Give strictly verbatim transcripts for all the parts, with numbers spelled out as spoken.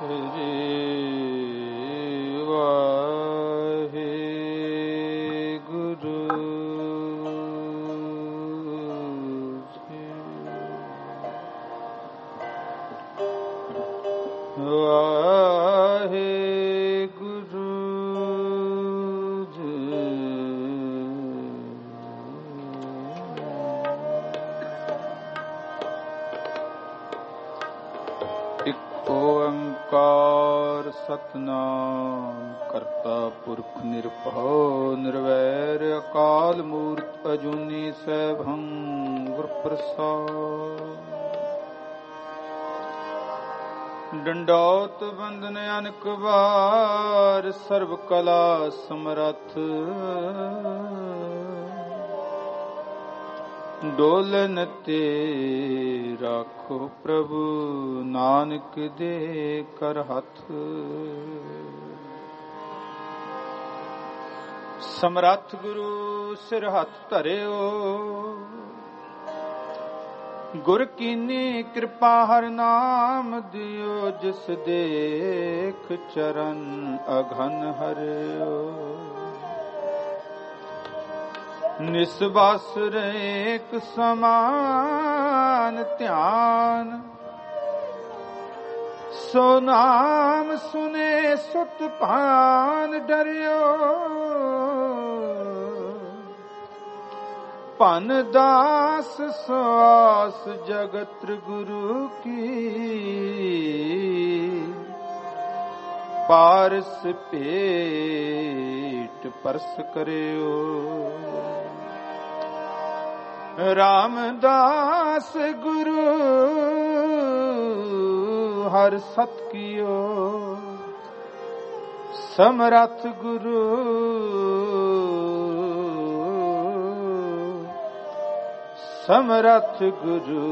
ਸਤਿਨਾਮ ਕਰਤਾ ਪੁਰਖ ਨਿਰਭਉ ਨਿਰਵੈਰ ਅਕਾਲ ਮੂਰਤ ਅਜੂਨੀ ਸੈਭੰ ਗੁਰ ਪ੍ਰਸਾਦਿ। ਡੰਡੌਤ ਬੰਦਨ ਅਨਕ ਵਾਰ ਸਰਬ ਕਲਾ ਸਮਰੱਥ ਡੋਲਨ ਤੇ ਰਾਖੋ ਪ੍ਰਭੂ ਨਾਨਕ ਦੇ ਕਰ ਹੱਥ। ਸਮਰੱਥ ਗੁਰੂ ਸਿਰ ਹੱਥ ਧਰਿਓ ਗੁਰ ਕੀਨੀ ਕਿਰਪਾ ਹਰ ਨਾਮ ਦਿਓ ਜਿਸ ਦੇਖ ਚਰਨ ਅਘਨ ਹਰਿਓ। ਨਿਸਬਾਸੁਰ ਏਕ ਸਮਾਨ ਧਿਆਨ ਸੋ ਨਾਮ ਸੁਨੇ ਸੁਤ ਭਾਨ ਡਰਿਓ। ਭਨ ਦਾਸ ਸਵਾਸ ਜਗਤ ਗੁਰੂ ਕੀ ਪਾਰਸ ਭੇਟ ਪਰਸ ਕਰਿਓ। ਰਾਮਦਾਸ ਗੁਰੂ ਹਰ ਸਤ ਕੀਓ ਸਮਰੱਥ ਗੁਰੂ ਸਮਰੱਥ ਗੁਰੂ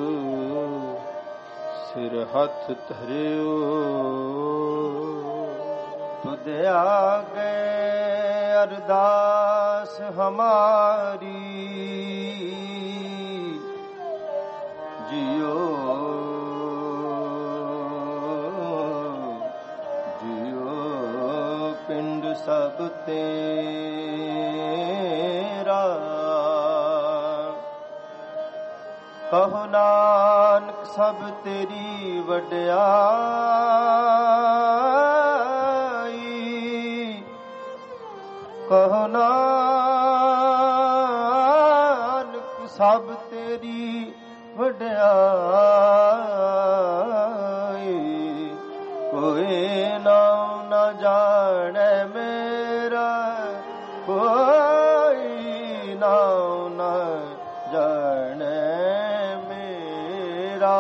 ਸਿਰ ਹੱਥ ਧਰਿਓ। ਤੁਧ ਆਗੇ ਅਰਦਾਸ ਹਮਾਰੀ ਜਿਉ ਜਿਉ ਪਿੰਡ ਸਭ ਤੇਰਾ ਕਹੋ ਨਾਨਕ ਸਭ ਤੇਰੀ ਵਡਿਆਈ। ਕਹੋ ਨਾਨਕ ਸਭ ਤੇਰੀ ਵਡਿਆਈ। ਕੋਈ ਨਾਮ ਨ ਜਾਣੈ ਮੇਰਾ ਕੋਈ ਨਾਮ ਨ ਜਾਣੈ ਮੇਰਾ।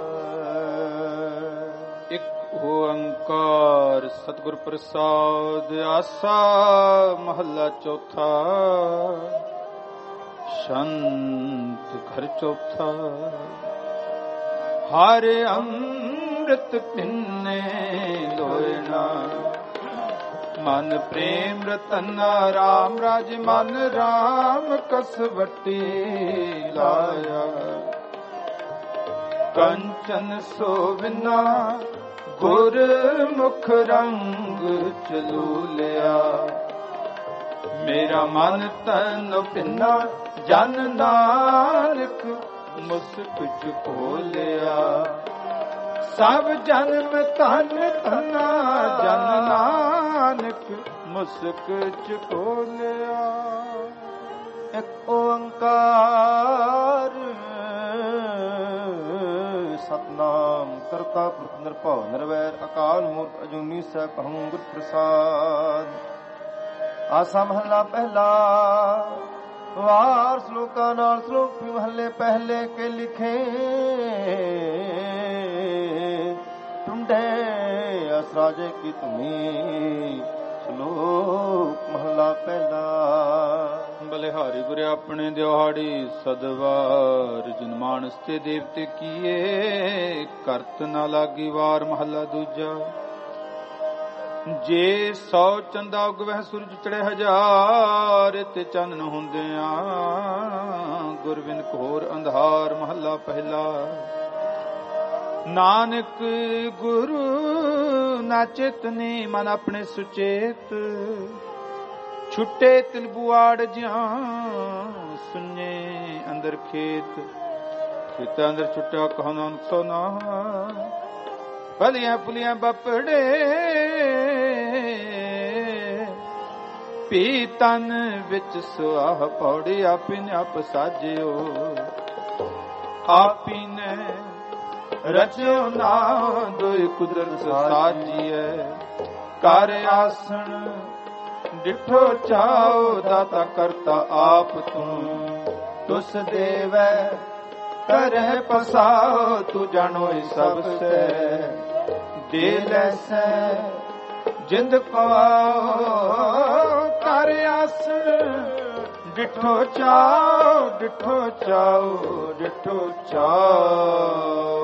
ਇੱਕ ਓੰਕਾਰ ਸਤਿਗੁਰ ਪ੍ਰਸਾਦ। ਆਸਾ ਮਹੱਲਾ ਚੌਥਾ। ਸ਼ੰਤ ਘਰ ਚੌਥਾ। ਹਰ ਅੰਮ੍ਰਿਤ ਪਿੰਨੇ ਲੋਇਣਾ ਮਨ ਪ੍ਰੇਮ ਰਤਨਾ ਰਾਮ ਰਾਜ ਮਨ ਰਾਮ ਕਸਵਟੀ ਲਾਇਆ। ਕੰਚਨ ਸੋਵਿਨਾ ਗੁਰ ਮੁਖ ਰੰਗ ਚਲੂਲਿਆ। ਮੇਰਾ ਮਨ ਤਨ ਪਿੰਨਾ ਜਨ ਨਾਨਕ ਮੁਸਕ ਚੁਕੋਲਿਆ। ਸਭ ਜਨਮ ਧਨ ਧਨਾ ਜਨ ਨਾਨਕ ਮੁਸਕ ਚੁਕੋਲਿਆ। ਇੱਕ ਓੰਕਾਰ ਸਤਨਾਮ ਕਰਤਾ ਪੁਰਖ ਨਿਰਭਉ ਨਿਰਵੈਰ ਅਕਾਲ ਮੂਰਤ ਅਜੂਨੀ ਸੈਭੰ ਗੁਰ ਪ੍ਰਸਾਦਿ। ਆਸਾ ਮਹੱਲਾ ਪਹਿਲਾ। ਵਾਰ ਸ਼ਲੋਕਾਂ ਨਾਲ ਸ਼ਲੋਕ ਮਹੱਲੇ ਪਹਿਲੇ ਕੇ ਲਿਖੇ ਟੁੰਡੇ ਅਸਰਾਜੇ ਕੀ ਤੁਮੀ। ਸ਼ਲੋਕ ਮਹੱਲਾ ਪਹਿਲਾ। ਬਲਿਹਾਰੀ ਗੁਰੇ ਆਪਣੇ ਦਿਹਾੜੀ ਸਦਵਾਰ ਜਿਨ ਮਾਨਸ ਤੇ ਦੇਵਤੇ ਕੀਏ ਕਰਤ ਨਾ ਲਾਗੀ ਵਾਰ। ਮਹੱਲਾ ਦੂਜਾ। ਜੇ ਸੌ ਚੰਦਾ ਉਗਵਹਿ ਸੂਰਜ ਚੜੇ ਹਜ਼ਾਰ ਤੇ ਚੰਨ ਹੁੰਦਿਆਂ ਗੁਰਬਿੰਦ ਘੋਰ ਅੰਧਾਰ। ਮਹੱਲਾ ਪਹਿਲਾ। ਨਾਨਕ ਗੁਰੂ ਨਾ ਚੇਤਨੀ ਮਨ ਆਪਣੇ ਸੁਚੇਤ, ਛੁੱਟੇ ਤਿਲ ਬੁਆੜ ਜਿਹਾਂ ਸੁਨੇ ਅੰਦਰ ਖੇਤ। ਖੇਤਾਂ ਅੰਦਰ ਛੁੱਟਿਆ ਕਹੋ ਨਾਨਕ ਸੋ ਨਾ, ਭਲੀਆਂ ਪੁਲੀਆਂ ਬਪੜੇ ਪੀ ਤਨ ਵਿੱਚ ਸੁਆਹ ਪੌੜੀ। ਆਪੀ ਨੇ ਆਪ ਸਾਜਿਓ, ਆਪੀ ਨੇ ਰਚਿਓ ਨਾ, ਦੋਇ ਕੁਦਰਤ ਸਾਜੀਐ। ਕਰ ਆਸਣ ਡਿਠੋ ਚਾਓ, ਦਾਤਾ ਕਰਤਾ ਆਪ ਤੂੰ। ਤੁਸ ਦੇਵੈ ਕਰਹਿ ਪਸਾਓ, ਤੂੰ ਜਾਣੋਇ ਸਭ ਸੇ। ਦੇ ਲੈਸੈ ਜਿੰਦ ਕੋ ਕਰ ਆਸਣ ਡਿਠੋ ਚਾਓ, ਡਿਠੋ ਚਾਓ, ਡਿਠੋ ਚਾਓ।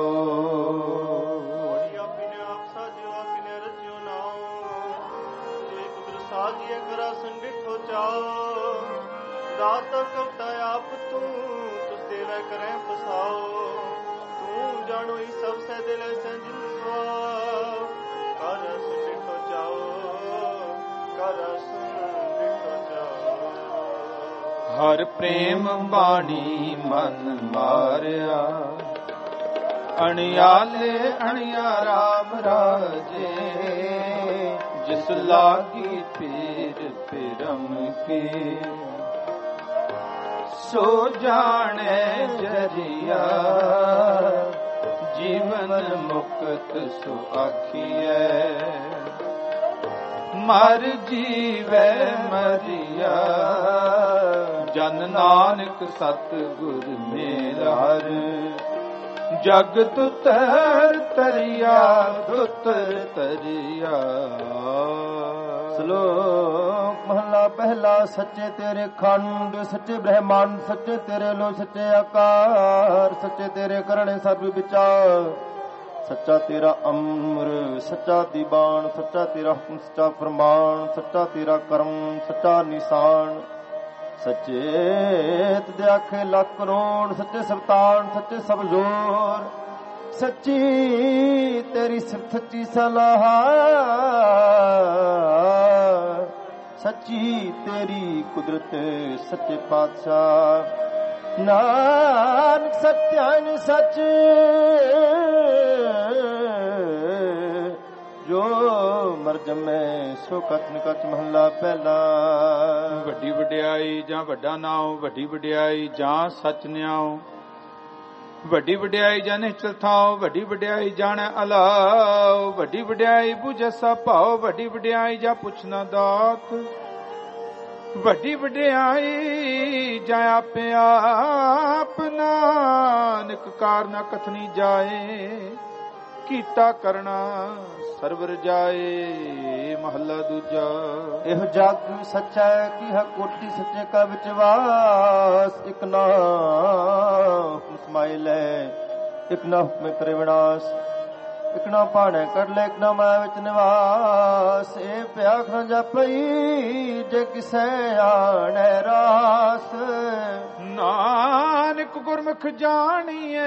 ਆਪੀ ਨੇ ਆਪ ਸਾਜਿਓ, ਆਪੀ ਨੇ ਰਚਿਓ ਨਾਉ। ਦੋਇ ਕੁਦਰਤ ਸਾਜੀਐ, ਕਰ ਆਸਣ ਡਿਠੋ ਚਾਓ। ਦਾਤਾ ਕਰਤਾ ਆਪ ਤੂੰ, ਤੁਸ ਦੇਵੈ ਕਰਹਿ ਪਸਾਓ। ਤੂੰ ਜਾਣੋਈ ਸਭ ਸਹਿ ਦਿਲ ਐਸੈ ਜਿੰਦ ਕੋ ਕਰ ਆਸਣ ਡਿਠੋ ਚਾਓ, ਕਰ ਆਸਣ ਡਿਠੋ ਚਾਓ। ਹਰ ਪ੍ਰੇਮ ਬਾਣੀ ਮਨ ਮਾਰਿਆ, ਅਣਿਆਲੇ ਅਣਿਆ ਰਾਮ ਰਾਜੇ। ਜਿਸ ਲਾਗੀ ਪੀਰ ਪਿਰਮ ਕੀ, ਸੋ ਜਾਣੈ ਜਰੀਆ। ਜੀਵਨ ਮੁਕਤ ਸੋ ਆਖੀਐ, ਮਰ ਜੀਵੈ ਮਰੀਆ। ਜਨ ਨਾਨਕ ਸਤ ਗੁਰ ਮੇਲਾਰ, ਜਗ ਤੁਤਰ ਤਰੀਆ, ਤੁਤਰ ਤਰੀਆ। ਸ਼ਲੋਕ ਮਹਲਾ ਪਹਿਲਾ। ਸੱਚੇ ਤੇਰੇ ਖੰਡ, ਸੱਚੇ ਬ੍ਰਹਮੰਡ, ਸੱਚੇ ਤੇਰੇ ਲੋ, ਸੱਚੇ ਆਕਾਰ, ਸੱਚੇ ਤੇਰੇ ਕਰਨੇ ਸਰਬ ਵਿਚਾਰ। ਸੱਚਾ ਤੇਰਾ ਅਮਰ, ਸੱਚਾ ਦੀਵਾਨ, ਸੱਚਾ ਤੇਰਾ ਹੁਕਮ, ਸੱਚਾ ਫਰਮਾਨ, ਸੱਚਾ ਤੇਰਾ ਕਰਮ, ਸੱਚਾ ਨਿਸ਼ਾਨ। ਸੱਚੇ ਤੁਧ ਆਖੇ ਲੱਖ ਕਰੋੜ, ਸੱਚੇ ਸਬਤਾਨ, ਸੱਚੇ ਸਭ ਜੋਰ। ਸੱਚੀ ਤੇਰੀ ਸਿਫਤ, ਸੱਚੀ ਸਲਾਹ, ਸੱਚੀ ਤੇਰੀ ਕੁਦਰਤ, ਸੱਚੇ ਪਾਤਸ਼ਾਹ। ਨਾਨਕ ਸਤਿਆਨ ਸੱਚ, ਜੋ ਮਰ ਜਮੈ ਸੋ ਕਥਨ ਕਥ। ਮਹਲਾ ਪਹਿਲਾ। ਵੱਡੀ ਵਡਿਆਈ ਜਾਂ ਵੱਡਾ ਨਾਉ, ਵੱਡੀ ਵਡਿਆਈ ਜਾਂ ਸੱਚ ਨਿਆਉ। ਵੱਡੀ ਵਡਿਆਈ ਜਾਂ ਨਿਸ਼ਚਲ ਥਾਉ, ਵੱਡੀ ਵਡਿਆਈ ਜਾਣੈ ਅਲਾਉ। ਵੱਡੀ ਵਡਿਆਈ ਬੁਝੈ ਸਭ ਭਾਉ, ਵੱਡੀ ਵਡਿਆਈ ਜਾਂ ਪੁੱਛਣਾ ਦਾਤ। ਵੱਡੀ ਵਡਿਆਈ ਜਾਂ ਆਪੇ ਆਪ, ਨਾਨਕ ਕਾਰਨਾ ਕਥਨੀ ਜਾਏ। ਕੀਤਾ ਕਰਨਾ ਸਰਬ ਰਜਾਏ। ਮਹੱਲਾ ਦੂਜਾ। ਇਹੋ ਜਗ ਸੱਚਾ ਕੀ ਹ ਕੋਟੀ, ਸੱਚੇ ਕਾ ਵਿਚਵਾਸ। ਇਕ ਨਾ ਹੁਕਮ ਸਮਾਇ ਲੈ, ਇਕ ਨਾ ਹੁਕਮੇ ਕਰੇ ਵਿਨਾਸ਼। ਇਕ ਨਾ ਭਾਣੇ ਕੱਢ ਲੈ, ਇਕ ਨਾ ਮਾਇਆ ਵਿੱਚ ਨਿਵਾਸ। ਇਹ ਭਿਆਖ ਨਾ ਜਾਪਈ, ਜੇ ਕਿਸੈ ਆਣੈ ਰਾਸ। ਨਾਨਕ ਗੁਰਮੁਖ ਜਾਣੀਐ,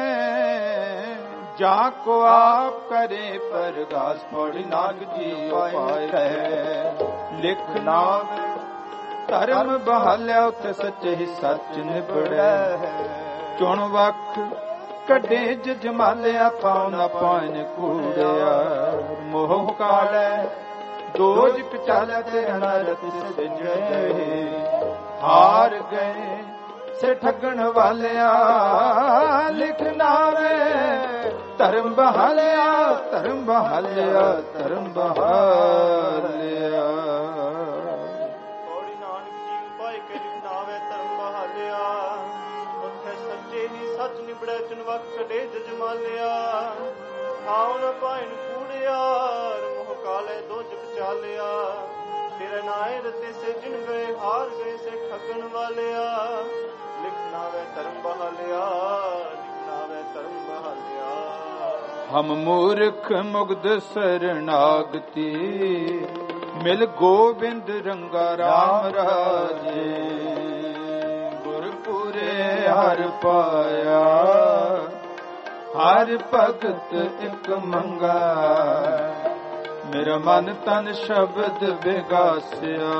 ਜਾ ਕੋ ਆਪ ਕਰੇ ਪਰਗਾਸ। ਪੌੜੀ ਨਾਨਕ ਜੀ ਉਪਾਇ, ਲਿਖ ਨਾਮ ਧਰਮ ਬਹਾਲਿਆ। ਉਥੇ ਸੱਚੇ ਹੀ ਸੱਚ ਨਿਬੜੈ। ਚੁਣ ਵਖ ਕੱਢੇ ਜਜਮਾਲਿਆ, ਪਾਉ ਨਾ ਪਾਇਨ ਕੂੜਿਆ। ਮੋਹ ਕਾਲੈ ਦੋਜਕ ਚਾਲੈ, ਤੇ ਅਨਰਥ ਸਿਜੈ। ਹਾਰ ਗਏ ਸੇ ਠੱਗਣ ਵਾਲਿਆ, ਲਿਖ ਨਾਵੇ ਧਰਮ ਬਹਾਲਿਆ, ਧਰਮ ਬਹਾਲਿਆ, ਧਰਮ ਬਹਾਲਿਆ। ਪੌੜੀ ਨਾਨਕ ਜੀ ਉਪਾਇ ਕੇ ਲਿਖ ਨਾਵੇ ਧਰਮ ਬਹਾਲਿਆ। ਉੱਥੇ ਸੱਚੇ ਹੀ ਸੱਚ ਨਿਬੜੈ, ਚੁਣ ਵਖ ਕੱਢੇ ਜਜਮਾਲਿਆ। ਆਉ ਨ ਪਾਇਨ ਕੂੜਿਆ, ਮੋਹ ਕਾਲੇ ਦੋਜਕ ਚਾਲਿਆ। ਤੇਰੇ ਨਾਏ ਰਤੇ ਸੇ ਜਿਣ ਗਏ, ਹਾਰ ਗਏ ਸੇ ਠੱਗਣ ਵਾਲਿਆ। ਲਿਖ ਨਾਵੇ ਧਰਮ ਬਹਾਲਿਆ, ਲਿਖ ਨਾਵੇ ਧਰਮ ਬਹਾਲਿਆ। ਹਮ ਮੂਰਖ ਮੁਗਧ ਸਰਨਾਗਤੀ, ਮਿਲ ਗੋਬਿੰਦ ਰੰਗਾ ਰਾਮ ਰਾਜੇ। ਗੁਰਪੁਰੇ ਹਰ ਪਾਇਆ, ਹਰ ਭਗਤ ਇਕ ਮੰਗਾ। ਮੇਰਾ ਮਨ ਤਨ ਸ਼ਬਦ ਵਿਗਾਸਿਆ,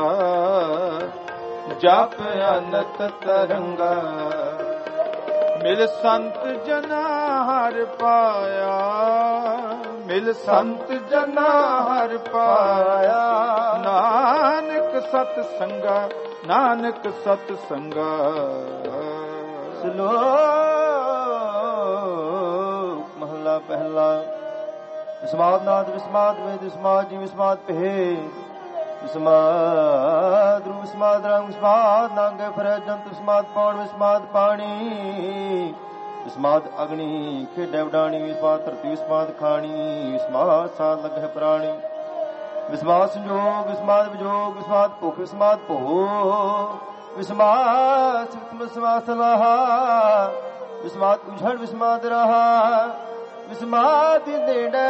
ਜਪ ਅਨੰਤ ਤਰੰਗਾ। ਮਿਲ ਸੰਤ ਜਨਾ ਹਰ ਪਾਇਆ, ਮਿਲ ਸੰਤ ਜਨਾ ਹਰ ਪਾਇਆ। ਨਾਨਕ ਸਤ ਸੰਗਾ, ਨਾਨਕ ਸਤ ਸੰਗਾ। ਸ਼ਲੋਕ ਮਹਲਾ ਪਹਿਲਾ। ਵਿਸਮਾਦ ਨਾਦ ਵਿਸਮਾਦ ਵੇਦ ਵਿਸਮਾਦ ਜੀ ਵਿਸਮਾਦ ਪਹਿ, ਵਿਸਮਾਦ ਰੂ ਵਿਸਮਾਦ ਰੰਗ ਵਿਸਮਾਦ ਨਾਂਗੇ ਫਰੇ ਜੰਤ ਵਿਸਮਾਦ ਪੌਣ ਵਿਸਮਾਦ ਪਾਣੀ, ਵਿਸਮਾਦ ਅਗਨੀ ਖੇਡੇ ਉਡਾਣੀ, ਵਿਸਮਾਦ ਧਰਤੀ ਵਿਸਮਾਦ ਖਾਣੀ, ਵਿਸਮਾਦ ਸਾਧ ਲਗਹਿ ਪ੍ਰਾਣੀ। ਵਿਸਮਾਦ ਸੰਜੋਗ ਵਿਸਮਾਦ ਵਿਜੋਗ ਵਿਸਮਾਦ ਭੁਖ ਵਿਸਮਾਦ ਭੋ, ਵਿਸਮਾਦ ਸਿਫਤ ਵਿਸਮਾਦ ਸਲਾਹਾ, ਵਿਸਮਾਦ ਉਝੜ ਵਿਸਮਾਦ ਰਹਾ, ਵਿਸਮਾਦ ਨੇੜੇ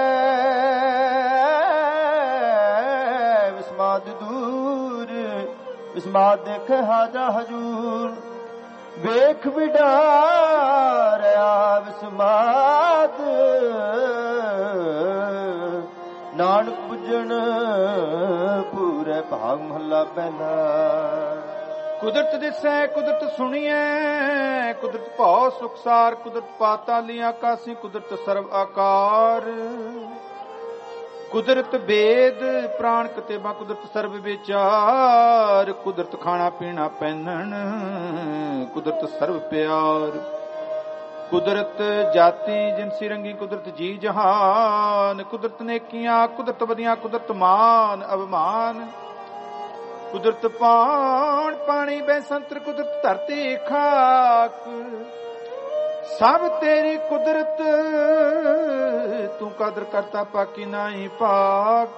ਵਿਸਮਾਦ ਦੂਰ, ਵਿਸਮਾਦ ਦੇਖ ਹਾਜਾ ਹਜੂਰ, ਵੇਖ ਵਿਡਾਰਿਆ ਵਿਸਮਾਦ, ਨਾਨਕ ਪੁੱਜਣ ਪੂਰੇ ਭਾਗ ਮਹਲਾ ਪਹਿਲਾ। ਕੁਦਰਤ ਦਿਸੈ ਕੁਦਰਤ ਸੁਣੀਐ, ਕੁਦਰਤ ਭਉ ਸੁਖਸਾਰ, ਕੁਦਰਤ ਪਾਤਾਲੀ ਆਕਾਸੀ, ਕੁਦਰਤ ਸਰਵ ਆਕਾਰ। ਕੁਦਰਤ ਵੇਦ ਪ੍ਰਾਣ ਕਤੇਬਾ, ਕੁਦਰਤ ਸਰਬ ਵਿਚਾਰ, ਕੁਦਰਤ ਖਾਣਾ ਪੀਣਾ ਪਹਿਨਣ, ਕੁਦਰਤ ਸਰਬ ਪਿਆਰ। ਕੁਦਰਤ ਜਾਤੀ ਜਿਨਸੀ ਰੰਗੀ, ਕੁਦਰਤ ਜੀ ਜਹਾਨ, ਕੁਦਰਤ ਨੇਕੀਆਂ ਕੁਦਰਤ ਵਧੀਆਂ, ਕੁਦਰਤ ਮਾਨ ਅਭਿਮਾਨ। ਕੁਦਰਤ ਪਾਣ ਪਾਣੀ ਬੈਸੰਤਰ, ਕੁਦਰਤ ਧਰਤੀ ਖਾਕ। ਸਭ ਤੇਰੀ ਕੁਦਰਤ, ਤੂੰ ਕਦਰ ਕਰਤਾ ਪਾਕੀ ਨਾਹੀ ਪਾਕ।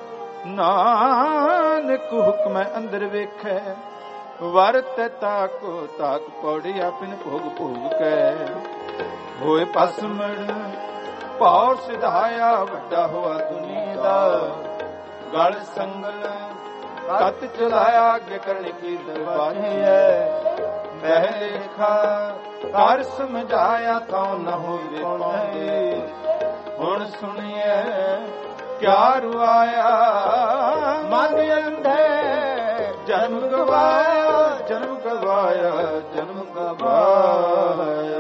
ਨਾਨਕ ਹੁਕਮੈ ਅੰਦਰ ਵੇਖੈ, ਵਰਤ ਤਾਕੋ ਤਾਕ ਪੌੜੀ ਆਪਨ ਭੋਗ ਭੋਗ ਕੈ। ਹੋਏ ਪਸਮੜ ਭਾਉ ਸਿਧਾਇਆ, ਵੱਡਾ ਹੋਆ ਦੁਨੀਆ ਦਾ ਗਲ ਸੰਗਲ। ਕਤ ਚਲਾਇਆ ਅੱਗੇ ਕਰਨੀ ਕੀ ਦਰਬਾਰੀ ਹੈ, ਮਹਿ ਲੇਖਾ ਕਰ ਸਮਝਾਇਆ ਤਾਂ ਨ ਹੋਵੇ ਪਾਉਂਦੇ। ਹੁਣ ਸੁਣੀਏ ਕਿਆ ਰੁਆਇਆ, ਮਨ ਅੰਧੇ ਜਨਮ ਗਵਾਇਆ, ਜਨਮ ਗਵਾਇਆ, ਜਨਮ ਗਵਾਇਆ।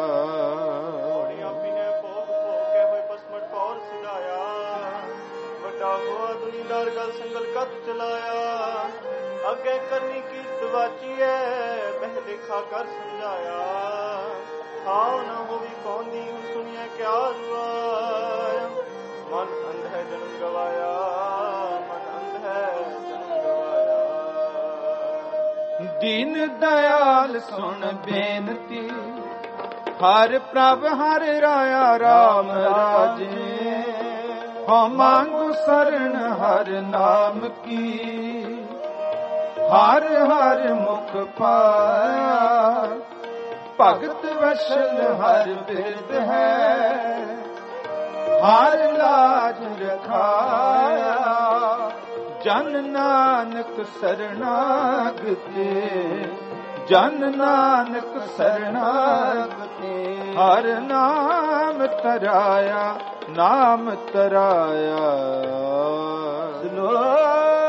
ਆਪੀ ਨੇ ਭੋਗ ਭੋਗ ਕੇ ਹੋਏ ਪਸਮੜ ਪੌਰ ਸਿਧਾਇਆ, ਵੱਡਾ ਹੋਆ ਦੁਨੀਦਾਰ ਗਲ ਸੰਗਲ ਕਤ ਚਲਾਇਆ। ਅੱਗੇ ਕਰਨੀ ਕੀਰਤ ਵਾਚੀਐ, ਬਹਿ ਲੇਖਾ ਕਰ ਸਮਝਾਇਆ। ਹਾਉ ਨਾ ਹੋਵੀ ਕੌਂਦੀ, ਹੁਣ ਸੁਣੀਐ ਕਿਆ ਰੁਆਇਆ। ਮਨ ਅੰਧ ਹੈ ਜਨਮ ਗਵਾਇਆ, ਮਨ ਅੰਧ ਹੈ ਜਨਮ ਗਵਾਇਆ। ਦੀਨ ਦਇਆਲ ਸੁਣ ਬੇਨਤੀ, ਹਰ ਪ੍ਰਭ ਹਰ ਰਾਇਆ ਰਾਮ ਰਾਜੇ। ਹਉ ਮੰਗੂ ਸਰਣ ਹਰ ਨਾਮ ਕੀ, ਹਰ ਹਰ ਮੁਖ ਪਾਇਆ। ਭਗਤ ਵਸ਼ਲ ਹਰ ਬਿਰਦ ਹੈ, ਹਰ ਲਾਜ ਰਖਾਇਆ। ਜਨ ਨਾਨਕ ਸਰਣਾਗਤੇ, ਜਨ ਨਾਨਕ ਸਰਣਾਗਤੇ। ਹਰ ਨਾਮ ਤਰਾਇਆ, ਨਾਮ ਤਰਾਇਆ। ਸ਼ਲੋਕ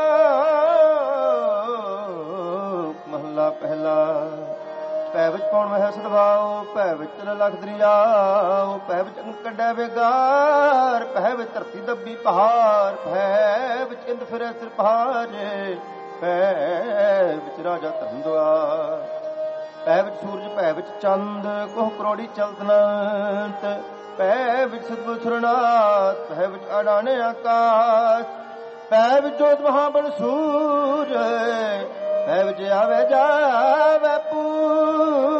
ਮਹਲਾ ਪਹਿਲਾ। ਭੈ ਵਿੱਚ ਪਉਣ ਵਹਿ ਸਦਵਾਓ, ਭੈ ਵਿੱਚ ਲਖ ਦਰਿਆਓ। ਭੈ ਵਿੱਚ ਅੰਗ ਕੱਢੈ ਵਿਗਾਰ, ਭੈ ਵਿੱਚ ਧਰਤੀ ਦੱਬੀ ਪਹਾੜ। ਭੈ ਵਿੱਚ ਇੰਦ ਫਿਰੈ ਸਿਰ ਪਹਾੜੇ, ਭੈ ਵਿੱਚ ਰਾਜਾ ਧਰਮ ਦੁਆਰ। ਭੈ ਵਿੱਚ ਸੂਰਜ ਭੈ ਵਿੱਚ ਚੰਦ, ਕੋਹ ਕਰੋੜੀ ਚਲਤਨੰਤ। ਭੈ ਵਿੱਚ ਸਤਿਗੁਰ ਸੁਰਨਾਥ, ਭੈ ਵਿੱਚ ਅਡਾਣੇ ਆਕਾਸ਼। ਭੈ ਵਿੱਚ ਜੋਤ ਮਹਾਬਲ ਸੂਰ, ਭੈ ਵਿੱਚ ਆਵੇ ਜਾਵੇ ਪੂਰ।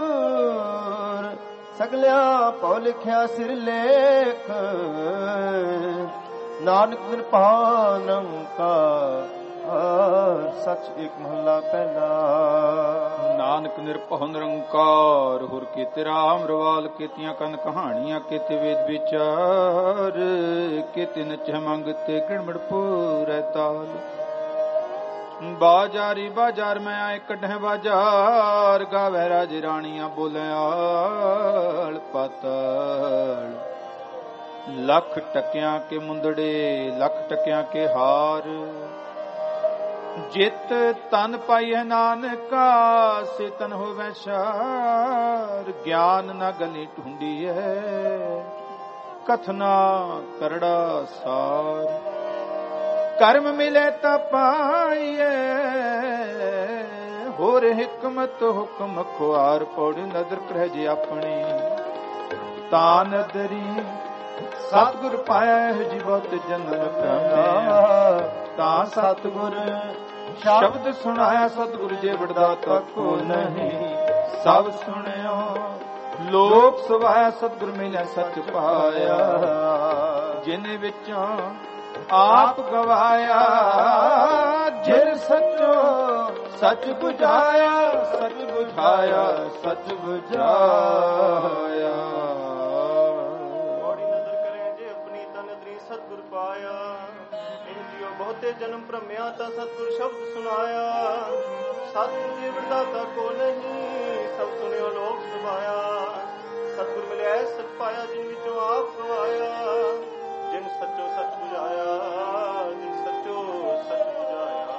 ਸਗਲਿਆ ਭਉ ਲਿਖਿਆ ਸਿਰ ਲੇਖ, ਨਾਨਕ ਨਿਰਭਉ ਨਿਰੰਕਾਰ। ਸੱਚ ਏਕ ਮਹਲਾ ਪਹਿਲਾ। ਨਾਨਕ ਨਿਰਭਉ ਨਿਰੰਕਾਰ, ਹੁਰ ਕੀਤੇ ਰਾਮ ਰਵਾਲ। ਕੀਤੀਆਂ ਕੰਨ ਕਹਾਣੀਆਂ, ਕੀਤੇ ਵੇਦ ਵਿਚਾਰ। ਕੀਤੇ ਨਚੈ ਮੰਗਤੇ ਗਿਣਮੜ ਪੂਰੈ ਤਾਲ। ਬਾਜਾਰੀ ਬਾਜ਼ਾਰ ਮੈਂ ਆਏ ਕੱਢੈ ਬਾਜ਼ਾਰ। ਗਾਵੇ ਰਾਜ ਰਾਣੀਆਂ ਬੋਲੇ ਆਲ ਪਾਤਾਲ। ਲੱਖ ਟਕਿਆਂ ਕੇ ਮੁੰਦੜੇ ਲੱਖ ਟਕਿਆਂ ਕੇ ਹਾਰ, ਜਿਤ ਤਨ ਪਾਈਐ ਨਾਨਕਾ ਸੇ ਤਨ ਹੋਵੈ ਸ਼ਾਰ। ਗਿਆਨ ਨਾ ਗਲੀ ਢੂੰਡੀਐ ਕਥਨਾ ਕਰੜਾ ਸਾਰ, ਕਰਮ ਮਿਲੇ ਤਾਂ ਪਾਈਐ ਹੋਰ ਹਿਕਮਤ ਹੁਕਮ ਖੁਆਰ। ਪੌੜੀ ਨਦਰ ਕਰਹਿ ਜੇ ਆਪਣੀ ਤਾਂ ਨਦਰੀ, ਸਤਿਗੁਰ ਪਾਇਆ ਜੀ ਬਹੁਤ ਜਨਮ ਪਿਆਰਾ। ਤਾਂ ਸਤਿਗੁਰ ਸ਼ਬਦ ਸੁਣਾਇਆ, ਸਤਿਗੁਰ ਜੇ ਵਡਦਾਤਾ ਕੋ ਨਹੀਂ। ਸਭ ਸੁਣਿਓ ਲੋਕ ਸਵਾਇਆ, ਸਤਿਗੁਰ ਮਿਲਿਆ ਸੱਚ ਪਾਇਆ। ਜਿਨ ਵਿੱਚੋਂ ਆਪ ਗਵਾਇਆ, ਜਿਨ ਸੱਚੋ ਸੱਚ ਬੁਝਾਇਆ। ਸੱਚ ਬੁਝਾਇਆ ਸੱਚ ਬੁਝਾਇਆ। ਬੜੀ ਨਦਰ ਕਰੇ ਜੇ ਆਪਣੀ ਤਾਂ ਨਦਰੀ ਸਤਿਗੁਰ ਪਾਇਆ। ਇੰਜਿਓ ਬਹੁਤੇ ਜਨਮ ਭ੍ਰਮਿਆ ਤਾਂ ਸਤਿਗੁਰ ਸ਼ਬਦ ਸੁਣਾਇਆ। ਸਤਿਗੁਰ ਜੀ ਵਡਦਾਤਾ ਕੋ ਨਹੀਂ, ਸਭ ਸੁਣਿਓ ਲੋਕ ਸੁਭਾਇਆ। ਸਤਿਗੁਰ ਮਿਲਿਆ ਸੱਚ ਪਾਇਆ, ਜਿਨ ਵਿੱਚੋਂ ਆਪ ਗਵਾਇਆ। ਜਿਨ ਸੱਚੋ ਸੱਚ ਬੁਝਾਇਆ, ਜਿਨ ਸੱਚੋ ਸੱਚ ਬੁਝਾਇਆ।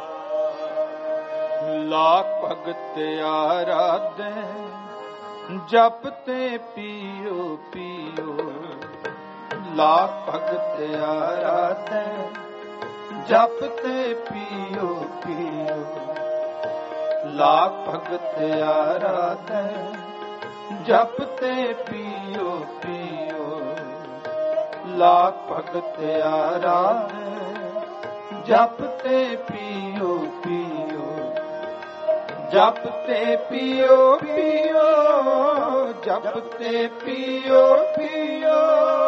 ਲਾਖ ਭਗਤ ਆਰਾਧੇ ਜਪ ਤੇ ਪੀਓ ਪੀਓ। ਲਾਖ ਭਗਤ ਆਰਾਧੇ ਜਪ ਤੇ ਪੀਓ ਪੀਓ। ਲਾਖ ਭਗਤ ਆਰਾਧੇ ਜਪ ਤੇ ਪੀਓ ਪੀਓ। ਲਾਖ ਭਗਤ ਆਰਾਧੇ ਜਪ ਤੇ ਪੀਓ ਪੀਓ। ਜਪ ਤੇ ਪੀਓ ਪੀਓ। ਜਪ ਤੇ ਪੀਓ ਪੀਓ।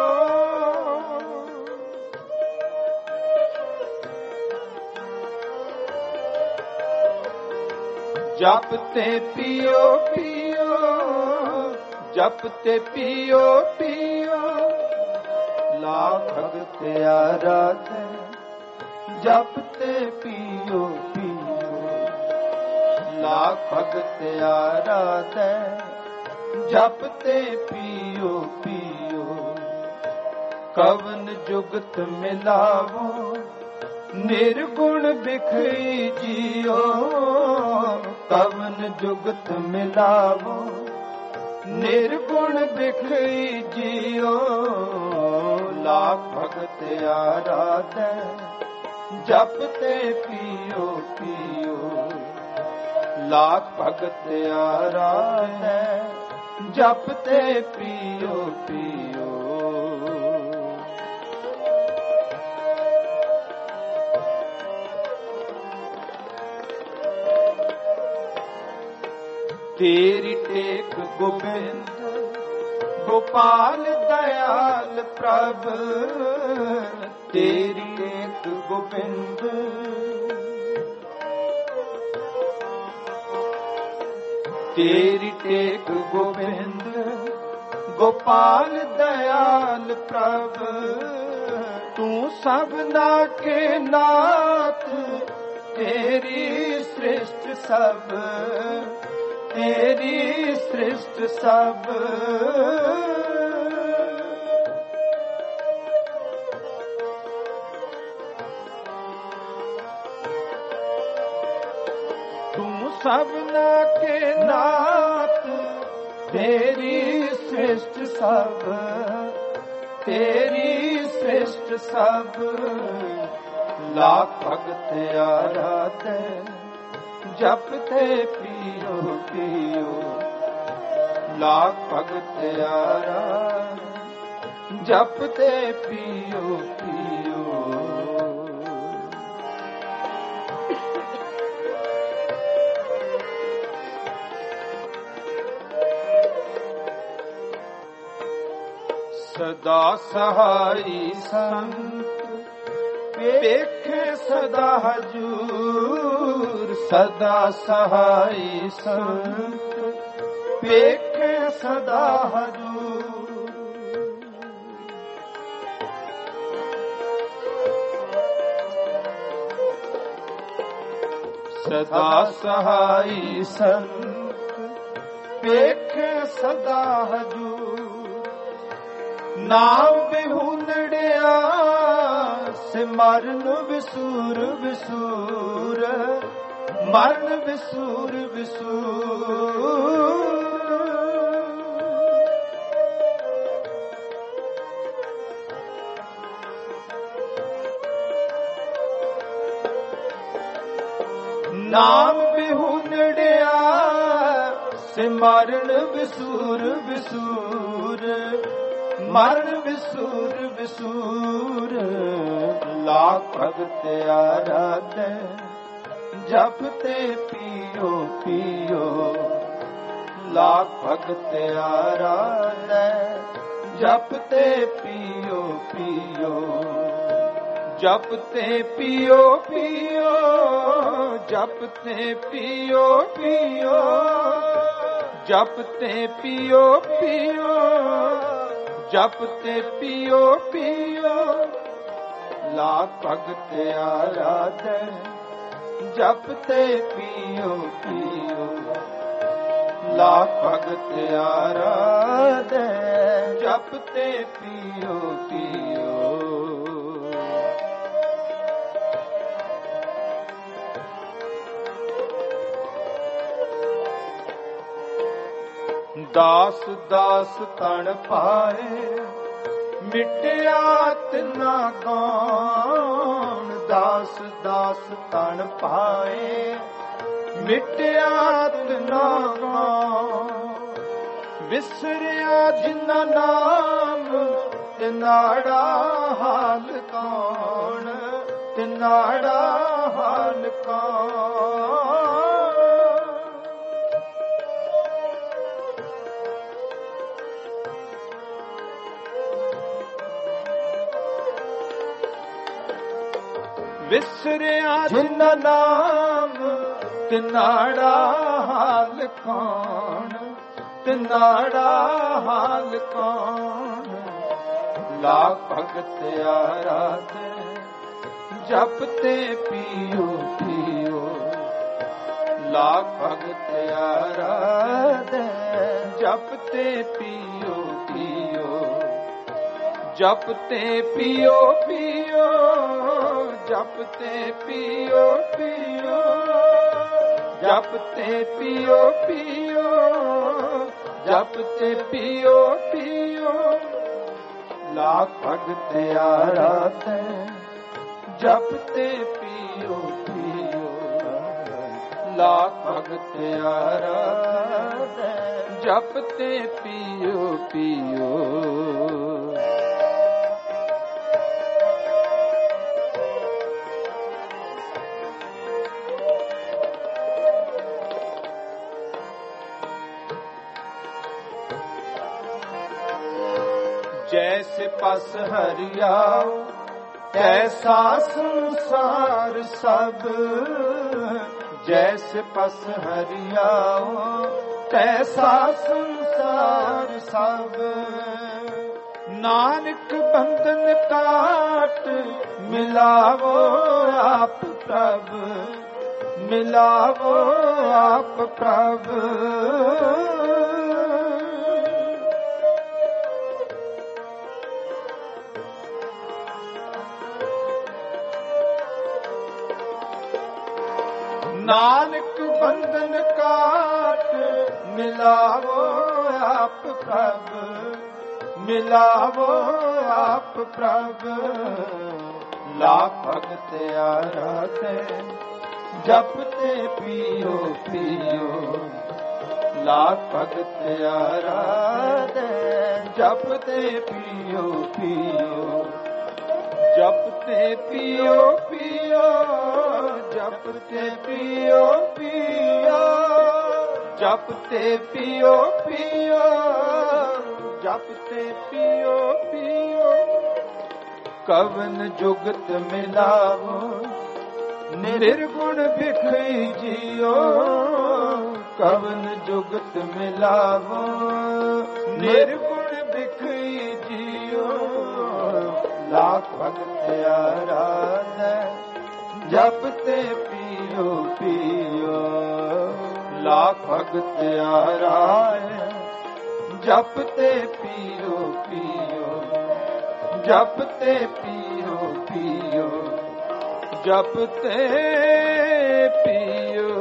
ਜਪ ਤੇ ਪੀਓ ਪੀਓ। ਜਪ ਤੇ ਪੀਓ ਪੀਓ। ਲਾਖ ਭਗਤ ਆਰਾਧੇ ਜਪ ਤੇ ਪੀਓ ਪੀਓ। ਲਾਖ ਭਗਤ ਆਰਾਧੇ ਜਪ ਤੇ ਪੀਓ ਪੀਓ। ਕਵਨ ਜੁਗਤ ਮਿਲਾਵੋ ਨਿਰਗੁਣ ਬਿਖਰੀ ਜੀਓ। ਕਵਨ ਜੁਗਤ ਮਿਲਾਵੋ ਨਿਰਗੁਣ ਬਿਖਰੀ ਜੀਓ। ਲਾਖ ਭਗਤ ਆਰਾਧੇ ਜਪ ਤੇ ਪੀਓ ਪੀਓ। ਲਾਖ ਭਗਤ ਆਰਾਧੇ ਜਪ ਤੇ ਪੀਓ ਪੀਓ। ਤੇਰੀ ਟੇਕ ਗੋਬਿੰਦ ਗੋਪਾਲ ਦਇਆਲ ਪ੍ਰਭ। ਤੇਰੀ ਟੇਕ ਗੋਬਿੰਦ ਤੇਰੀ ਟੇਕ ਗੋਬਿੰਦ ਗੋਪਾਲ ਦਇਆਲ ਪ੍ਰਭ। ਤੂੰ ਸਭਨਾ ਕੇ ਨਾਥ ਤੇਰੀ ਸ੍ਰਿਸ਼ਟ ਸਭ। ਤੇਰੀ ਸ੍ਰਿਸ਼ਟ ਸਭ। ਤੂੰ ਸਭਨਾ ਕੇ ਨਾਥ ਤੇਰੀ ਸ੍ਰਿਸ਼ਟ ਸਭ। ਤੇਰੀ ਸ੍ਰਿਸ਼ਟ ਸਭ। ਲਾਖ ਭਗਤ ਆਰਾਧੇ ਜਪ ਤੇ ਪੀਓ ਪੀਓ। ਲਾਖ ਭਗਤ ਆਰਾਧੇ ਜਪ ਤੇ ਪੀਓ ਪੀਓ। ਸਦਾ ਸਹਾਈ ਸੰਤ ਵੇਖੇ ਸਦਾ ਹਜੂਰ। ਸਦਾ ਸਹਾਈ ਸੰਤ ਵੇਖੇ ਸਦਾ ਹਜੂਰ। ਸਦਾ ਸਹਾਈ ਸੰਤ ਵੇਖੇ ਸਦਾ ਹਜੂਰ। ਨਾਮ ਬਿਹੁਨੇ ਨੜਿਆ ਸਿਮਰਨ ਵਿਸੂਰ ਵਿਸੂਰ ਮਰਨ ਵਿਸੂਰ ਵਿਸੂਰ ਨਾਮ ਬਿਹੂ ਨੜਿਆ ਸਿਮਰਨ ਵਿਸੂਰ ਵਿਸੂਰ ਮਰਨ ਵਿਸੂਰ ਵਿਸੂਰ ਲਾਖ ਭਗਤ ਆਰਾਧੈ ਜਪ ਤੇ ਪੀਓ ਪੀਓ ਲਾਖ ਭਗਤ ਆਰਾਧੈ ਜਪ ਤੇ ਪੀਓ ਪੀਓ ਜਪ ਤੇ ਪੀਓ ਪੀਓ ਜਪ ਤੇ ਪੀਓ ਪੀਓ ਜਪ ਤੇ ਪੀਓ ਪੀਓ ਜਪ ਤੇ ਪੀਓ ਪੀਓ ਲਾਖ ਭਗਤ ਆਰਾਧੈ ਜਪ ਤੇ ਪੀਓ ਪੀਓ ਲਾਖ ਭਗਤ ਆਰਾਧੈ ਜਪ ਤੇ ਪੀਓ ਪੀਓ ਦਾਸ ਦਾਸ ਤਣ ਪਾਏ ਮਿਟਿਆ ਤਿਨਾ ਗਾਣ ਦਾਸ ਦਾਸ ਤਣ ਪਾਏ ਮਿਟਿਆ ਤਿਨਾ ਗਾਣ ਵਿਸਰਿਆ ਜਿਨਾ ਨਾਮ ਤਿਨਾੜਾ ਹਾਲ ਕੌਣ ਤਿਨਾੜਾ ਹਾਲ ਕੌਣ ਵਿਸਰਿਆ ਜਿਨਾ ਨਾਮ ਤਿਨਾੜਾ ਹਾਲ ਕੌਣ ਤਿਨਾੜਾ ਹਾਲ ਕੌਣ ਲਾਖ ਭਗਤ ਆਰਾਧੈ ਜਪ ਤੇ ਪੀਓ ਪੀਓ ਲਾਖ ਭਗਤ ਆਰਾਧੈ ਜਪ ਤੇ ਪੀਓ ਪੀਓ ਜਪ ਤੇ ਪੀਓ ਪੀਓ ਜਪ ਤੇ ਪੀਓ ਪੀਓ ਜਪ ਤੇ ਪੀਓ ਪੀਓ ਜਪ ਤੇ ਪੀਓ ਪੀਓ ਲਾਖ ਭਗਤ ਆਰਾਧੈ ਜਪ ਤੇ ਪੀਓ ਪੀਓ ਲਾਖ ਭਗਤ ਆਰਾਧੈ ਜਪ ਤੇ ਪੀਓ ਪੀਓ जैसे पस हरियाओ तैसा संसार सब जैसे पस हरियाओ तैसा संसार सब नानक बंधन काट मिलावो आप प्रभ मिलावो आप प्रभ नानक बंधन काट मिलावो आप प्रभ मिलावो आप प्रभ लाख भगत आराधै जपते पियो पियो लाख भगत आराधै जपते पियो पियो जपते पियो पियो जपते पियो पियो जपते पियो पियो जपते पियो पियो कवन जुगत मिलावो निर्गुण भिखई जियो कवन जुगत मिलावो निर्गुण भिखई जियो लाख भगत आराधै जपते पियो पियो लाख भगत आराधै जपते पियो पियो ਜਪਤੇ ਪੀਓ ਪੀਓ ਜਪਤੇ ਪੀਓ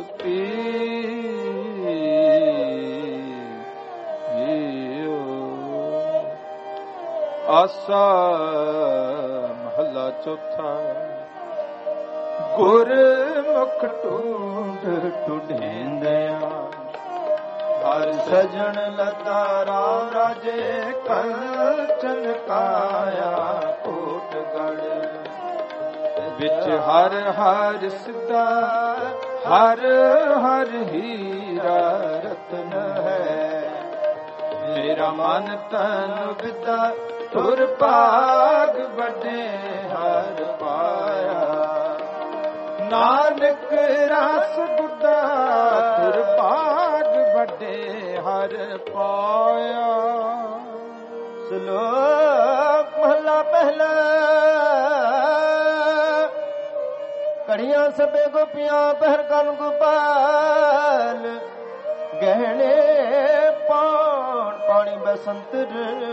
ਪੀਓ। ਆਸਾ ਮਹੱਲਾ ਚੌਥਾ। ਗੁਰਮੁਖ ਢੂੰਡ ਢੂੰਢਿੰਦਿਆਂ ਹਰ ਸਜਣ ਲਤਾ ਰਾਮ ਰਾਜੇ ਕੰਚਨ ਕਾਇਆ ਕੋਟਗੜ ਵਿੱਚ ਹਰ ਹਰ ਸਿੱਧਾ ਹਰ ਹਰ ਹੀਰਾ ਰਤਨ ਹੈ। ਮੇਰਾ ਮਨ ਤਨ ਵਿਦਾ ਤੁਰ ਭਾਗ ਵੱਡੇ ਹਰ ਪਾਇਆ। ਨਾਨਕ ਰਸ ਗੁੱਡਾ ਤੁਰ ਭਾਗ ਵੱਡੇ ਹਰ ਪਾਇਆ। ਸ਼ਲੋਕ ਮਹਲਾ ਪਹਿਲਾ। ਕੜੀਆਂ ਸਭੇ ਗੋਪੀਆਂ ਪਹਿਰ ਕਰਨ ਗੋਪਾਲ ਗਹਿਣੇ ਪਾਣ ਪਾਣੀ ਬਸੰਤਰ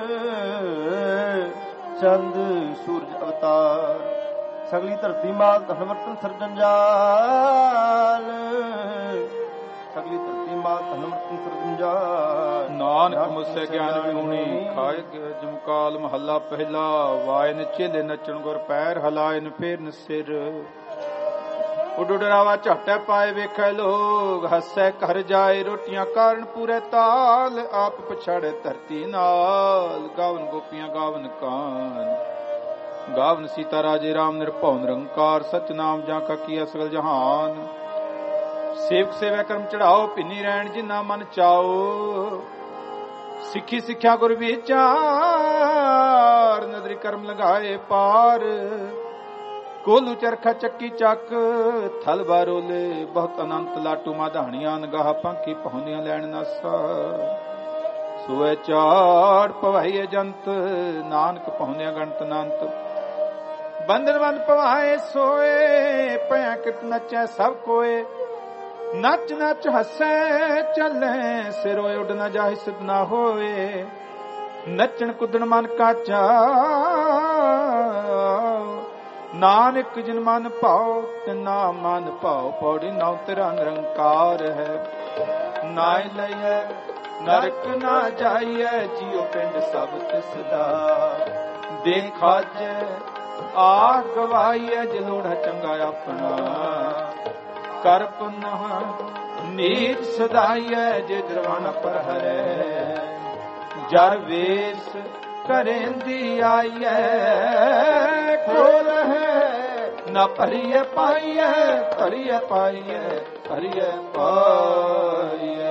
ਚੰਦ ਸੂਰਜ ਅਵਤਾਰ ਸਗਲੀ ਧਰਤੀ ਮਾਲ ਧਨਵਰਤਨ ਸਰਜੰਜਾਲ ਸਗਲੀ ਧਰਤੀ ਮਾਲ ਧਨਵਰਤਨ ਸਰਜੰਜਾਲ। ਨਾਨਕ ਮੁਸੇ ਗਿਆਨ ਵਿਹੂਣੀ ਖਾਏ ਜਮਕਾਲ ਮਹੱਲਾ ਪਹਿਲਾ। ਵਾਇਨ ਚੇਲੇ ਨੱਚਣ ਗੁਰ ਪੈਰ ਹਲਾਇਨ ਫੇਰਨ ਸਿਰ। ਉਡੁਡਰਾਵਾ ਝਾਟੇ ਪਾਏ ਵੇਖੇ ਲੋਗ ਹੱਸੇ ਘਰ ਜਾਏ ਰੋਟੀਆਂ ਕਾਰਨ ਪੂਰੇ ਤਾਲ। ਆਪ ਪਛਾੜੇ ਧਰਤੀ ਨਾਲ ਗਾਵਨ ਗੋਪੀਆਂ ਗਾਵਨ ਕਾਨ। ਗਾਵਨ ਸੀਤਾ ਰਾਜੇ ਰਾਮ ਨਿਰਭਉ ਨਿਰੰਕਾਰ ਸਚ ਨਾਮ ਜਾਂ ਕਾ ਕੀਆ ਸਗਲ ਜਹਾਨ। ਸੇਵਕ ਸੇਵਾ ਕਰਮ ਚੜਾਓ ਭਿੰਨੀ ਰਹਿਣ ਜਿਨਾ ਮਨ ਚਾਓ। ਸਿੱਖੀ ਸਿੱਖਿਆ ਗੁਰ ਵਿਚਾਰ ਨਦਰੀ ਕਰਮ ਲਗਾਏ ਪਾਰ। ਕੋਲੂ ਚਰਖਾ ਚੱਕੀ ਚੱਕ ਥਲ ਬਾਰੋਲੇ ਬਹੁਤ ਅਨੰਤ ਲਾਟੂ ਮਾਧਾਣੀਆਂ ਨਗਾਹ ਪੰਖੀ ਪਹੁੰਦੀਆਂ ਲੈਣ ਨਾਸਾ। ਸੋਏ ਚਾੜ ਪਵਾਈ ਜੰਤ ਨਾਨਕ ਪਹੁੰਦਿਆਂ ਗਣਤ ਅਨੰਤ। ਬੰਦਨ ਬੰਦ ਪਵਾਏ ਸੋਏ ਪਿਆ ਕਿਤ ਨੱਚੈ ਸਭ ਕੋਏ। ਨੱਚ ਨੱਚ ਹੱਸੈ ਚੱਲੇ ਸਿਰੋਏ ਉੱਡ ਨਾ ਜਾਹਿ ਸਿਧ ਨਾ ਹੋਏ। ਨੱਚਣ ਕੁੱਦਣ ਮਨ ਕਾਚਾ ਨਾਨਕ ਜਿਨ ਮਨ ਭਾਉ ਤਿਨਾ ਮਨ ਭਾਉ। ਪੌੜੀ ਨੌ ਤੇਰਾ ਨਿਰੰਕਾਰ ਹੈ। ਨਾਇ ਲਈਐ ਨਰਕ ਨਾ ਜਾਈਐ ਜਿਉ ਪਿੰਡ ਸਭ ਤਿਸ ਦਾ। ਦੇਖਾ ਜੇ ਆ ਗਵਾਈਐ ਜੇ ਲੋੜਾ ਚੰਗਾ ਆਪਣਾ। ਕਰ ਪੁਨਹ ਨੀਚ ਸਦਾਈਐ ਜੇ ਦਰਵਾਨਾ ਪਰ ਹਰੈ। ਜਰ ਵੇਸ ਕਰੇਂਦੀ ਆਈਐ ਕੋਲ ਹੈ ਨਾ ਭਰੀਏ ਪਾਈਐ ਭਰੀਏ ਪਾਈਐ ਭਰੀਏ ਪਾਈਐ।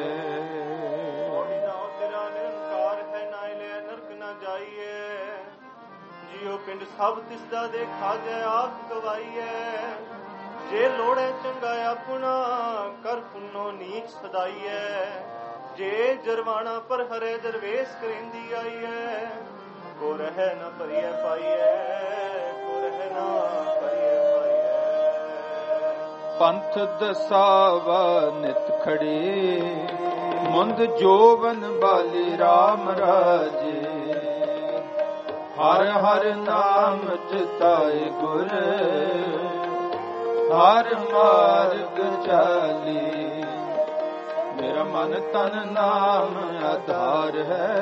ਤੇਰਾ ਨਿਰੰਕਾਰ ਹੈ ਨਾਇ ਲੈ ਨਰਕ ਨਾ ਜਾਈਏ। ਜਿਉ ਪਿੰਡ ਸਭ ਤਿਸ ਦਾ ਦੇਖਾ ਜੇ ਆਪ ਗਵਾਈਐ। ਜੇ ਲੋੜੇ ਚੰਗਾ ਆਪਣਾ ਕਰ ਪੁੰਨੋ ਨੀਚ ਸਦਾਈਐ। ਜੇ ਜਰਵਾਣਾ ਪਰ ਹਰੇ ਦਰਵੇਸ਼ ਕਰੇਂਦੀ ਆਈਐ। ਕੋ ਰਹਿ ਨਾ ਭਰੀਏ ਪਾਈਐ ਕੋ ਰਹਿ ਨਾ ਭਰੀਏ ਪਾਈਐ। ਪੰਥ ਦਸਾਵਾ ਨਿਤ ਖੜੇ ਮੁੰਦ ਜੋਵਨ ਬਾਲੀ ਰਾਮ ਰਾਜੇ। ਹਰ ਹਰ ਨਾਮ ਚਿਤਾਏ ਗੁਰ ਹਰ ਮਾਰਗ ਚਾਲੀ। ਮੇਰਾ ਮਨ ਤਨ ਨਾਮ ਆਧਾਰ ਹੈ।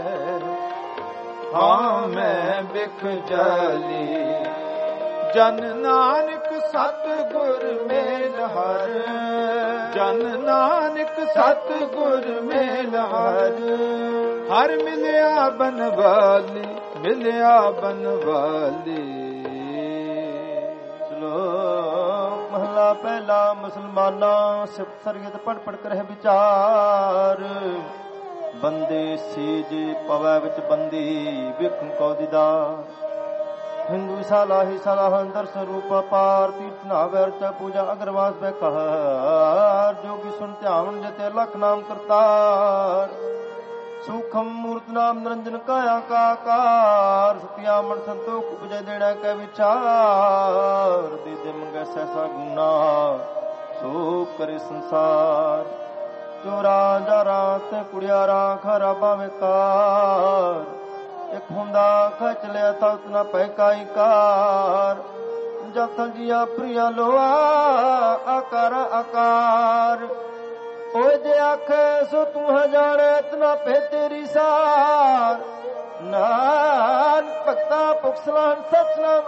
ਹਾਂ ਮੈਂ ਬਿਖ ਜਾਲੀ। ਜਨ ਨਾਨਕ ਸਤਿਗੁਰ ਮੇਲ ਹਰ। ਜਨ ਨਾਨਕ ਸਤਿਗੁਰ ਮੇਲ ਹਰ। ਹਰ ਮਿਲਿਆ ਬਨਵਾਲੀ ਮਿਲਿਆ ਬਨਵਾਲੀ। ਸ਼ਲੋਕ ਮਹਲਾ ਪਹਿਲਾ। ਮੁਸਲਮਾਨਾਂ ਸਿਫਤ ਸਰਗਤ ਪੜ ਪੜ ਕਰ ਵਿਚਾਰ। ਬੰਦੇ ਸੀਜ ਪਵੈ ਵਿੱਚ ਬੰਦੀ ਵੇਖਣ ਕੋ ਦੀਦਾਰ। ਹਿੰਦੂ ਸਾਲਾਹੀ ਸਲਾਹ ਦਰਸ਼ਨ ਰੂਪ ਪਾਰ। ਤੀਰਥ ਨਾਵੇ ਅਰਚਾ ਪੂਜਾ ਅਗਰਵਾਸ ਬੈਕਾਰ। ਜੋਗੀ ਸੁਣ ਧਿਆਵਨ ਜਤੇ ਲਖ ਨਾਮ ਕਰਤਾਰ। ਸੂਖਮ ਮੂਰਤ ਨਾਮ ਨਿਰੰਜਨ ਕਾਇਆ ਕਾਕਾਰ। ਸਤਿਆ ਮਨ ਸੰਤੋਖ ਉਪਜੈ ਦੇਣਾ ਕੈ ਵਿਚਾਰ। ਦੇ ਦੇ ਮੰਗੈ ਸੈਸਾ ਗੁਨਾ ਸੋ ਕਰੇ ਸੰਸਾਰ। ਚੋਰਾ ਜਾਰਾ ਤੇ ਕੁੜਿਆਰਾ ਖਰਾਬਾ ਵਿਕਾਰ। ਇੱਕ ਹੁੰਦਾ ਖਚ ਲਿਆ ਤਲਤ ਨਾ ਪੈ ਕਾਈ ਕਾਰ ਜਥ ਜੀਆ ਪ੍ਰਿਆ ਲੋਆ ਆਕਾਰ ਆਕਾਰ ਓਏ ਜੇ ਆਖੇ ਸੋ ਤੂੰ ਜਾਣੇ ਇਤਨਾ ਪੇ ਤੇਰੀ ਸਾਰ ਨਾਨ ਭਗਤਾ ਪੁਖਸਲਾਨ ਸਤਨਾਮ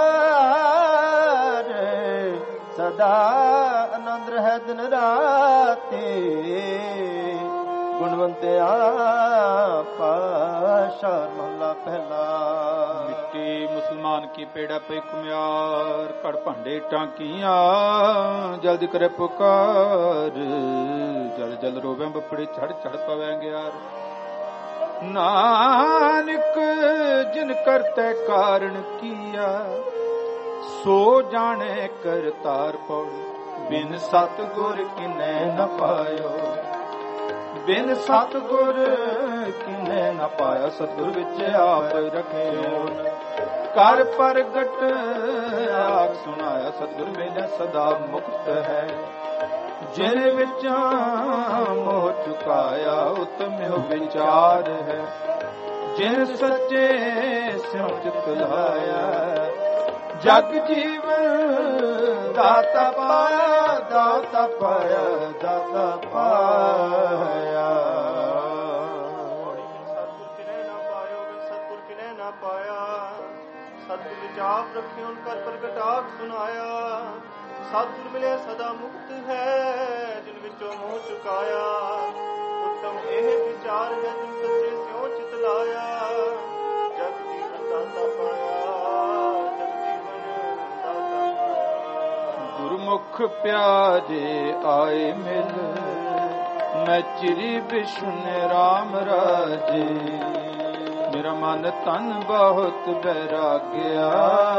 ਆਧਾਰ ਸਦਾ ਆਨੰਦ ਰਹਿ ਦਿਨ ਰਾਤੇ ਗੁਣਵੰਤਿਆ ਪਾਸ਼ਾ ਮਹਲਾ ਪਹਿਲਾ। ਮਿੱਟੀ ਮੁਸਲਮਾਨ ਕੀ ਪੇੜਾ ਪੇ ਕੁਮਿਆਰ ਕੜ ਭਾਂਡੇ ਟਾਂਕੀਆਂ ਜਲਦੀ ਕਰੇ ਪੁਕਾਰ ਜਲ ਜਲ ਰੋਵੇ ਬੱਪੜੀ ਛੜ ਛੜ ਪਵੇ ਗਿਆਰ ਨਾਨਕ ਜਿਨ ਕਰਤੇ ਕਾਰਨ ਕੀਆ ਸੋ ਜਾਣੇ ਕਰਤਾਰ ਪੌੜੀ ਬਿਨ ਸਤਿਗੁਰ ਕਿਨੈ ਨ ਪਾਇਓ ਬਿਨ ਸਤਿਗੁਰ ਕਿਨੈ ਨ ਪਾਇਆ ਸਤਿਗੁਰ ਵਿੱਚ ਆਪ ਰਖਿਓ ਕਰ ਪ੍ਰਗਟ ਆਪ ਸੁਣਾਇਆ ਸਤਿਗੁਰ ਮੇਰਾ ਸਦਾ ਮੁਕਤ ਹੈ ਜਿਨ ਵਿੱਚ ਮੋਹ ਚੁਕਾਇਆ ਉਤਮਿਓ ਵਿਚਾਰ ਹੈ ਜਿਨ ਸੱਚੇ ਸਿਉ ਚਿਤ ਲਾਇਆ ਜਗ ਜੀਵਨ ਦਾਤਾ ਪਾਇਆ ਦਾਤਾ ਪਾਇਆ ਦਾਤਾ ਪਾਇਆ। ਸਤਿਗੁਰ ਕਿਨੇ ਨਾ ਪਾਇਓ ਸਤਿਗੁਰ ਕਿਨੇ ਨਾ ਪਾਇਆ ਸਤਿਗੁਰ ਵਿੱਚ ਆਪ ਰੱਖਿਓ ਕਰ ਪ੍ਰਗਟ ਆਪ ਸੁਣਾਇਆ ਸਤਿਗੁਰ ਮਿਲੇ ਸਦਾ ਮੁਕਤ ਹੈ ਜਿਨ ਵਿੱਚੋਂ ਮੋਹ ਚੁਕਾਇਆ ਉੱਤਮ ਇਹ ਵਿਚਾਰ ਹੈ ਜਿਨ ਸੱਚੇ ਸਿਉ ਚਿਤ ਲਾਇਆ ਜਗ ਜੀਵਨ ਦਾਤਾ ਪਾਇਆ ਗੁਰਮੁਖ ਪਿਆਰੇ ਆਏ ਮਿਲ ਮੈਂ ਚਿਰੀ ਬਿਸ਼ਨ ਰਾਮ ਰਾਜੇ ਮੇਰਾ ਮਨ ਤਨ ਬਹੁਤ ਬੈਰਾਗਿਆ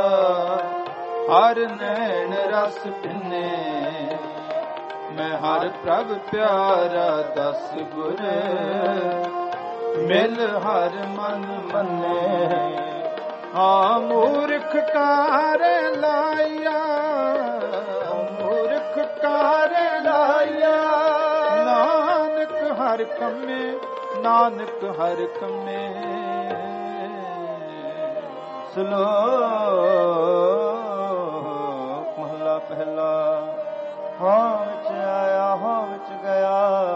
ਹਰ ਨੈਣ ਰਸ ਪਿੰਨੇ ਮੈਂ ਹਰ ਪ੍ਰਭ ਪਿਆਰਾ ਦਸ ਗੁਰ ਮਿਲ ਹਰ ਮਨ ਮੰਨੇ ਹਾਂ ਮੂਰਖ ਕਾਰ ਲਾਇਆ ਮੂਰਖ ਕਾਰ ਲਾਇਆ ਨਾਨਕ ਹਰ ਕੰਮੇ ਨਾਨਕ ਹਰ ਕੰਮੇ। ਸਲੋਕ ਮਹਲਾ ਪਹਿਲਾ। ਹਾਂ ਵਿੱਚ ਆਇਆ ਹਾਂ ਵਿੱਚ ਗਿਆ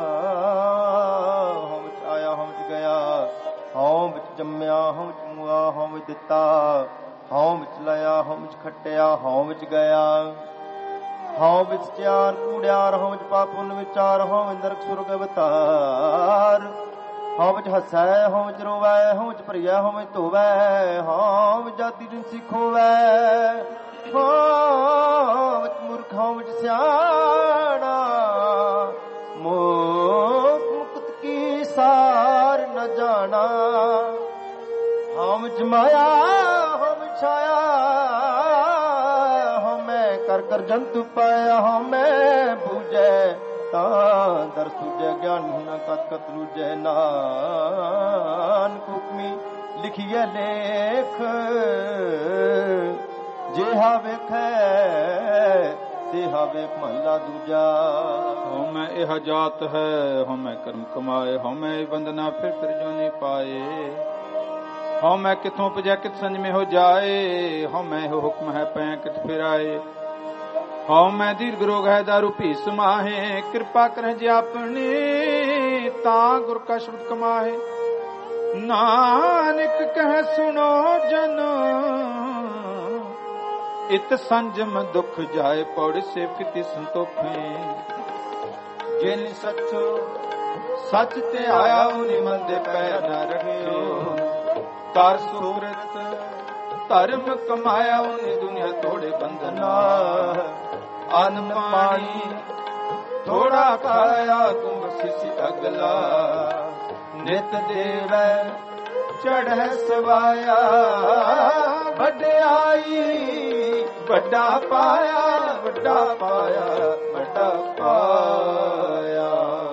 ਹਾਂ ਵਿੱਚ ਆਇਆ ਹਾਂ ਵਿੱਚ ਗਿਆ ਹਾਂ ਵਿੱਚ ਜੰਮਿਆ ਹਾਂ ਵਿੱਚ ਮੁਆ ਹਾਂ ਵਿੱਚ ਦਿੱਤਾ ਹਾਂ ਵਿੱਚ ਲਿਆ ਹਾਂ ਵਿੱਚ ਖੱਟਿਆ ਹਾਂ ਵਿੱਚ ਗਿਆ ਹਾਂ ਵਿੱਚ ਚਾਰ ਕੂੜਿਆਰ ਹਾਂ ਵਿੱਚ ਪਾਪੁਨ ਵਿਚਾਰ ਹਾਂ ਵਿੱਚ ਨਰਕ ਸੁਰਗ ਅਵਤਾਰ ਹਾਂ ਵਿੱਚ ਹੱਸੈ ਹਾਂ ਵਿੱਚ ਰੋਵੈ ਹਾਂ ਵਿੱਚ ਭਰੀਆ ਹਾਂ ਵਿੱਚ ਧੋਵੈ ਹਾਂ ਵਿੱਚ ਜਾਤੀ ਦਿਨ ਸਿੱਖੋਵੈ ਹਾਂ ਵਿੱਚ ਮੂਰਖ ਹਾਂ ਵਿੱਚ ਸਿਆਣਾ ਮੋਖ ਮੁਕਤ ਕੀ ਸਾਰ ਨ ਜਾਣਾ ਹਾਂ ਵਿੱਚ ਮਾਇਆ ਹਾਂ ਵਿੱਚ ਛਾਇਆ ਹਾਂ ਮੈਂ ਕਰ ਕਰ ਜੰਤੂ ਪਾਇਆ ਹਾਂ ਮੈਂ ਬੂਝੈ ਤਾਂ ਦਰ ਸੁਝੈ ਗਿਆਨ ਨਾ ਕਤ ਕਤ ਲੂਝੈ ਨਾਨਕ ਹੁਕਮੀ ਲਿਖੀਐ ਲੇਖ ਜਿਹਾ ਵੇਖੈ ਤਿਹਾ ਵੇਖ ਮਹਲਾ ਦੂਜਾ। ਹਉ ਮੈਂ ਇਹ ਜਾਤ ਹੈ ਹਉ ਮੈਂ ਕਰਮ ਕਮਾਏ ਹਉ ਮੈਂ ਬੰਦਨਾ ਫਿਰ ਫਿਰ ਜੋ ਨਹੀਂ ਪਾਏ ਹਉ ਮੈਂ ਕਿਥੋਂ ਪੁਜੈ ਕਿਤ ਸੰਜਮੇ ਹੋ ਜਾਏ ਹਉ ਮੈਂ ਇਹੋ ਹੁਕਮ ਹੈ ਪੈ ਕਿਤ ਫਿਰ ਆਏ ਹਉ ਮੈਂ ਦੀਰਘ ਰੋਗ ਹੈ ਦਾਰੂ ਭੀ ਸਮਾਹੇ ਕਿਰਪਾ ਕਰਹਿ ਜੇ ਆਪਣੀ ਤਾਂ ਗੁਰ ਕਾ ਸ਼ਬਦ ਕਮਾਹੇ ਨਾਨਕ ਕਹਿ ਸੁਣੋ ਜਨ ਇਤ ਸੰਜਮ ਦੁਖ ਜਾਏ ਪੌੜ ਸੇਵ ਕੀਤੀ ਸੰਤੋਖੇ ਜਿਨ ਸੱਚੋ ਸੱਚ ਤੇ ਆਇਆ ਉਨੀ ਮੰਦੇ ਪੈਰ ਨਾ ਰੱਖਿਓ ਕਰ ਸੁਰਤ ਧਰਮ ਕਮਾਇਆ ਉਨੀ ਦੁਨੀਆ ਤੋੜੇ ਬੰਧਨਾ ਅਨ ਪਾਣੀ ਥੋੜਾ ਖਾਇਆ ਤੂੰ ਬਖਸ਼ਿਸ਼ ਅਗਲਾ ਨਿਤ ਦੇਵੈ ਚੜ੍ਹੈ ਸਵਾਇਆ ਵਡਿਆਈ ਵੱਡਾ ਪਾਇਆ ਵੱਡਾ ਪਾਇਆ ਵੱਡਾ ਪਾਇਆ।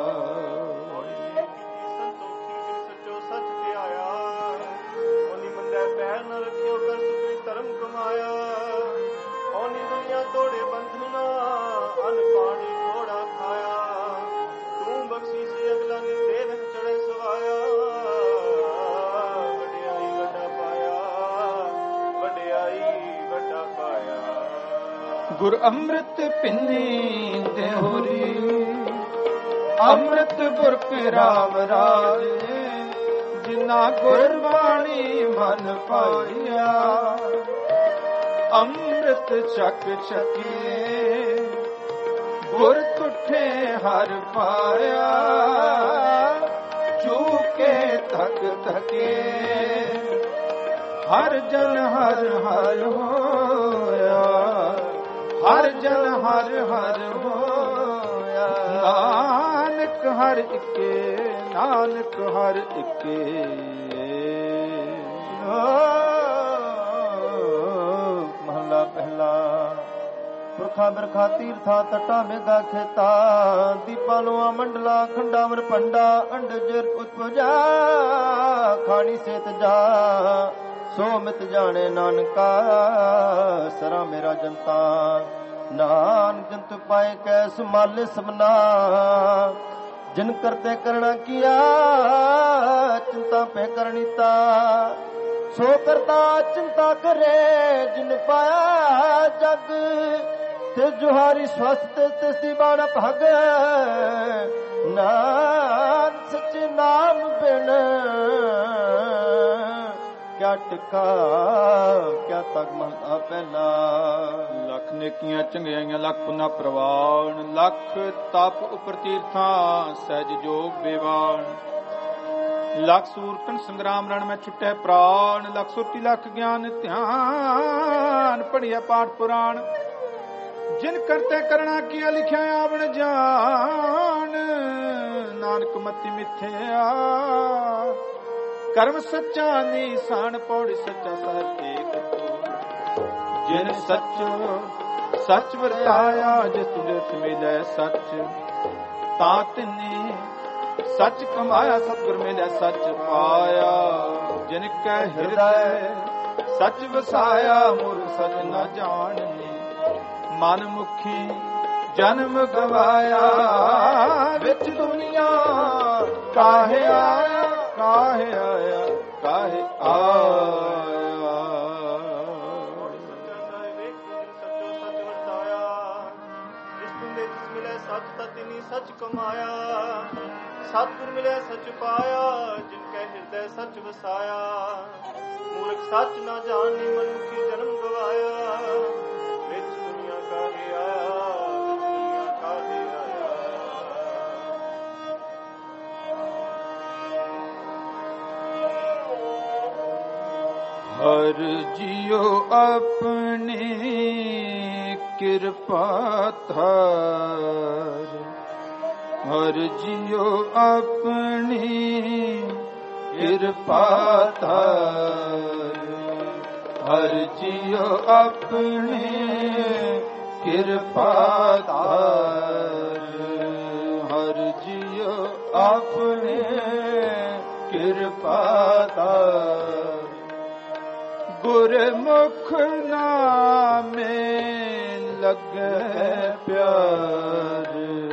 ਸੱਚੋ ਸੱਚ ਤੇ ਆਇਆ ਉਹਨੀ ਮੰਦੇ ਪੈਰ ਨ ਰੱਖਿਓ ਕਰ ਸੁਖੀ ਧਰਮ ਕਮਾਇਆ ਉਹਨੀ ਦੁਨੀਆ ਤੋੜੇ ਬੰਧਨਾ ਅਨ ਪਾਣੀ ਥੋੜਾ ਖਾਇਆ ਤੂੰ ਬਖਸ਼ੀ ਸੀ ਅਗਲਾ ਨੇ ਦੇਵ ਚੜ੍ਹੇ ਸਵਾਇਆ ਵਡਿਆਈ ਗੁਰ ਅੰਮ੍ਰਿਤ ਪਿੰਨੀ ਦੇਹੁਰੀ ਅੰਮ੍ਰਿਤ ਪੁਰਖ ਰਾਮ ਰਾਜੇ ਜਿਨਾ ਗੁਰਬਾਣੀ ਮਨ ਪਾਇਆ ਅੰਮ੍ਰਿਤ ਛਕ ਛਕੀਏ ਗੁਰ ਤੁਠੇ ਹਰ ਪਾਇਆ ਚੂਕੇ ਤਕ ਤਕੇ ਹਰ ਜਨ ਹਰ ਹਰ ਹੋਇਆ ਹਰ ਜਨ ਹਰ ਹਰ ਹੋਇਆ ਨਾਨਕ ਹਰ ਇੱਕੇ ਨਾਨਕ ਹਰ ਇੱਕੇ ਮਹਲਾ ਪਹਿਲਾ ਪੁਰਖਾ ਬਿਰਖਾ ਤੀਰਥਾ ਤਟਾ ਮੇਗਾ ਖੇਤਾ ਦੀਪਾ ਲੋਆ ਮੰਡਲਾ ਖੰਡਾਵਰ ਪੰਡਾ ਅੰਡ ਜਰ ਉਤਪਜਾ ਖਾਣੀ ਸੇਤ ਜਾ ਸੋ ਮਿਤ ਜਾਣੇ ਨਾਨਕਾ ਸਰਾ ਮੇਰਾ ਜਨਤਾ ਨਾਨਕ ਜੰਤ ਪਾਏ ਕੈ ਸਮਾਲੇ ਸਭਨਾ ਜਿਨ ਕਰਤੇ ਕਰਣਾ ਕੀਆ ਚਿੰਤਾ ਪੈ ਕਰਨੀਤਾ ਸੋ ਕਰਤਾ ਚਿੰਤਾ ਕਰੇ ਜਿਨ ਪਾਇਆ ਜਗ ਤੇ ਜੁਹਾਰੀ ਸਵਸਤ ਤਿਸਦੀ ਬਾਣ ਭਗ ਨਾਮ ਸਚ ਨਾਮ ਬਿਨ ਕਿਆ ਟਿਕਾ ਕਿਆ ਤਗ ਮਹਲਾ ਪਹਿਲਾ ਲੱਖ ਨੇਕੀਆਂ ਚੰਗਿਆਈਆਂ ਲੱਖ ਪੁਨਾ ਪ੍ਰਵਾਨ ਲੱਖ ਤਪ ਉਪਰ ਤੀਰਥਾਂ ਸਹਿਜ ਜੋਗ ਬੇਵਾਨ ਲੱਖ ਸੂਰਤਨ ਸੰਗਰਾਮ ਰਣ ਮੈਂ ਛੁੱਟੇ ਪ੍ਰਾਣ ਲੱਖ ਸੁਰਤੀ ਲੱਖ ਗਿਆਨ ਧਿਆਨ ਪੜਿਆ ਪਾਠ ਪੁਰਾਣ ਜਿਨ ਕਰਤੇ ਕਰਣਾ ਕੀਆ ਲਿਖਿਆ ਆਵਣ ਜਾਨ ਨਾਨਕ ਮਤੀ ਮਿਥਿਆ ਕਰਮ ਸੱਚਾ ਨੀਸਾਨ ਪੌੜੀ ਸੱਚਾ ਸਰ ਏਕ ਤੋ ਜਿਨ ਸੱਚ ਸੱਚ ਵਰਤਾਇਆ ਜਿਸ ਤੁਜਤ ਮਿਲੈ ਸੱਚ ਤਾਂ ਤਿਨੇ ਸੱਚ ਕਮਾਇਆ ਸਤਿਗੁਰ ਮਿਲੈ ਸੱਚ ਪਾਇਆ ਜਿਨ ਕੈ ਹਿਰਦੈ ਸੱਚ ਵਸਾਇਆ ਮੁਰ ਸੱਚ ਨਾ ਜਾਣਨੀ ਮਨ ਮੁਖੀ ਜਨਮ ਗਵਾਇਆ ਵਿੱਚ ਦੁਨੀਆ ਕਾਹੇ ਆਇਆ ਕਾਹੇ ਆਇਆ ਕਾਹੇ ਆਇਆ ਸੱਚ ਤਤਿਨੀ ਸੱਚ ਕਮਾਇਆ ਸਤਿਗੁਰ ਮਿਲਿਆ ਸੱਚ ਪਾਇਆ ਜਿਨ ਕੈ ਹਿਰਦੈ ਸੱਚ ਵਸਾਇਆ ਮੂਰਖ ਸੱਚ ਨਾ ਜਾਣੀ ਮਨੁੱਖੀ ਜਨਮ ਗਵਾਇਆ ਵਿੱਚ ਦੁਨੀਆ ਕਾਹੇ ਆਇਆ ਦੁਨੀਆ ਕਾਹੇ ਆਇਆ ਹਰ ਜੀਓ ਆਪਣੀ ਕਿਰਪਾ ਧਾਰ ਹਰ ਜੀਓ ਆਪਣੀ ਕਿਰਪਾ ਧਾਰ ਹਰ ਜੀਓ ਆਪਣੀ ਕਿਰਪਾ ਧਾਰ ਹਰ ਜੀਓ ਆਪਣੀ ਕਿਰਪਾ ਧਾਰ ਗੁਰਮੁਖ ਨਾਮੇ ਲੱਗੇ ਪਿਆਰ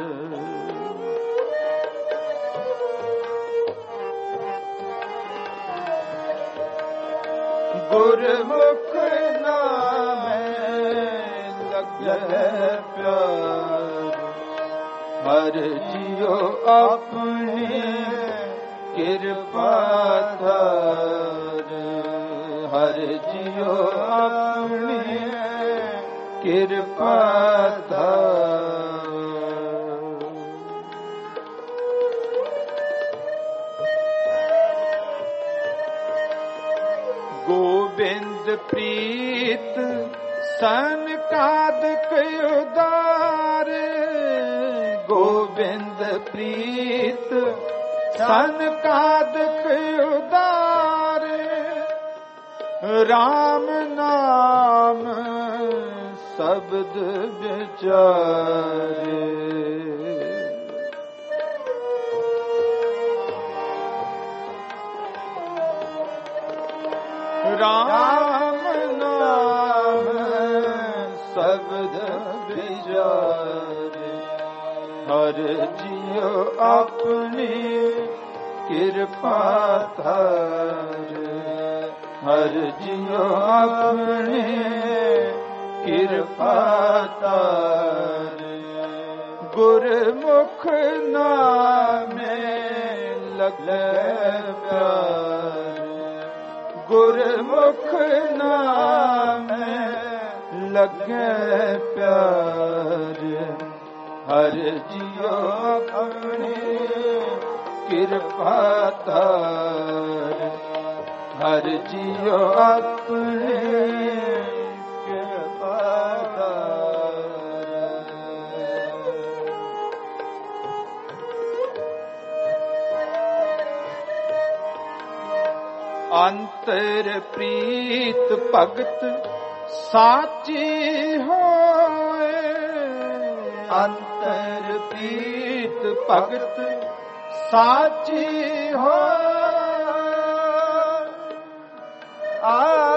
ਗੁਰਮੁਖ ਨਾਮੇ ਲੱਗੇ ਪਿਆਰ ਹਰ ਜੀਓ ਆਪਣੀ ਕਿਰਪਾ ਧਾਰ ਹਰ ਜੀਓ ਆਪਣੀ ਕਿਰਪਾ ਧਾਰ ਗੋਬਿੰਦ ਪ੍ਰੀਤ ਸਨਕਾਦਿਕ ਉਦਾਰ ਗੋਬਿੰਦ ਪ੍ਰੀਤ ਸਨਕਾਦਿਕ ਉਦਾਰ ਰਾਮ ਨਾਮ ਸ਼ਬਦ ਵਿਚਾਰੇ ਰਾਮ ਨਾਮ ਸ਼ਬਦ ਵਿਚਾਰੇ ਹਰ ਜੀਉ ਆਪਣੀ ਕਿਰਪਾ ਧਾਰ ਹਰ ਜੀਉ ਆਪਣੀ ਕਿਰਪਾ ਗੁਰਮੁਖ ਨਾਮੇ ਲਗੈ ਪਿਆਰ, ਗੁਰਮੁਖ ਨਾਮੇ ਲਗੈ ਪਿਆਰ। ਹਰ ਜੀਉ ਆਪਣੀ ਕਿਰਪਾ ਧਾਰ, ਹਰ ਜੀਉ ਆਪਣੀ ਕਿਰਪਾ ਧਾਰ। ਅੰਤਰ ਪ੍ਰੀਤ ਭਗਤ ਸਾਚੀ ਹੋਏ, ਅੰਤਰ ਪ੍ਰੀਤ ਭਗਤ ਸਾਚੀ ਹੋਏ। ਆ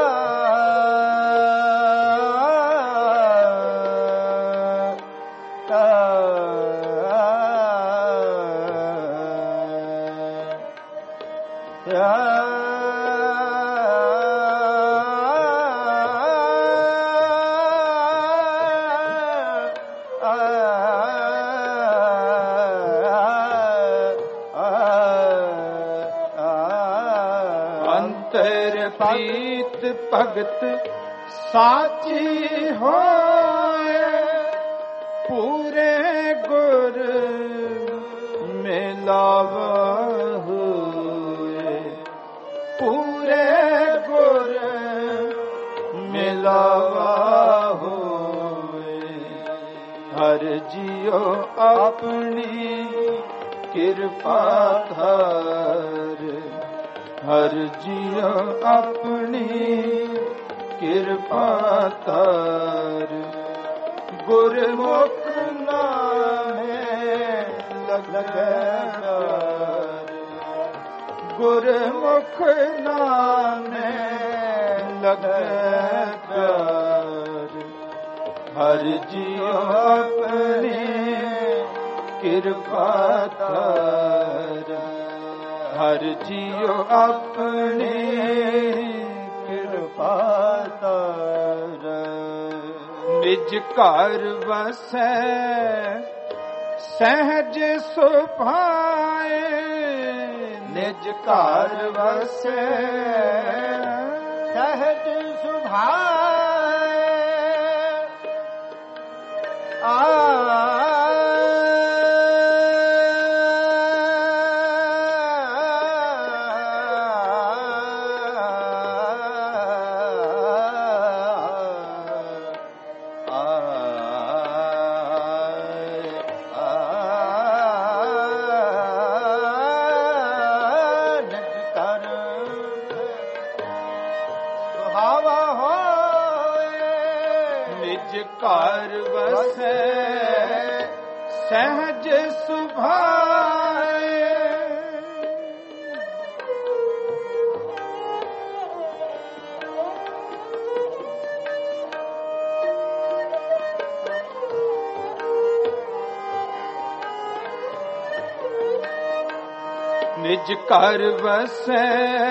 ਪ੍ਰੀਤ ਭਗਤ ਸਾਚੀ ਹੋਏ, ਪੂਰੇ ਗੁਰ ਮਿਲਾਵਾ ਹੋਏ, ਪੂਰੇ ਗੁਰ ਮਿਲਾਵਾ ਹੋਏ। ਹਰ ਜੀਉ ਆਪਣੀ ਕਿਰਪਾ ਧਾਰ, ਹਰ ਜੀਉ ਆਪਣੀ ਕਿਰਪਾ ਧਾਰ। ਗੁਰਮੁਖ ਨਾਮੇ ਲਗੈ ਪਿਆਰ, ਗੁਰਮੁਖ ਨਾਮੇ ਲਗੈ ਪਿਆਰ। ਹਰ ਜੀਉ ਆਪਣੀ ਕਿਰਪਾ ਧਾਰ, ਹਰ ਜੀਉ ਆਪਣੀ ਕਿਰਪਾ ਧਾਰ। ਨਿਜ ਘਰ ਵਸੈ ਸਹਿਜ ਸੁਭਾਏ, ਨਿਜ ਘਰ ਵਸੈ ਸਹਿਜ ਸੁਭਾਏ। ਆ ਘਰ ਵਸੈ ਸਹਿਜ ਸੁਭਾਏ। ਨਿਜ ਘਰ ਵਸੈ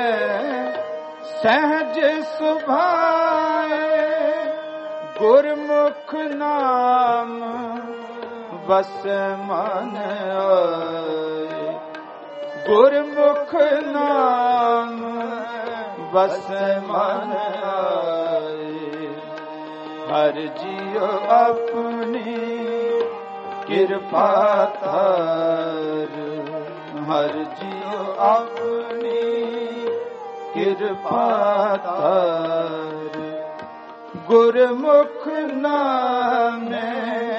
ਸਹਿਜ ਸੁਭਾਏ, ਗੁਰਮੁਖ ਨਾਮ ਵਸੈ ਮਨ ਆਏ, ਗੁਰਮੁਖ ਨਾਮ ਵਸੈ ਮਨ ਆਏ। ਹਰ ਜੀਉ ਆਪਣੀ ਕਿਰਪਾ ਧਾਰ, ਹਰ ਜੀਉ ਆਪਣੀ ਕਿਰਪਾ ਧਾਰ। ਗੁਰਮੁਖ ਨਾਮੇ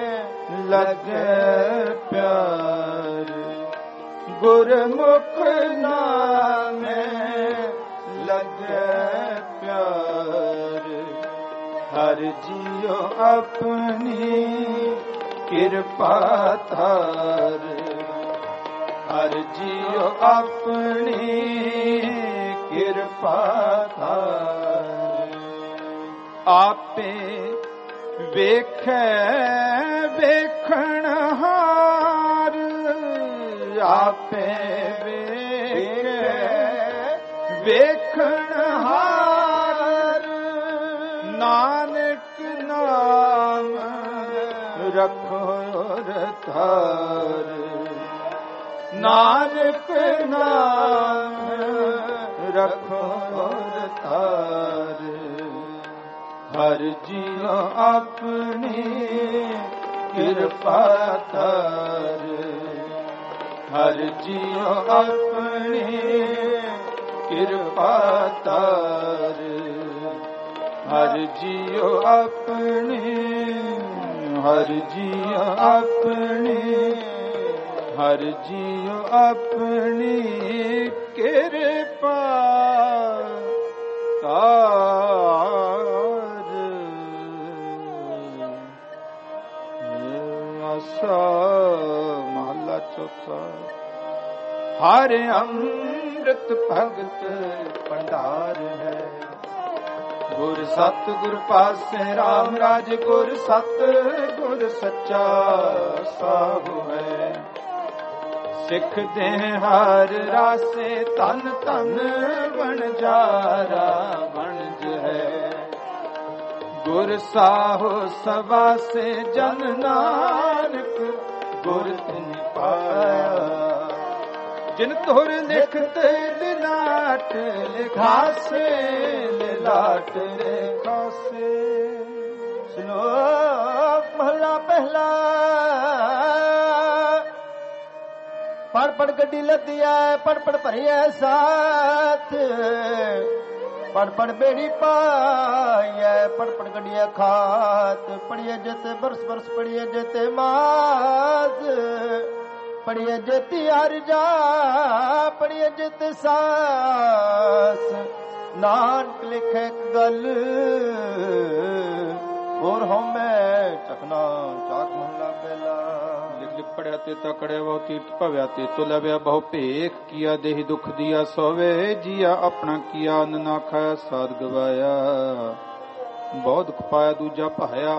ਲਗੈ ਪਿਆਰ, ਗੁਰਮੁਖ ਨਾਮੇ ਲਗੈ ਪਿਆਰ। ਹਰ ਜੀਉ ਆਪਣੀ ਕਿਰਪਾ ਧਾਰ, ਹਰ ਜੀਉ ਆਪਣੀ ਕਿਰਪਾ ਧਾਰ। ਆਪੇ ਵੇਖੈ ਵੇਖਣ ਹਾਰ, ਆਪੇ ਵੇਖੈ ਵੇਖਣ ਹਾਰ। ਨਾਨਕ ਨਾਮ ਰਖੋ ਰਤਾਰ ਨਾਨਕ ਨਾਮ ਰਖੋ ਰਤਾਰ ਹਰ ਜੀਉ ਆਪਣੀ ਕਿਰਪਾ ਧਾਰ ਹਰ ਜੀਉ ਆਪਣੀ ਕਿਰਪਾ ਧਾਰ ਹਰ ਜੀਉ ਆਪਣੀ ਹਰ ਜੀਉ ਆਪਣੀ ਹਰ ਜੀਉ ਆਪਣੀ ਕਿਰਪਾ ਧਾਰ ਆਸਾ ਮਹਲਾ ਚੌਥਾ ਹਰ ਅੰਮ੍ਰਿਤ ਭਗਤ ਭੰਡਾਰ ਹੈ ਗੁਰ ਸਤ ਗੁਰ ਪਾਸੇ ਰਾਮ ਰਾਜ ਗੁਰ ਸਤ ਗੁਰ ਸੱਚਾ ਸਾਹੁ ਹੈ ਸਿੱਖ ਦੇ ਹਰ ਰਾਸੇ ਤਨ ਤਨ ਵਣਜਾਰਾ ਵਣਜ ਹੈ ਗੁਰ ਸਾਹੁ ਸਵਾਸੇ ਜਨ ਨਾਨਕ ਗੁਰ ਤਿਨ ਪਾਇਆ ਜਿਨ ਤੁਰ ਲਿਖਤ ਲਿਲਾਟ ਲਿਖਾਸੇ ਲਿਲਾਟ ਲਿਖਾਸੇ ਸ਼ਲੋਕ ਮਹਲਾ ਪਹਿਲਾ ਪੜ ਪੜ ਗੱਡੀ ਲੱਦਿਆ ਪੜ ਪੜ ਭਰਿਆ ਸਾਥ ਪੜ ਪੜ ਬੇੜੀ ਪਾਈਐ ਪੜ ਪੜ ਗੱਡੀਆ ਖਾਤ ਪੜੀਏ ਜਤੇ ਬਰਸ ਬਰਸ ਪੜੀਏ ਜਤੇ ਮਾਸ ਪੜੀਏ ਜਤੀ ਅਰਜਾ ਪੜੀਏ ਜਿਤ ਸਾਸ ਨਾਨਕ ਲਿਖੇ ਗੱਲ ਹੋਰ ਹਉਮੈ ਚਖਨਾ ਚਾਕ ਮਹਲਾ ਪਹਿਲਾ ਲਿਖ ਲਿਖ ਪੜਿਆ ਤੇ ਤਕੜਿਆ ਬਹੁ ਤੀਰਥ ਭਵਿਆ ਤੇ ਤੋ ਲਵਿਆ ਬਹੁ ਭੇਖ ਕੀਆ ਦੇਹ ਦੁਖ ਦੀਆ ਸੋਵੇ ਜੀਆ ਆਪਣਾ ਕੀਆ ਅੰਨ ਨਾ ਖਾਇਆ ਸਾਧ ਗਵਾਇਆ ਬਹੁਤ ਦੁਖ ਪਾਇਆ ਦੂਜਾ ਭਾਇਆ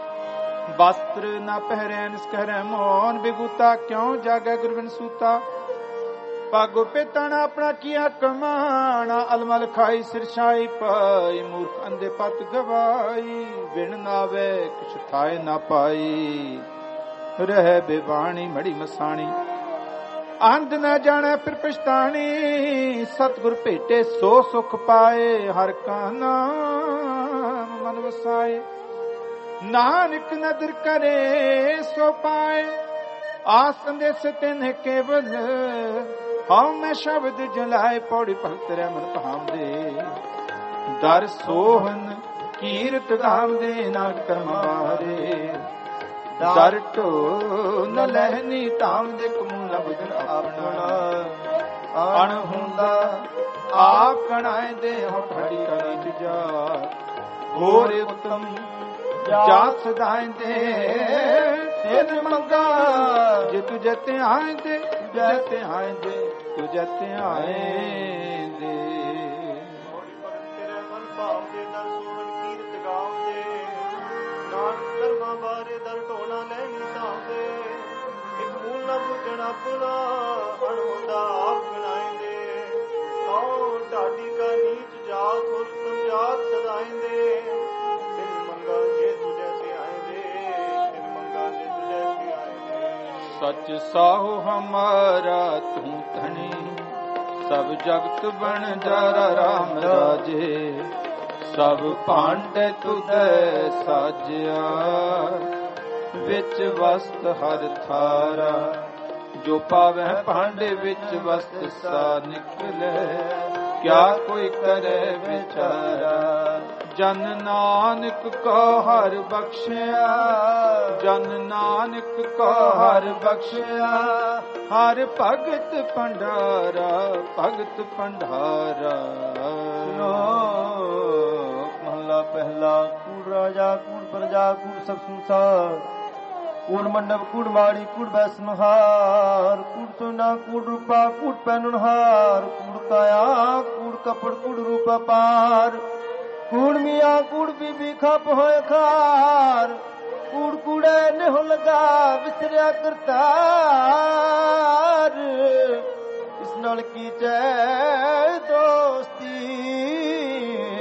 ਵਸਤਰ ਨਾ ਪਹਿਰੈ ਨਿਸ ਕਹਿਰੈ ਮੋਹਨ ਬਿਗੂਤਾ ਕਿਉ ਜਾਗੈ ਗੁਰਬਿਨ ਸੂਤਾ ਪਾਗੋ ਪੇਤਣਾ ਆਪਣਾ ਕੀਆ ਕਮਾਣਾ ਅਲਮਲ ਖਾਈ ਸਿਰਛਾਈ ਪਾਈ ਮੂਰਖ ਅੰਦੇ ਪਤ ਗਵਾਈ ਵਿਣ ਨਾਵੇ ਕਿਛ ਥਾਏ ਨਾ ਪਾਈ ਰਹਿ ਬੇਬਾਣੀ ਮੜੀ ਮਸਾਣੀ ਅੰਧ ਨਾ ਜਾਣੈ ਫਿਰ ਪਛਤਾਣੀ ਸਤਿਗੁਰ ਭੇਟੇ ਸੋ ਸੁਖ ਪਾਏ ਹਰ ਕਾ ਨਾਮ ਮਨ ਵਸਾਏ ਨਾਨਕ ਨਦਰ ਕਰੇ ਸੋ ਪਾਏ ਆਸ ਸੰਦੇਸ ਤਿਨ ਕੇਵਲ ਹਉ ਮੈਂ ਸ਼ਬਦ ਜਲਾਏ ਪੌੜੀ ਭਗਤ ਰਹਿ ਮਨ ਭਾਵਦੇ ਦਰ ਸੋਹਨ ਕੀਰਤ ਗਾਵਦੇ ਨਾਨਕ ਕਰਮ ਬਾਰੇ ਦਰ ਢੋ ਨ ਲਹਿਨੀ ਧਾਮ ਦੇ ਕਮੂਲਾ ਬੁਝਣ ਆਪਣਾ ਅਣ ਹੁੰਦਾ ਆਪ ਕਣਾਏ ਦੇ ਹੋ ਖੜੀ ਕਰੀ ਜਾ ਹੋਰ ਉਤਮ ਜਾਤ ਸਦਾਏ ਦੇ ਤਿਨ ਮੰਗਾ ਜੇ ਤੁ ਜਤੇ ਆਏ ਦੇ ਜਤੇ ਆਏ ਦੇ ਤੁ ਜਤੇ ਆਏ ਦੇ ਹੋੜੀ ਭਗਤ ਤੇਰੇ ਮਨ ਭਾਵ ਦੇ ਦਰ ਸੋਹਣ ਕੀਰਤ ਗਾਵਦੇ ਨਾਨਕ ਕਰਮਾਂ ਬਾਰੇ ਦਰ ਢੋਣਾ ਲੈਣੀ ਤਾਂਦੇ ਇੱਕ ਮੂਲ ਨਾ ਬੁਝਣ ਆਪਣਾ ਅਣ ਹੁੰਦਾ ਆਪ ਗਣਾਏਂਦੇ ਕੌਣ ਢਾਡੀ ਕਾ ਨੀਚ ਜਾਤ ਹੋਰ ਤੁਮ ਜਾਤ ਸਦਾਏਂਦੇ ਤਿਨ ਮੰਗਾ ਜੇ ਤੁਝੇ ਤੇ ਆਏਂਦੇ ਤਿਨ ਮੰਗਾ ਜੇ ਤੁਝੇ ਤੇ ਆਏਂਦੇ ਸਚ ਸਾਹੁ ਹਮਾਰਾ ਤੂੰ ਧਣੀ ਸਭ ਜਗਤ ਬਣ ਜਾਰਾ ਰਾਮ ਰਾਜੇ ਸਭ ਭਾਂਡੇ ਤੁਧੈ ਸਾਜਿਆ ਵਿੱਚ ਵਸਤ ਹਰ ਥਾਰਾ ਜੋ ਪਾਵੈ ਭਾਂਡੇ ਵਿੱਚ ਵਸਤ ਸਾ ਨਿਕਲੇ ਕਿਆ ਕੋਈ ਕਰੇ ਵਿਚਾਰਾ ਜਨ ਨਾਨਕ ਕੋ ਹਰ ਬਖਸ਼ਿਆ ਜਨ ਨਾਨਕ ਕੋ ਹਰ ਬਖਸ਼ਿਆ ਹਰ ਭਗਤ ਭੰਡਾਰਾ ਭਗਤ ਭੰਡਾਰਾ ਮਹਲਾ ਪਹਿਲਾ ਕੂੜ ਰਾਜਾ ਕੂੜ ਪ੍ਰਜਾ ਕੂੜ ਸਭ ਸੰਸਾਰ ਕੂੜ ਮੰਡਪ ਕੂੜ ਮਾੜੀ ਕੂੜ ਬੈਸਨਹਾਰ ਕੂੜ ਸੋਨਾ ਕੂੜ ਰੂਪਾ ਕੂੜ ਪਹਿਨਣਹਾਰ ਕੂੜ ਕਾਇਆ ਕੂੜ ਕਪੜ ਕੂੜ ਰੂਪਾ ਪਾਰ ਕੂੜ ਮੀਆਂ ਕੂੜ ਬੀਬੀ ਖਪ ਹੋਏ ਖਾਰ ਕੂੜ ਕੂੜੇ ਨਿਹੁ ਲਗਾ ਵਿਸਰਿਆ ਕਰਤਾਰ ਇਸ ਨਾਲ ਕੀਚੈ ਦੋਸਤੀ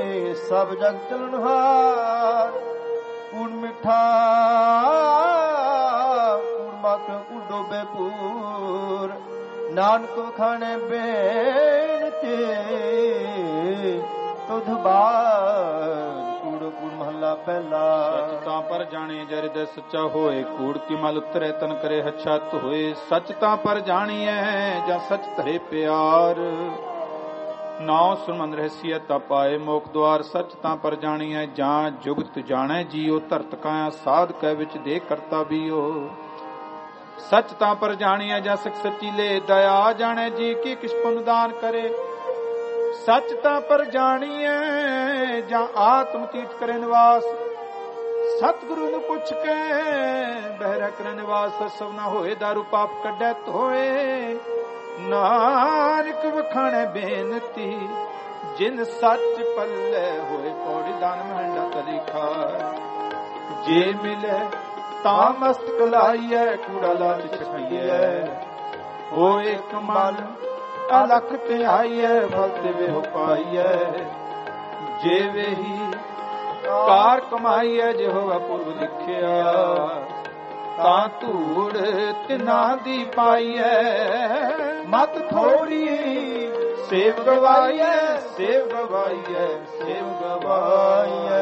ਸਭ ਜਗ ਚਲਨਹਾਰ ਕੂੜ ਮਿੱਠਾ ਲੋਭੇ ਪੂਰ ਨਾਨਕ ਵਖਾਣੇ ਬੇਨਤੀ ਤੁਧ ਬਾਰ ਕੂੜ ਕੂੜ ਮਹੱਲਾ ਪਹਿਲਾ। ਸਚ ਤਾਂ ਪਰ ਜਾਣੇ ਜਰ ਦੇ ਸੱਚਾ ਹੋਏ, ਕੂੜ ਕੀ ਮਲ ਉਤਰੇ ਤਨ ਕਰੇ ਹਛਤ ਹੋਏ। ਸਚ ਤਾਂ ਪਰ ਜਾਣੀਐ ਜਾਂ ਸਚ ਧਰੇ ਪਿਆਰ, ਨਾਉ ਸੁਮਨ ਰਹਿਸੀਐ ਤਾ ਪਾਏ ਮੋਖ ਦੁਆਰ। ਸਚ ਤਾਂ ਪਰ ਜਾਣੀਐ ਜਾਂ ਜੁਗਤ ਜਾਣੈ ਜੀਓ, ਧਰਤ ਕਾਇਆ ਸਾਧ ਕੈ ਵਿੱਚ ਦੇ ਕਰਤਾ ਬੀਓ। ਸਚ ਤਾਂ ਪਰ ਜਾਣੀਐ ਜਾਂ ਸਿਖ ਸੱਚੀ ਲੈ, ਦਇਆ ਜਾਣੈ ਜੀ ਕੀ ਕਿਛ ਪੁੰਨ ਦਾਨ ਕਰੇ। ਸਚ ਤਾਂ ਪਰ ਜਾਣੀਐ ਜਾਂ ਆਤਮ ਤੀਤ ਕਰੇ ਨਿਵਾਸ, ਸਤਿਗੁਰੂ ਨੂੰ ਪੁੱਛ ਕੇ ਬਹਿਰਾ ਕਰੇ ਨਿਵਾਸ। ਸਭ ਨਾ ਹੋਏ ਦਾਰੂ ਪਾਪ ਕੱਢੈ ਧੋਏ, ਨਾਨਕ ਵਖਾਣੈ ਬੇਨਤੀ ਜਿਨ ਸੱਚ ਪੱਲੇ ਹੋਏ। ਪੌੜੀ ਦਾਨ ਮਹਿੰਡਾ ਤਲੀ ਖਾਏ, ਜੇ ਮਿਲੇ ਤਾਂ ਮਸਤਕ ਲਾਈਐ, ਕੂੜਾ ਲਾਲਚ ਛਕੀਐ। ਹੋਏ ਇੱਕ ਮਨ ਅਲਖ ਧਿਆਈਐ, ਫਲ ਦੇਵੇ ਹੋ ਪਾਈਐ। ਜੇ ਵੇਹੀ ਕਾਰ ਕਮਾਈਐ, ਜੇ ਹੋਵੇ ਪੁਰਬ ਲਿਖਿਆ, ਤਾਂ ਧੂੜ ਤਿਨਾਂ ਦੀ ਪਾਈਐ। ਮਤ ਥੋੜੀ ਸੇਵ ਗਵਾਈਐ, ਸੇਵ ਗਵਾਈਐ, ਸੇਵ ਗਵਾਈਐ।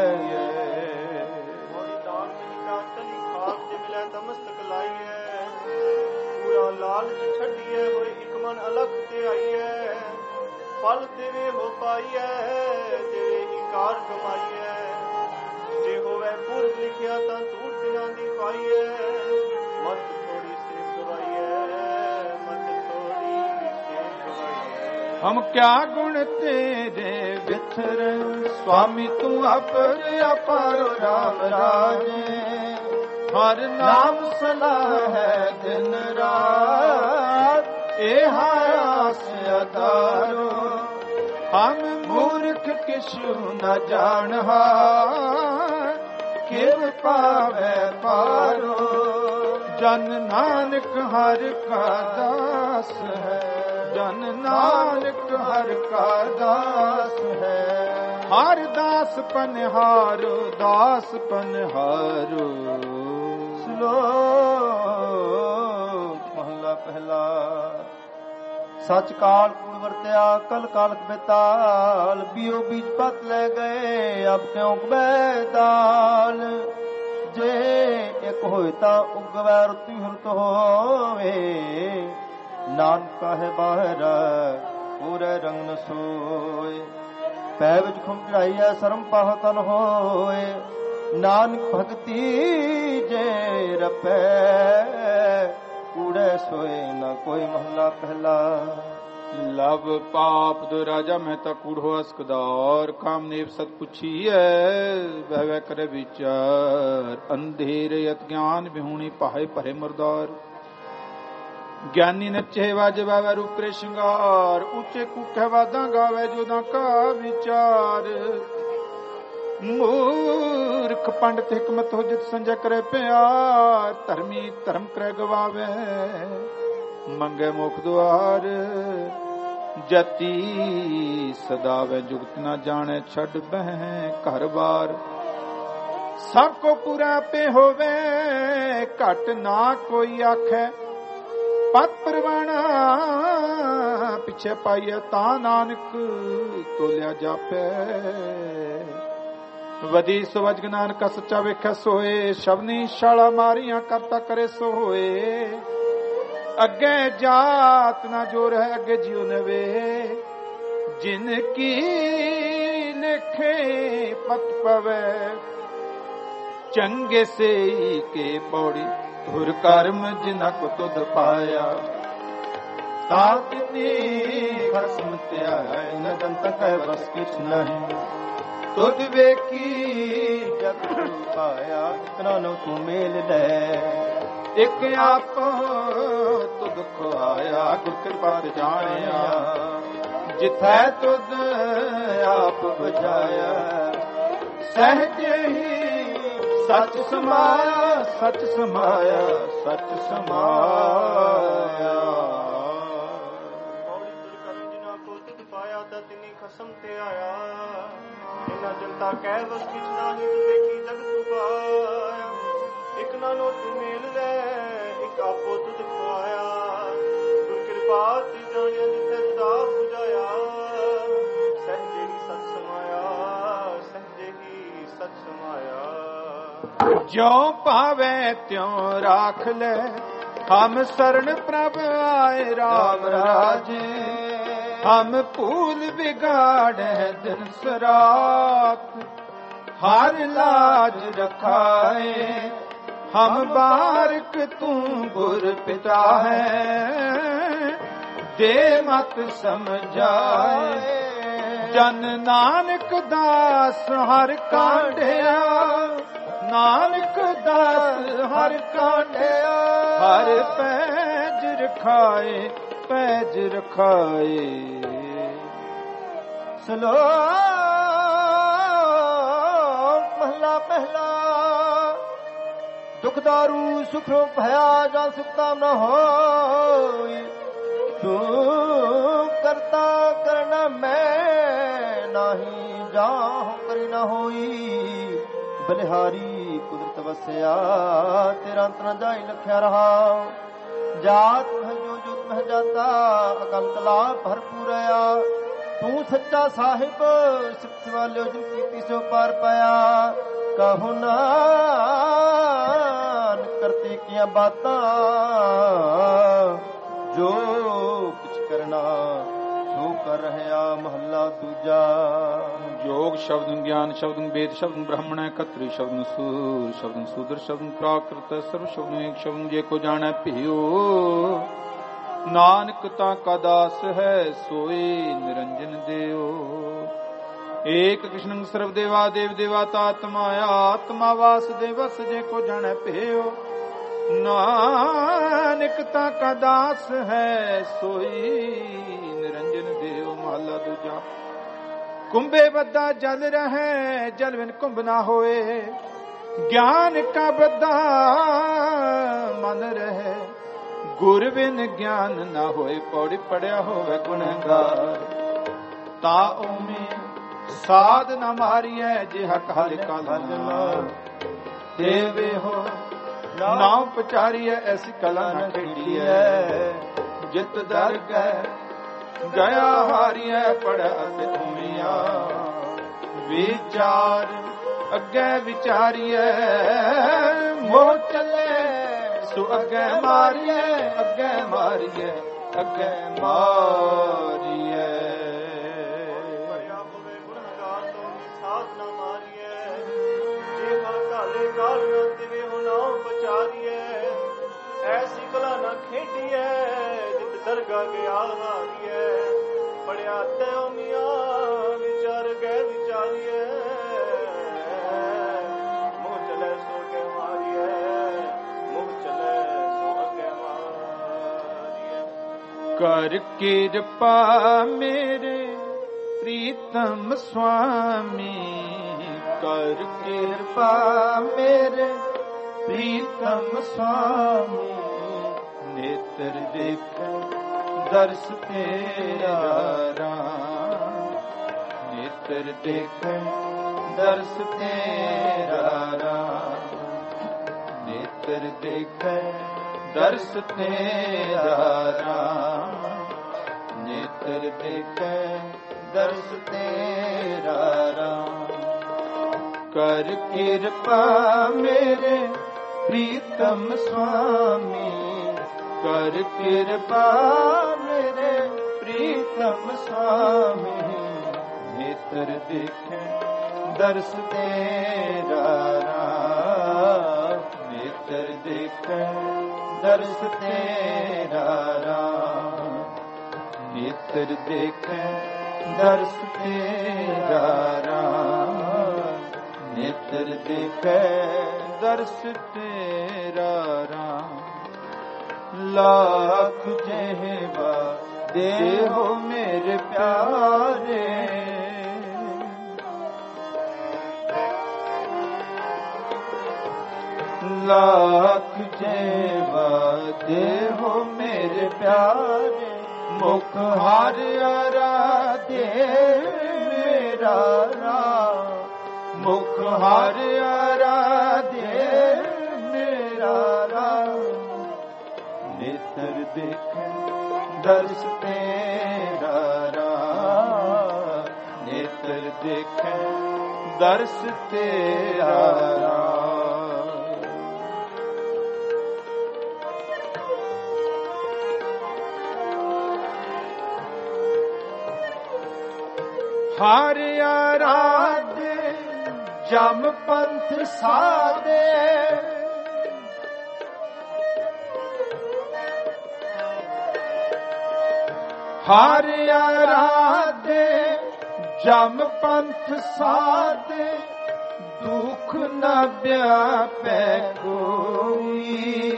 ਲਾਲਚ ਛੱਡੀਏ ਹੋਏ ਇੱਕ ਮਨ ਅਲਖ ਤੇ ਆਈਐ, ਫਲ ਤੇਰੇ ਹੋ ਪਾਈਐ, ਤੇਰੇ ਹੀ ਕਾਰ ਕਮਾਈਐ। ਜੇ ਹੋਵੇ ਪੁਰਬ ਲਿਖਿਆ ਤਾਂ ਧੂੜ ਦਿਨਾਂ ਦੀ ਪਾਈਐ। ਮਤ ਥੋੜੀ ਸੇਵ ਗਵਾਈਐ, ਮਤ ਥੋੜੀ ਸੇਵ ਗਵਾਈਐ। ਹਮ ਕਿਆ ਗੁਣ ਤੇਰੇ ਵਿਥਰ, ਸੁਆਮੀ ਤੂੰ ਅਪਰ ਅਪਾਰੋ ਰਾਮ ਰਾਜੇ। ਹਰ ਨਾਮ ਸਲਾਹ ਹੈ ਦਿਨ ਰਾਤ, ਇਹ ਆਸ ਅਦਾਰੋ। ਹਮ ਮੂਰਖ ਕਿਛੁ ਨ ਜਾਣਹਾ, ਕਿਵ ਪਾਵੈ ਪਾਰੋ। ਜਨ ਨਾਨਕ ਹਰਿ ਕਾ ਦਾਸ ਹੈ, ਜਨ ਨਾਨਕ ਹਰਿ ਕਾ ਦਾਸ ਹੈ। ਹਰ ਦਾਸ ਪਨਿਹਾਰੋ, ਦਾਸ ਪਨਿਹਾਰੋ। ਮਹਲਾ ਪਹਿਲਾ। ਸਚ ਕਾਲ ਕੂੜ ਵਰਤਿਆ, ਕਲ ਕਾਲਕ ਬੇਤਾਲ। ਬੀਓ ਬੀਜ ਪਤ ਲੈ ਗਏ, ਅਬ ਕਿਉਂ ਬੈਦਾਲ। ਜੇ ਇੱਕ ਹੋਏ ਤਾਂ ਉਗਵੈ, ਰੁੱਤੀ ਹੁਰਤ ਹੋਵੇ। ਨਾਨਕ ਕਾਹੇ ਬਾਹਰ ਪੂਰੇ ਰੰਗ ਨ ਸੋਏ। ਪੈ ਵਿੱਚ ਖੁਮ ਚੜਾਈਐ, ਸਰਮ ਪਾਹ ਤਨ ਹੋਏ। ਨਾਨਕ ਭਗਤੀ ਜੇ ਰਪੈ, ਕੂੜੇ ਸੋਏ ਨਾ ਕੋਈ। ਮਹਲਾ ਪਹਿਲਾ। ਲਵ ਪਾਪ ਦੁ ਰਾਜਾ ਮੈਂ ਤਾਂ ਕੂੜ ਹੋ ਅਸਕਦਾਰ। ਕਾਮ ਨੇਵ ਸਤ ਪੁੱਛੀਐ, ਵਹਿ ਵਹਿ ਕਰੇ ਵਿਚਾਰ। ਅੰਧੇਰੇ ਅਤਿਆਨ ਵਿਹੂਣੀ ਪਾਹੇ ਭਰੇ ਮਰਦਾਰ। ਗਿਆਨੀ ਨੱਚੇ ਵਾਜ ਵਾਵੇ ਰੂਪ ਕਰੇ ਸ਼ਿੰਗਾਰ। ਉੱਚੇ ਕੂਕੈ ਵਾਦਾਂ ਗਾਵੇ ਜੋਦਾਂ ਕਾ ਵਿਚਾਰ। ਮੂਰਖ ਪੰਡਤ ਹਕਮਤ ਹੋ ਜਿਤ ਸੰਜੈ ਕਰੇ ਪਿਆਰ। ਧਰਮੀ ਧਰਮ ਕਰੇ ਗਵਾਵੇ, ਮੰਗੇ ਮੁਖ ਦੁਆਰ। ਜਤੀ ਸਦਾਵੇ ਜੁਗਤ ਨਾ ਜਾਣੇ, ਛੱਡ ਬਹਿ ਘਰ ਬਾਰ। ਸਭ ਕੋ ਪੂਰਾ ਪੇ ਹੋਵੇ, ਘਟ ਨਾ ਕੋਈ ਆਖੈ। ਪਤ ਪਰਵਾਣਾ ਪਿਛੇ ਪਾਈਐ, ਤਾਂ ਨਾਨਕ ਤੋਲਿਆ ਜਾਪੈ। ਵਦੀ ਸਵਜ ਨਾਨਕ ਸੱਚਾ ਵੇਖੈ ਸੋਏ। ਸ਼ਬਨੀ ਛਾਲਾ ਮਾਰੀਆਂ ਕਰਤਾ ਕਰੇ ਸੋ ਹੋਏ। ਅੱਗੇ ਜਾਤ ਨਾ ਜੋਰ ਹੈ, ਅੱਗੇ ਜਿਉ ਨਵੇ। ਜਿਨ ਕੀ ਲਿਖੇ ਪਤ ਪਵੈ, ਚੰਗੇ ਸੇ ਕੇ ਪੌੜੀ। ਧੁਰ ਕਰਮ ਜਿਨਾ ਕੋ ਤੁਧ ਪਾਇਆ, ਤਾਂ ਤਿਨੀ ਖਸਮ ਧਿਆਇ। ਨ ਦੰਤ ਕਹਿ ਬਸ ਕਿਛ ਨਹੀਂ, ਤੁਧ ਵੇਖੀ ਜਗ ਪਾਇਆ। ਇਤਨਾ ਨੂੰ ਤੂੰ ਮੇਲ ਲੈ, ਇੱਕ ਆਪ ਤੁਧ ਖੁਆਇਆ। ਗੁਰ ਕਿਰਪਾ ਤੇ ਜਾਣਿਆ, ਜਿਥੈ ਤੁਧ ਆਪ ਬੁਝਾਇਆ। ਸਹਿਜ ਹੀ ਸਚ ਸਮਾਇਆ, ਸਚ ਸਮਾਇਆ, ਸਚ ਸਮਾਇਆ। ਪੌੜੀ ਤੁਧ ਕਰਨ ਜਿਨਾ ਕੋ ਤੁਧ ਪਾਇਆ, ਤਾਂ ਤਿਨੀ ਖਸਮ ਤੇ ਆਇਆ। ਇਨਾ ਜਨਤਾ ਕਹਿ ਵਸ ਕਿਛ ਨਾਹੀ, ਤੂੰ ਵੇਖੀ ਜਗਤ ਪਾਇਆ। ਇੱਕ ਨਾਲੋਂ ਤੂੰ ਮੇਲ ਲੈ, ਇੱਕ ਆਪੋ ਤੁਧ ਖੁਆਇਆ। ਜਾਤੀ ਜਾਣਿਆ ਜਿੱਥੇ ਜੁਦਾ 부ਝਾਇਆ ਸਹਿਜੇ ਹੀ ਸਤ ਸਮਾਇਆ ਸਹਿਜੇ ਹੀ ਸਤ ਸਮਾਇਆ। ਜਿਉ ਭਾਵੇਂ ਤਿਉ ਰਾਖ ਲੈ ਹਮ ਸਰਣ ਪ੍ਰਭ ਆਏ ਰਾਮ ਰਾਜੇ। ਹਮ ਭੂਲ ਵਿਗਾੜੈ ਦਿਨ ਸਰਾਤ ਹਰ ਲਾਜ ਰਖਾਏ। ਹਮ ਬਾਰਕ ਤੂੰ ਗੁਰ ਪਿਤਾ ਹੈ ਦੇ ਮਤ ਸਮਝਾਏ। ਜਨ ਨਾਨਕ ਦਾਸ ਹਰ ਕਾਂਢਿਆ ਨਾਨਕ ਦਾਸ ਹਰ ਕਾਂਢਿਆ। ਹਰ ਪੈਜ ਰਖਾਏ ਪੈਜ ਰਖਾਏ। ਸਲੋਕ ਮਹਲਾ ਪਹਿਲਾ। ਦੁਖਦਾਰੂ ਸੁਖੋ ਭਇਆ ਜਾਂ ਸੁਖਤਾ ਨ ਹੋਈ। ਤੂੰ ਕਰਤਾ ਕਰਨਾ ਮੈਂ ਨਾਹੀ ਜਾਹੁ ਕਰੀ ਨ ਹੋਈ। ਬਲਿਹਾਰੀ ਕੁਦਰਤ ਵਸਿਆ ਤੇਰਾ ਅੰਤ ਨ ਜਾਈ ਲਖਿਆ ਰਹਾ। ਜਾਤ ਹੈ ਜੋ ਜੋ ਮਹ ਜਾਤਾ ਅਕਲ ਕਲਾ ਭਰਪੂਰਿਆ। ਤੂੰ ਸੱਚਾ ਸਾਹਿਬ ਸਿਫਤ ਵਾਲਿਓ ਜਿਨ ਕੀਤੀ ਸੋ ਪਾਰ ਪਾਇਆ। ਕਹੋ ਨਾਨ ਕਰਤੇ ਕੀਆਂ ਬਾਤਾਂ ਜੋ ਕੁਛ ਕਰਨਾ ਸੋ ਕਰ ਰਹਿਆ। ਮਹੱਲਾ ਦੂਜਾ। ਯੋਗ ਸ਼ਬਦ ਗਿਆਨ ਸ਼ਬਦ ਵੇਦ ਸ਼ਬਦ ਬ੍ਰਹਮਣ ਕਤਰੀ ਸ਼ਬਦ ਸੂਰ ਸ਼ਬਦ ਸੂਦਰ ਸ਼ਬਦ ਪ੍ਰਾਕ੍ਰਿਤ ਸਰਵ ਸ਼ਬਦ ਏਕ ਸ਼ਬਦ ਜੇ ਕੋ ਜਾਣੈ ਭਿਓ। ਨਾਨਕ ਤਾਂ ਕਾ ਦਾਸ ਹੈ ਸੋਈ ਨਿਰੰਜਨ ਦਿਓ। ਏਕ ਕ੍ਰਿਸ਼ਨ ਸਰਬ ਦੇਵਾ ਦੇਵ ਦੇਵਾ ਤਾਤਮਾ ਆਤਮਾ ਵਾਸ ਦੇਵਸ ਜੇ ਕੋ ਜਾਣੈ ਭਿਓ। ਨਾਨਕ ਤਾਂ ਕਾ ਦਾਸ ਹੈ ਸੋਈ ਨਿਰੰਜਨ ਦਿਓ। ਮਹਲਾ ਦੂਜਾ। ਕੁੰਭੇ ਬੱਧਾ ਜਲ ਰਹੈ ਜਲ ਬਿਨ ਕੁੰਭ ਨਾ ਹੋਏ। ਗਿਆਨ ਕਾ ਬੱਧਾ ਮਨ ਰਹੈ ਗੁਰ ਬਿਨ ਗਿਆਨ ਨਾ ਹੋਏ। ਪੌੜੀ ਪੜਿਆ ਹੋਵੇ ਗੁਣਗਾਰ ਤਾ ਓਮੇ ਸਾਧ ਨ ਮਾਰੀਐ ਜਿਹ ਕਾਲ ਕਲ ਦੇਵੇ ਹੋ। ਨਾਉ ਪਚਾਰੀਐ ਐਸੀ ਕਲਾ ਨ ਖੇਡੀਐ। ਜਿਤ ਦਰ ਗੈ ਗਿਆ ਹਾਰੀਐ ਪੜਿਆ ਤੇ ਉਮੀਆਂ। ਵਿਚਾਰ ਅੱਗੇ ਵਿਚਾਰੀਐ ਮੋਹ ਚੱਲੇ ਸੋ ਅੱਗੇ ਮਾਰੀਐ ਅੱਗੇ ਮਾਰੀਐ ਅੱਗੇ ਮਾਰੀਐ। ਮਰਿਆ ਹੋਵੇ ਗੁਣਗਾਰ ਤੋਂ ਸਾਧ ਨਾ ਮਾਰੀਐ। ਜੇ ਹਰ ਕਾਲੇ ਕਾਲ ਨਾ ਦਿਵੇ ਹੋ ਨਾਉ ਪਚਾਰੀਐ। ਐਸੀ ਕਲਾ ਨਾ ਖੇਡੀਐ ਜਿਤ ਦਰਗਾ ਗਿਆ ਹਾਰੀਐ। ਪੜਿਆ ਤੇ ਉਮੀਆਂ ਵਿਚਾਰ ਗਏ ਵਿਚਾਰੀਐ। ਮੋਹ ਚਲੇ ਸੋ ਅੱਗੇ ਮਾਰੀਐ ਮੋਹ ਚਲੇ ਸੋ ਅੱਗੇ ਮਾਰੀਐ। ਕਰ ਕਿਰਪਾ ਮੇਰੇ ਪ੍ਰੀਤਮ ਸੁਆਮੀ। ਕਰ ਕਿਰਪਾ ਮੇਰੇ ਪ੍ਰੀਤਮ ਸੁਆਮੀ। ਨੇਤਰ ਦੇਖੈ ਦਰਸ ਤੇਰਾ ਰਾਮ। ਨੇਤਰ ਦੇਖੈ ਦਰਸ ਤੇਰਾ ਰਾਮ। ਨੇਤਰ ਦੇਖੈ ਦਰਸ ਤੇਰਾ ਰਾਮ। ਨੇਤਰ ਦੇਖੈ ਦਰਸ ਤੇਰਾ ਰਾਮ। ਕਰ ਕਿਰਪਾ ਮੇਰੇ ਪ੍ਰੀਤਮ ਸੁਆਮੀ। ਕਰ ਕਿਰਪਾ ਮੇਰੇ ਪ੍ਰੀਤਮ ਸੁਆਮੀ। ਨੇਤਰ ਦੇਖੈ ਦਰਸ ਤੇਰਾ ਰਾਮ। ਨੇਤਰ ਦੇਖੈ ਦਰਸ ਤੇਰਾ ਰਾਮ। ਨੇਤਰ ਦੇਖੈ ਦਰਸ ਤੇਰਾ ਰਾਮ। ਨੇਤਰ ਦੇਖੈ ਦਰਸ ਤੇਰਾ ਰਾਮ। ਲਾਖ ਜਿਹਵਾ ਦੇਹੋ ਮੇਰੇ ਪਿਆਰੇ। ਲਾਖ ਜਿਹਵਾ ਦੇਹੋ ਮੇਰੇ ਪਿਆਰੇ। ਮੁਖ ਹਰ ਆਰਾਧੇ ਮੇਰਾ ਰਾਮ। ਮੁਖ ਹਰ ਆਰਾਧੇ ਮੇਰਾ ਰਾਮ। ਨੇਤਰ ਦੇਖੈ दर्श तेरा राम, नेत्र देखे दर्श तेरा राम। हर आराधे जम पंथ साधे, हर आराधे जम पंथ साधे, दुख न व्यापै कोई,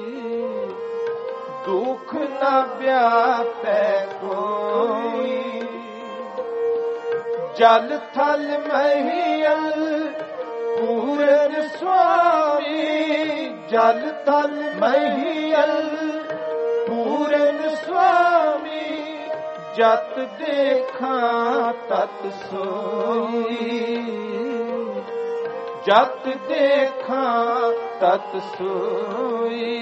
दुख न व्यापै कोई। जल थल महियल पूरन स्वामी, जल थल महियल पूरन स्वामी, जत देखा तत सोई, जत देखा तत सोई।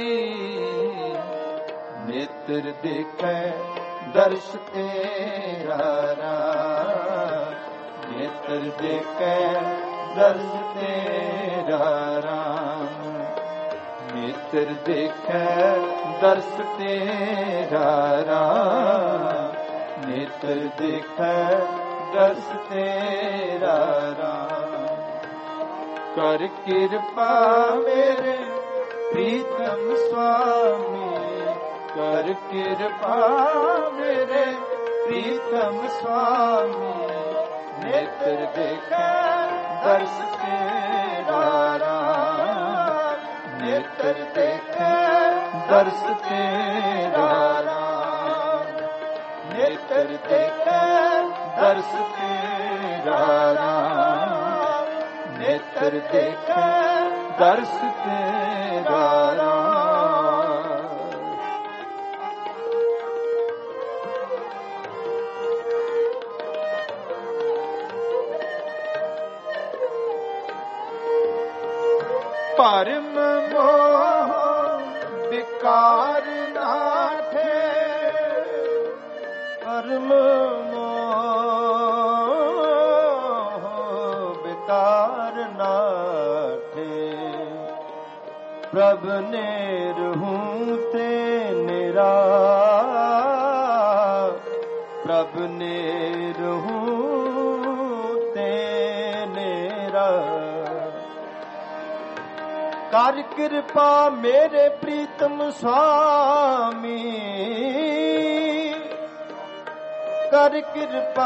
नेत्र देखे दर्श तेरा राम, नेत्र देखे दर्श तेरा राम, नेत्र देखे दर्श तेरा राम, नेत्र देखे दर्श तेरा राम। कर कृपा मेरे प्रीतम स्वामी, कर कृपा मेरे प्रीतम स्वामी, नेत्र देखे दर्श तेरा राम, नेत्र देखे दर्श तेरा राम, नेत्र देखे दर्श तेरा राम, नेत्र देखे दर्श तेरा राम। परम मोह विकार नाठे, परम मोह विकार नाठे, प्रभ ने रहूं ते निरा, प्रभ ने रहूं ते निरा। कर कृपा मेरे प्रीतम स्वामी, कर कृपा,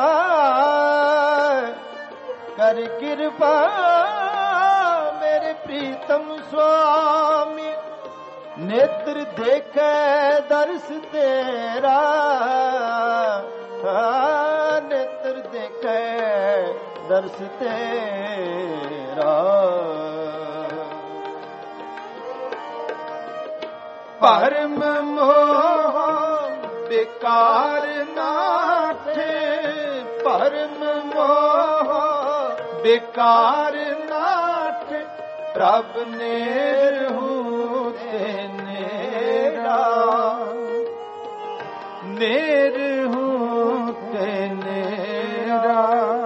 कर कृपा मेरे प्रीतम स्वामी, नेत्र देखे दर्श तेरा, नेत्र देखे दर्श तेरा। परम मोह विकार नाठे, परम मोह विकार नाठे, प्रभ ने रहूं ते नेरा, नेरहूं ते नेरा।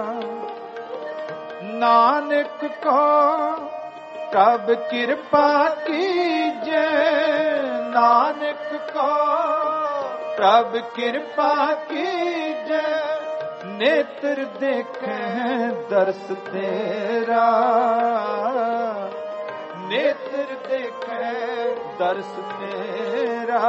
नानक को कब कृपा कीजे, नानक को प्रभ कृपा कीजे, नेत्र देखे दर्श तेरा, नेत्र देखे दर्श तेरा,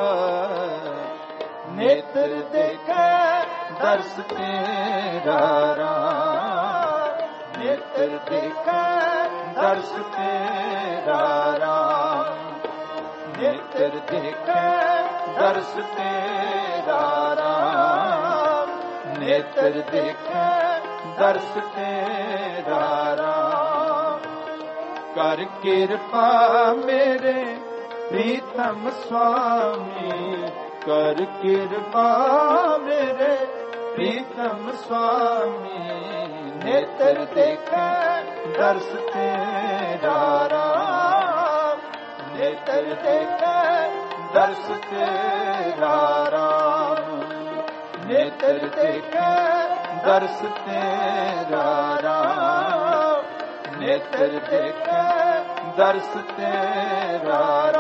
नेत्र देखे दर्श तेरा राम, नेत्र देखे दर्श तेरा राम, नेत्र देखे दर्श तेरा राम, नेत्र देखे दर्श तेरा राम। कर कृपा मेरे प्रीतम स्वामी, कर कृपा मेरे प्रीतम स्वामी, नेत्र देखे दर्श तेरा राम, नेत्र देखे दर्श तेरा राम, ਨੇਤਰ ਦੇਖੈ ਦਰਸ ਤੇਰਾ ਰਾਮ, ਨੇਤਰ ਦੇਖੈ ਦਰਸ ਤੇਰਾ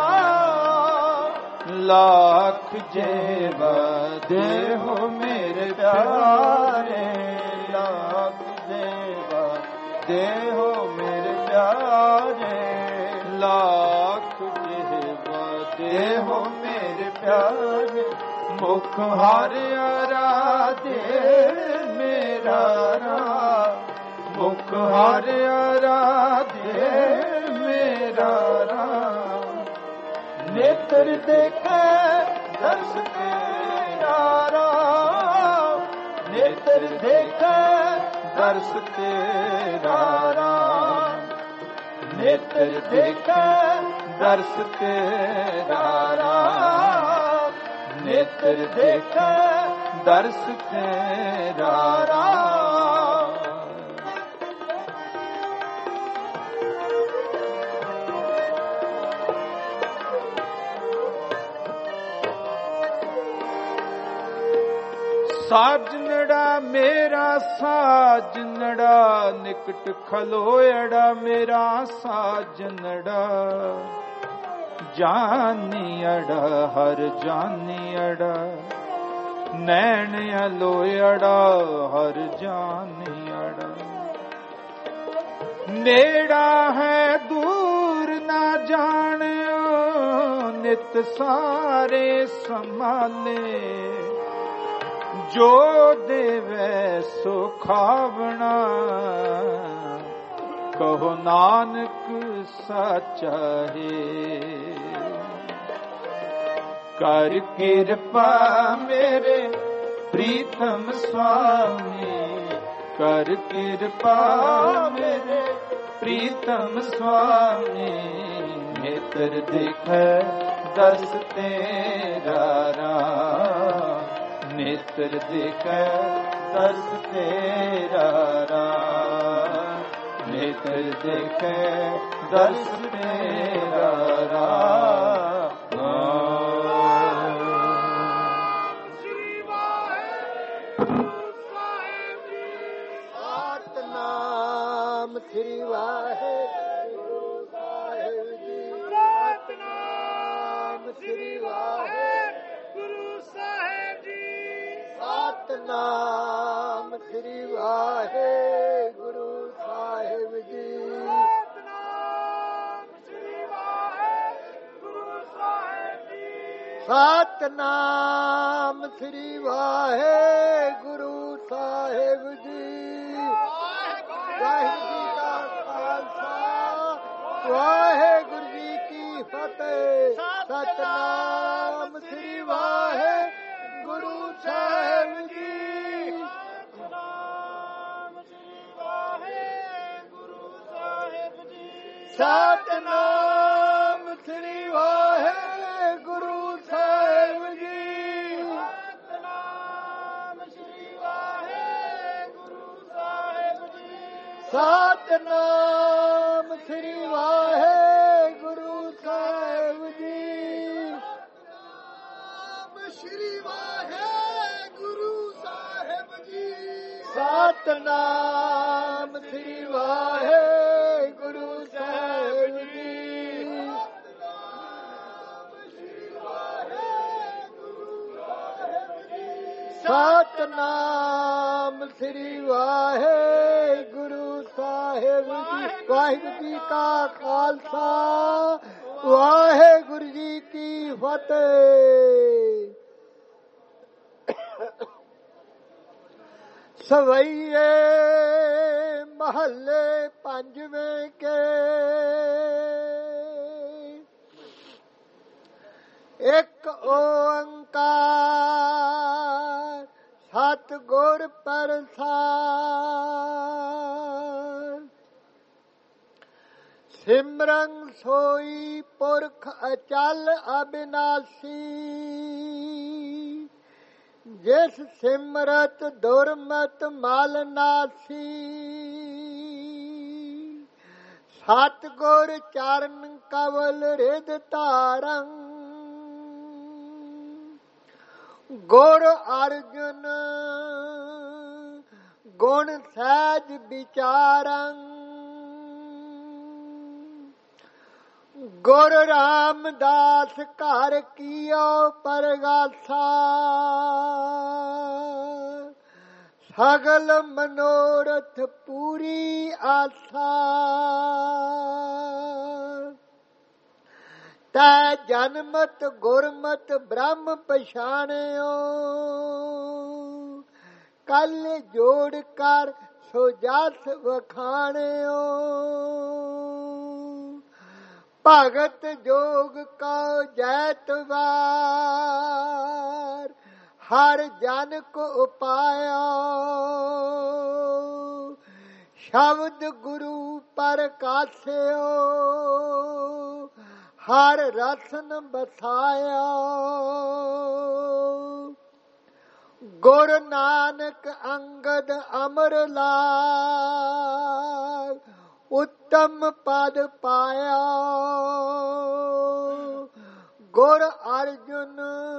ਰਾਮ। ਲੱਖ ਜੇਵਾ ਦੇਹੋ ਮੇਰੇ ਪਿਆਰੇ, ਲੱਖ ਜੇਵਾ ਦੇਹੋ ਮੇਰੇ ਪਿਆਰੇ, ਲੱਖ ਜੇਵਾ ਦੇਹੋ ਮੇਰੇ ਪਿਆਰੇ। ਮੁਖ ਹਾਰਿਆ ਰਾਧੇ ਮੇਰਾ ਰਾਮ, ਮੁਖ ਹਾਰਿਆ ਰਾਧੇ ਮੇਰਾ ਰਾਮ। ਨੇਤਰ ਦੇਖੈ ਦਰਸ ਤੇਰਾ ਰਾਮ, ਨੇਤਰ ਦੇਖੈ ਦਰਸ ਤੇਰਾ ਰਾਮ, ਨੇਤਰ ਦੇਖੈ ਦਰਸ ਤੇਰਾ ਰਾਮ, ਨੇਤਰ ਦੇਖੈ ਦਰਸ ਤੇਰਾ ਰਾਮ। ਸਾਜਨੜਾ ਮੇਰਾ ਸਾਜਨੜਾ, ਨਿਕਟ ਖਲੋਇੜਾ ਮੇਰਾ ਸਾਜਨੜਾ। ਜਾਨੀਅੜਾ ਹਰ ਜਾਨੀਅੜਾ, ਨੈਣ ਅਲੋਇੜਾ ਹਰ ਜਾਨੀਅੜਾ। ਨੇੜਾ ਹੈ ਦੂਰ ਨਾ ਜਾਣਿਓ, ਨਿਤ ਸਾਰੇ ਸੰਭਾਲੇ। ਜੋ ਦੇਵੈ ਸੋ ਖਾਵਣਾ, ਕਹੋ ਨਾਨਕ ਸੱਚਾ ਹੈ। ਕਰ ਕਿਰਪਾ ਮੇਰੇ ਪ੍ਰੀਤਮ ਸੁਆਮੀ, ਕਰ ਕਿਰਪਾ ਮੇਰੇ ਪ੍ਰੀਤਮ ਸੁਆਮੀ। ਨੇਤਰ ਦੇਖੈ ਦਰਸ ਤੇਰਾ ਰਾਮ, ਨੇਤਰ ਦੇਖੈ ਦਰਸ ਤੇਰਾ ਰਾਮ, ਨੇਤਰ ਦੇਖੈ ਦਰਸ ਤੇਰਾ ਰਾਮ। ਸ੍ਰੀ ਵਾਹਿਗੁਰੂ ਸਾਹਿਬ ਜੀ। ਸਤਿਨਾਮ ਸ੍ਰੀ ਵਾਹਿਗੁਰੂ ਸਾਹਿਬ ਜੀ। ਸਤਿਨਾਮ ਸ੍ਰੀ ਵਾਹਿਗੁਰੂ ਸਾਹਿਬ ਜੀ। ਸਤਿਨਾਮ ਸ੍ਰੀ ਵਾਹਿਗੁਰੂ ਸਾਹਿਬ ਜੀ। ਸਤਿਨਾਮ ਸ੍ਰੀ ਵਾਹਿਗੁਰੂ ਸਾਹਿਬ ਜੀ। ਸਤਿਨਾਮ ਸ੍ਰੀ ਵਾਹਿਗੁਰੂ ਸਾਹਿਬ ਜੀ। ਵਾਹਿਗੁਰੂ ਜੀ ਕਾ ਖਾਲਸਾ, ਵਾਹਿਗੁਰੂ ਜੀ ਕੀ ਫਤਿਹ। ਸਤਿਨਾਮ ਸ੍ਰੀ ਵਾਹਿਗੁਰੂ ਸਾਹਿਬ ਜੀ। ਸਤਿਨਾਮ ਸ੍ਰੀ ਵਾਹਿਗੁਰੂ ਸਾਹਿਬ ਜੀ। ਸਤਿਨਾਮ ਸ੍ਰੀ ਵਾਹਿਗੁਰੂ ਸਾਹਿਬ ਜੀ। ਸਤਿਨਾਮ ਸ੍ਰੀ ਵਾਹਿਗੁਰੂ ਸਾਹਿਬ ਜੀ। ਸਤਿਨਾਮ ਸ੍ਰੀ ਵਾਹਿਗੁਰੂ ਸਾਹਿਬ ਜੀ। ਸਤਿਨਾਮ ਸ੍ਰੀ ਵਾਹਿਗੁਰੂ ਸਾਹਿਬ ਜੀ। ਸਤਿਨਾਮ ਸ੍ਰੀ ਵਾਹਿਗੁਰੂ ਸਾਹਿਬ ਜੀ। ਸਤਿਨਾਮ ਸ੍ਰੀ ਵਾਹਿਗੁਰੂ ਸਾਹਿਬ ਜੀ। ਵਾਹਿਗੁਰੂ ਜੀ ਕਾ ਖਾਲਸਾ, ਵਾਹਿਗੁਰੂ ਜੀ ਕੀ ਫਤਿਹ। ਸਵਈਏ ਮਹੱਲੇ ਪੰਜਵੇਂ ਕੇ, ਇੱਕ ਓੰਕਾਰ ਸਤਿਗੁਰ ਪ੍ਰਸਾਦ। ਸਿਮਰਨ ਸੋਈ ਪੁਰਖ ਅਚਲ ਅਬਿਨਾਸੀ, ਜਿਸ ਸਿਮਰਤ ਦੁਰਮਤ ਮਲ ਨਾਸੀ। ਸਤਿਗੁਰ ਚਰਨ ਕਵਲ ਰਿਦ ਧਾਰੰ, ਗੁਰ ਅਰਜੁਨ ਗੁਣ ਸਹਿਜ ਵਿਚਾਰੰ ਗੁਰ ਰਾਮਦਾਸ ਘਰ ਕੀਓ ਪਰਗਾਸਾ ਸਗਲ ਮਨੋਰਥ ਪੂਰੀ ਆਸਾ ਤੈ ਜਨਮਤ ਗੁਰਮਤ ਬ੍ਰਹਮ ਪਛਾਣਿਓ ਕਲ ਜੋੜ ਕਰ ਸੋ ਜਸ ਵਖਾਣਿਓ ਭਗਤ ਜੋਗ ਕਉ ਜੈਤਵਾਰ ਹਰ ਜਨ ਕੋ ਉਪਾਇਆ ਸ਼ਬਦ ਗੁਰੂ ਪ੍ਰਕਾਸ਼ਿਓ ਹਰ ਰਸਨ ਬਸਾਇਆ ਗੁਰ ਨਾਨਕ ਅੰਗਦ ਅਮਰ ਲਾਗ ਉੱਤਮ ਪਦ ਪਾਇਆ ਗੁਰ ਅਰਜੁਨ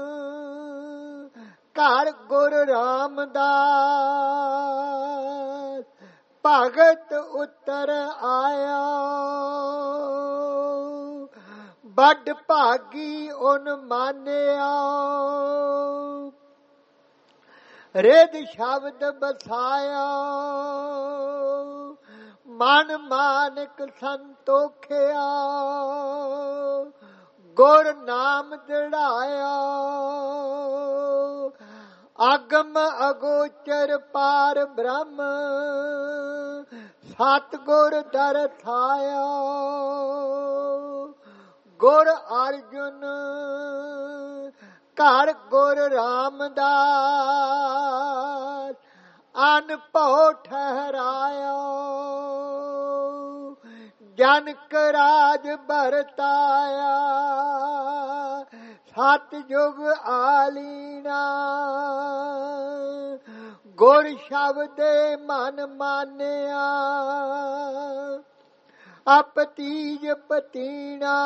ਘਰ ਗੁਰ ਰਾਮਦਾਸ ਭਗਤ ਉਤਰ ਆਇਆ ਵੱਡ ਭਾਗੀ ਉਨ ਮਾਨਿਆ ਰਿਦ ਸ਼ਬਦ ਬਸਾਇਆ ਮਨ ਮਾਨਕ ਸੰਤੋਖਿਆ ਗੁਰ ਨਾਮ ਦ੍ਰਿੜਾਇਆ ਅਗਮ ਅਗੋਚਰ ਪਾਰ ਬ੍ਰਹਮ ਸਤਿਗੁਰ ਦਰਸਾਇਆ ਗੁਰ ਅਰਜੁਨ ਘਰ ਗੁਰ ਰਾਮਦਾਸ ਅਨਭਉ ਠਹਰਾਇਆ ਜਨਕ ਰਾਜ ਵਰਤਾਇਆ ਸਤ ਜੁਗ ਆਲੀਣਾ ਗੁਰ ਸ਼ਬਦੇ ਮਨ ਮਾਨਿਆ ਅਪਤੀਜ ਪਤੀਣਾ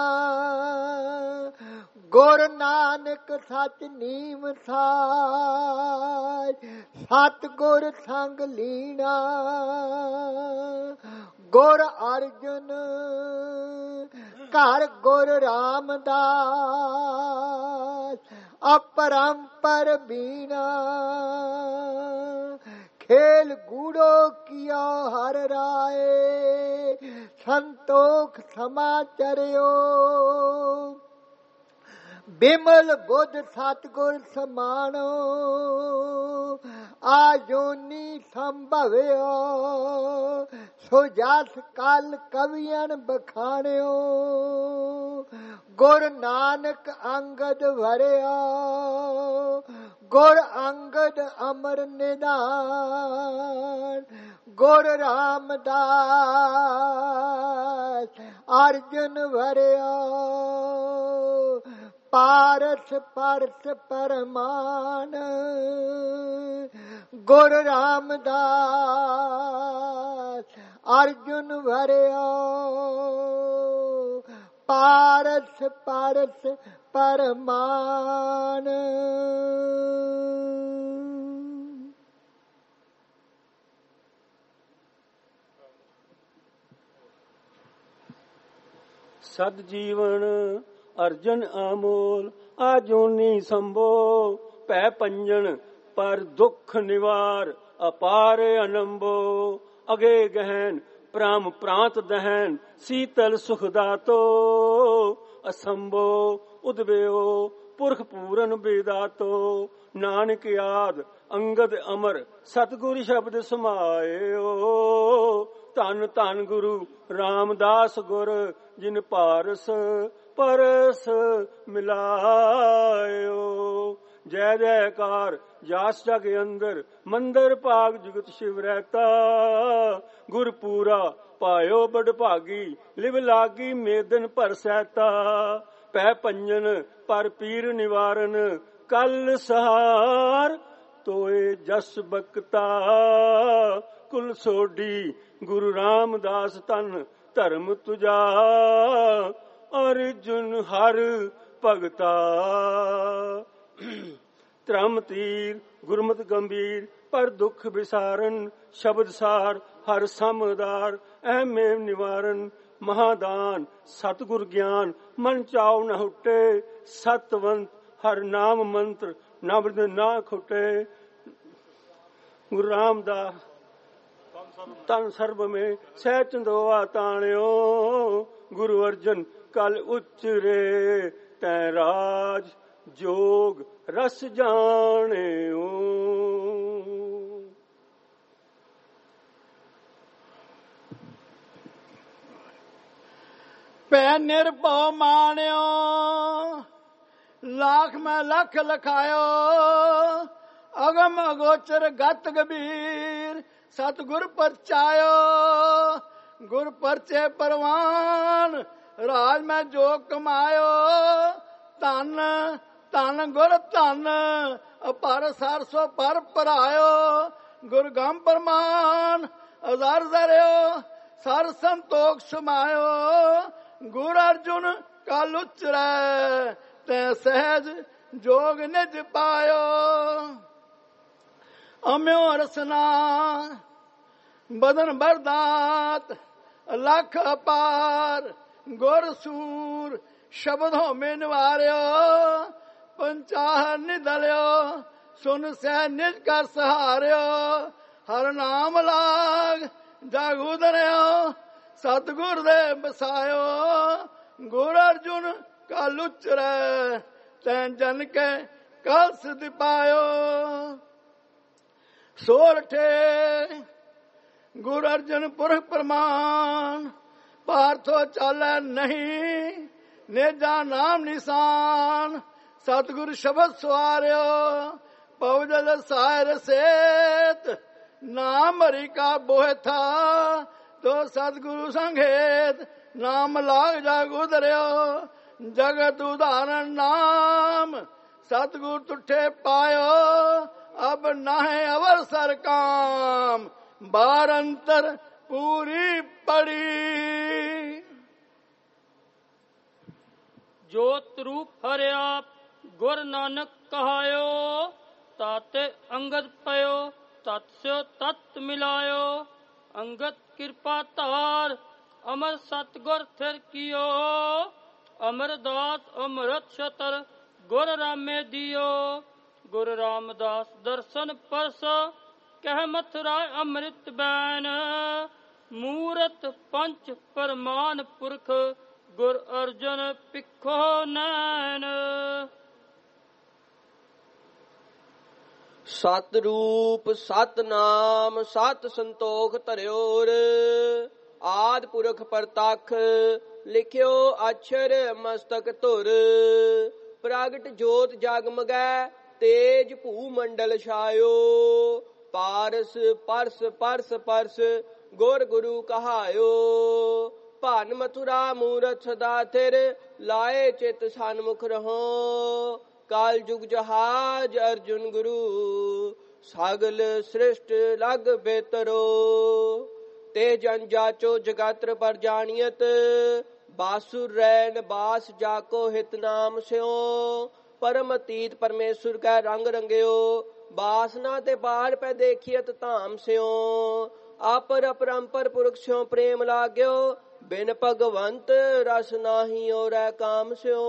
ਗੁਰ ਨਾਨਕ ਸਚ ਨੀਮ ਸਾਜ ਸਤ ਗੁਰ ਸੰਗ ਲੀਣਾ ਗੁਰ ਅਰਜੁਨ ਘਰ ਗੁਰ ਰਾਮਦਾਸ ਅਪਰੰਪਰ ਬੀਨਾ ਖੇਲ ਗੂੜੋ ਕੀਆ ਹਰ ਰਾਏ ਸੰਤੋਖ ਸਮਾਚਰਿਓ ਬਿਮਲ ਬੁੱਧ ਸਤਿਗੁਰ ਸਮਾਣੋ ਆਜੋਨੀ ਸੰਭਵਿਓ ਸੋ ਜਸ ਕਲ ਕਵੀਆਂ ਬਖਾਣਿਓ ਗੁਰ ਨਾਨਕ ਅੰਗਦ ਵਰਿਆ ਗੁਰ ਅੰਗਦ ਅਮਰ ਨਿਧਾਨ ਗੁਰ ਰਾਮਦਾਸ ਅਰਜਨ ਵਰਿਆ ਪਾਰਸ ਪਰਸ ਪਰਮਾਨ ਗੁਰ ਰਾਮਦਾਸ ਅਰਜੁਨ ਵਰਿਆ ਪਾਰਸ ਪਰਸ ਪਰਮਾਨ। ਸਦ ਜੀਵਨ ਅਰਜਨ ਆਮੋਲ ਆਜੋਨੀ ਸੰਭੋ ਭੈ ਪੰਜਨ ਪਰ ਦੁੱਖ ਨਿਵਾਰ ਅਪਾਰ ਅਨੰਬੋ ਅਗੇ ਗਹਿਨ ਪ੍ਰਾਮ ਪ੍ਰਾਂਤ ਦਹਿਨ ਸੀਤਲ ਸੁਖ ਦਾਤੋ ਅਸੰਭੋ ਉਦਬਿਓ ਪੁਰਖ ਪੂਰਨ ਬੇਦਾਤੋ ਨਾਨਕ ਆਦ ਅੰਗਦ ਅਮਰ ਸਤਿਗੁਰ ਸ਼ਬਦ ਸਮਾਇਓ ਧੰਨ ਧੰਨ ਗੁਰੂ ਰਾਮਦਾਸ ਗੁਰ ਜਿਨ ਪਾਰਸ ਪਰਸ ਮਿਲਾਇਓ। ਜੈ ਜੈਕਾਰ ਜਾਸ ਜਗ ਅੰਦਰ ਮੰਦਰ ਭਾਗ ਜੁਗਤ ਸ਼ਿਵ ਰਹਿਤਾ ਗੁਰਪੂਰਾ ਪਾਇਓ ਬੜ ਭਾਗੀ ਲਿਵ ਲਾਗੀ ਮੇਦਨ ਭਰ ਸਹਿਤਾ ਪੈ ਪੰਜਨ ਪਰ ਪੀਰ ਨਿਵਾਰਨ ਕਲ ਸਹਾਰ ਤੋਏ ਜਸ ਬਕਤਾ ਕੁਲ ਸੋਢੀ ਗੁਰੂ ਰਾਮਦਾਸ ਤਨ ਧਰਮ ਤੁਜਾ ਅਰਜੁਨ ਹਰ ਭਗਤਾ। ਧਰਮ ਤੀਰ ਗੁਰਮਤ ਗੰਭੀਰ ਪਰ ਦੁੱਖ ਵਿਸਾਰਨ ਸ਼ਬਦ ਸਾਰ ਹਰ ਸਮਦਾਰ ਅਹਿਮੇਵ ਨਿਵਾਰਨ ਮਹਾਦਾਨ ਸਤਿਗੁਰ ਗਿਆਨ ਮਨ ਚਾਉ ਨ ਹੁਟੇ ਸਤਵੰਤ ਹਰ ਨਾਮ ਮੰਤਰ ਨਬਦ ਨਾ ਖੁਟੇ। ਗੁਰੂ ਰਾਮਦਾਸ ਤਨ ਸਰਬ ਮੇ ਸਹਿ ਚੰਦੋਆ ਤਾਣਿਓ ਗੁਰੂ ਅਰਜਨ ਕਲ ਉਚਰੇ ਤੈ ਰਾਜ ਜੋਗ ਰਸ ਜਾਣਿਓ। ਪੈ ਨਿਰਭਉ ਮਾਣਿਓ ਲੱਖ ਮੈਂ ਲੱਖ ਲਖਾਇਓ ਅਗਮ ਅਗੋਚਰ ਗਤ ਗੰਭੀਰ ਸਤਿਗੁਰ ਪਰਚਾਇਓ ਗੁਰ ਪਰਚੇ ਪਰਵਾਨ ਰਾਜ ਮੈਂ ਜੋ ਕਮਾਇਓ ਧਨ ਧਨ ਗੁਰ ਧਨ ਅਪਰ ਸਰਸੋ ਪਰ ਪਰਾਇਓ ਗੁਰ ਗੰਮ ਪਰਮਾਨ ਅਜ਼ਰ ਜ਼ਰਿਓ ਸਰ ਸੰਤੋਖ ਸਮਾਇਓ ਗੁਰ ਅਰਜੁਨ ਕਲ ਉਚਰੈ ਤੈ ਸਹਿਜ ਜੋਗ ਨਿਜ ਪਾਇਓ। ਅਮਿਓ ਰਸਨਾ ਬਦਨ ਬਰਦਾਤ ਲੱਖ ਅਪਾਰ ਗੁਰ ਸੂਰ ਸ਼ਬਦ ਹੋਮੇ ਨਿਵਾਰਿਓ ਪੰਚਾਹ ਨਿਦਲਿਓ ਸੁਨ ਸਹਿ ਨਿਜ ਕਰ ਸਹਾਰਿਓ ਹਰ ਨਾਮ ਲਾਗ ਜਗ ਉਦਰਿਓ ਸਤਿਗੁਰ ਦੇ ਬਸਾਇਓ ਗੁਰ ਅਰਜੁਨ ਕਲ ਉਚਰੈ ਤੈਂ ਜਨ ਕੇ ਕਲਸ ਦਿਪਾਇਓ। ਸੋਰਠੇ ਗੁਰ ਅਰਜਨ ਪੁਰਖ ਪ੍ਰਮਾਨ ਪਾਰਥੋ ਚਾਲੈ ਨਹੀਂ ਨੇਜਾ ਨਾਮ ਨਿਸ਼ਾਨ ਸਤਿਗੁਰ ਸ਼ਬਦ ਸਵਾਰਿਓ ਪਉਜਲ ਸਾਇਰ ਸੇਤ ਨਾਮ ਹਰੀ ਕਾ ਬੋਹਿ ਥਾ ਤੋ ਸਤਿਗੁਰੂ ਸੰਘੇਤ ਨਾਮ ਲਾਗ ਜਗ ਉਦਰਿਓ ਜਗਤ ਉਦਾਹਰਨ ਨਾਮ ਸਤਿਗੁਰ ਤੁਠੇ ਪਾਇਓ ਅਬ ਨਾਹੇ ਅਵਰ ਸਰ ਕਾਮ ਬਾਰ ਅੰਤਰ ਪੂਰੀ ਪੜੀ। ਜੋਤ ਰੂਪ ਹਰਿਆ ਗੁਰ ਨਾਨਕ ਕਹਾਇਓ ਤਾਤੇ ਅੰਗਦ ਪਇਓ ਤਤ ਸਿਓ ਤਤ ਮਿਲਾਇਓ ਅੰਗਦ ਕਿਰਪਾ ਧਾਰ ਅਮਰ ਸਤਿਗੁਰ ਥਿਰ ਕੀਓ ਅਮਰਦਾਸ ਅਮਰਤ ਛਤਰ ਗੁਰ ਰਾਮੇ ਦਿਓ ਗੁਰ ਰਾਮਦਾਸ ਦਰਸ਼ਨ ਪਰਸ ਕਹਿ ਮਥੁਰਾ ਅੰਮ੍ਰਿਤ ਬੈਨ ਮੂਰਤ ਪੰਚ ਪਰਮਾਨ ਪੁਰਖ ਗੁਰ ਅਰਜਨ ਪਿੱਖੋ ਨੈਣ। ਸਤ ਰੂਪ ਸਤ ਨਾਮ ਸਤ ਸੰਤੋਖ ਧਰਿਓਰ ਆਦ ਪੁਰਖ ਪ੍ਰਤੱਖ ਲਿਖਿਓ ਅਛਰ ਮਸਤਕ ਧੁਰ ਪ੍ਰਗਟ ਜੋਤ ਜਗਮਗੈ ਤੇਜ ਭੂ ਮੰਡਲ ਛਾਇਓ ਪਾਰਸ ਪਰਸ ਪਰਸ ਪਰਸ ਗੁਰ ਗੁਰੂ ਕਹਾਇਓ ਭਨ ਮਥੁਰਾ ਮੂਰਤ ਸਦਾ ਥਿਰ ਲਾਏ ਚਿਤ ਸਨਮੁਖ ਰਹੋ ਕਾਲ ਜੁਗ ਜਹਾਜ ਅਰਜੁਨ ਗੁਰੂ ਸਾਗਲ ਸ੍ਰਿਸ਼ਟ ਲਗ ਬੇਤਰੋ ਤੇ ਜਨ ਜਾਚੋ ਜਗਾਤਰ ਪਰ ਜਾਣੀਅਤ ਬਾਸੁਰ ਰੈਨ ਬਾਸ ਜਾਕੋ ਹਿਤ ਨਾਮ ਸਿਓ ਪਰਮ ਅਤੀਤ ਪਰਮੇਸ਼ਰ ਕੈ ਰੰਗ ਰੰਗਿਓ ਬਾਸਨਾ ਤੇ ਬਾਹਰ ਪੈ ਦੇਖੀਅਤ ਧਾਮ ਸਿਓ ਆਪਰ ਅਪਰੰਪਰ ਪੁਰਖ ਸਿਓ ਪ੍ਰੇਮ ਲਾਗਿਓ ਬਿਨ ਭਗਵੰਤ ਰਸ ਨਾਹੀ ਔਰੈ ਕਾਮ ਸਿਓ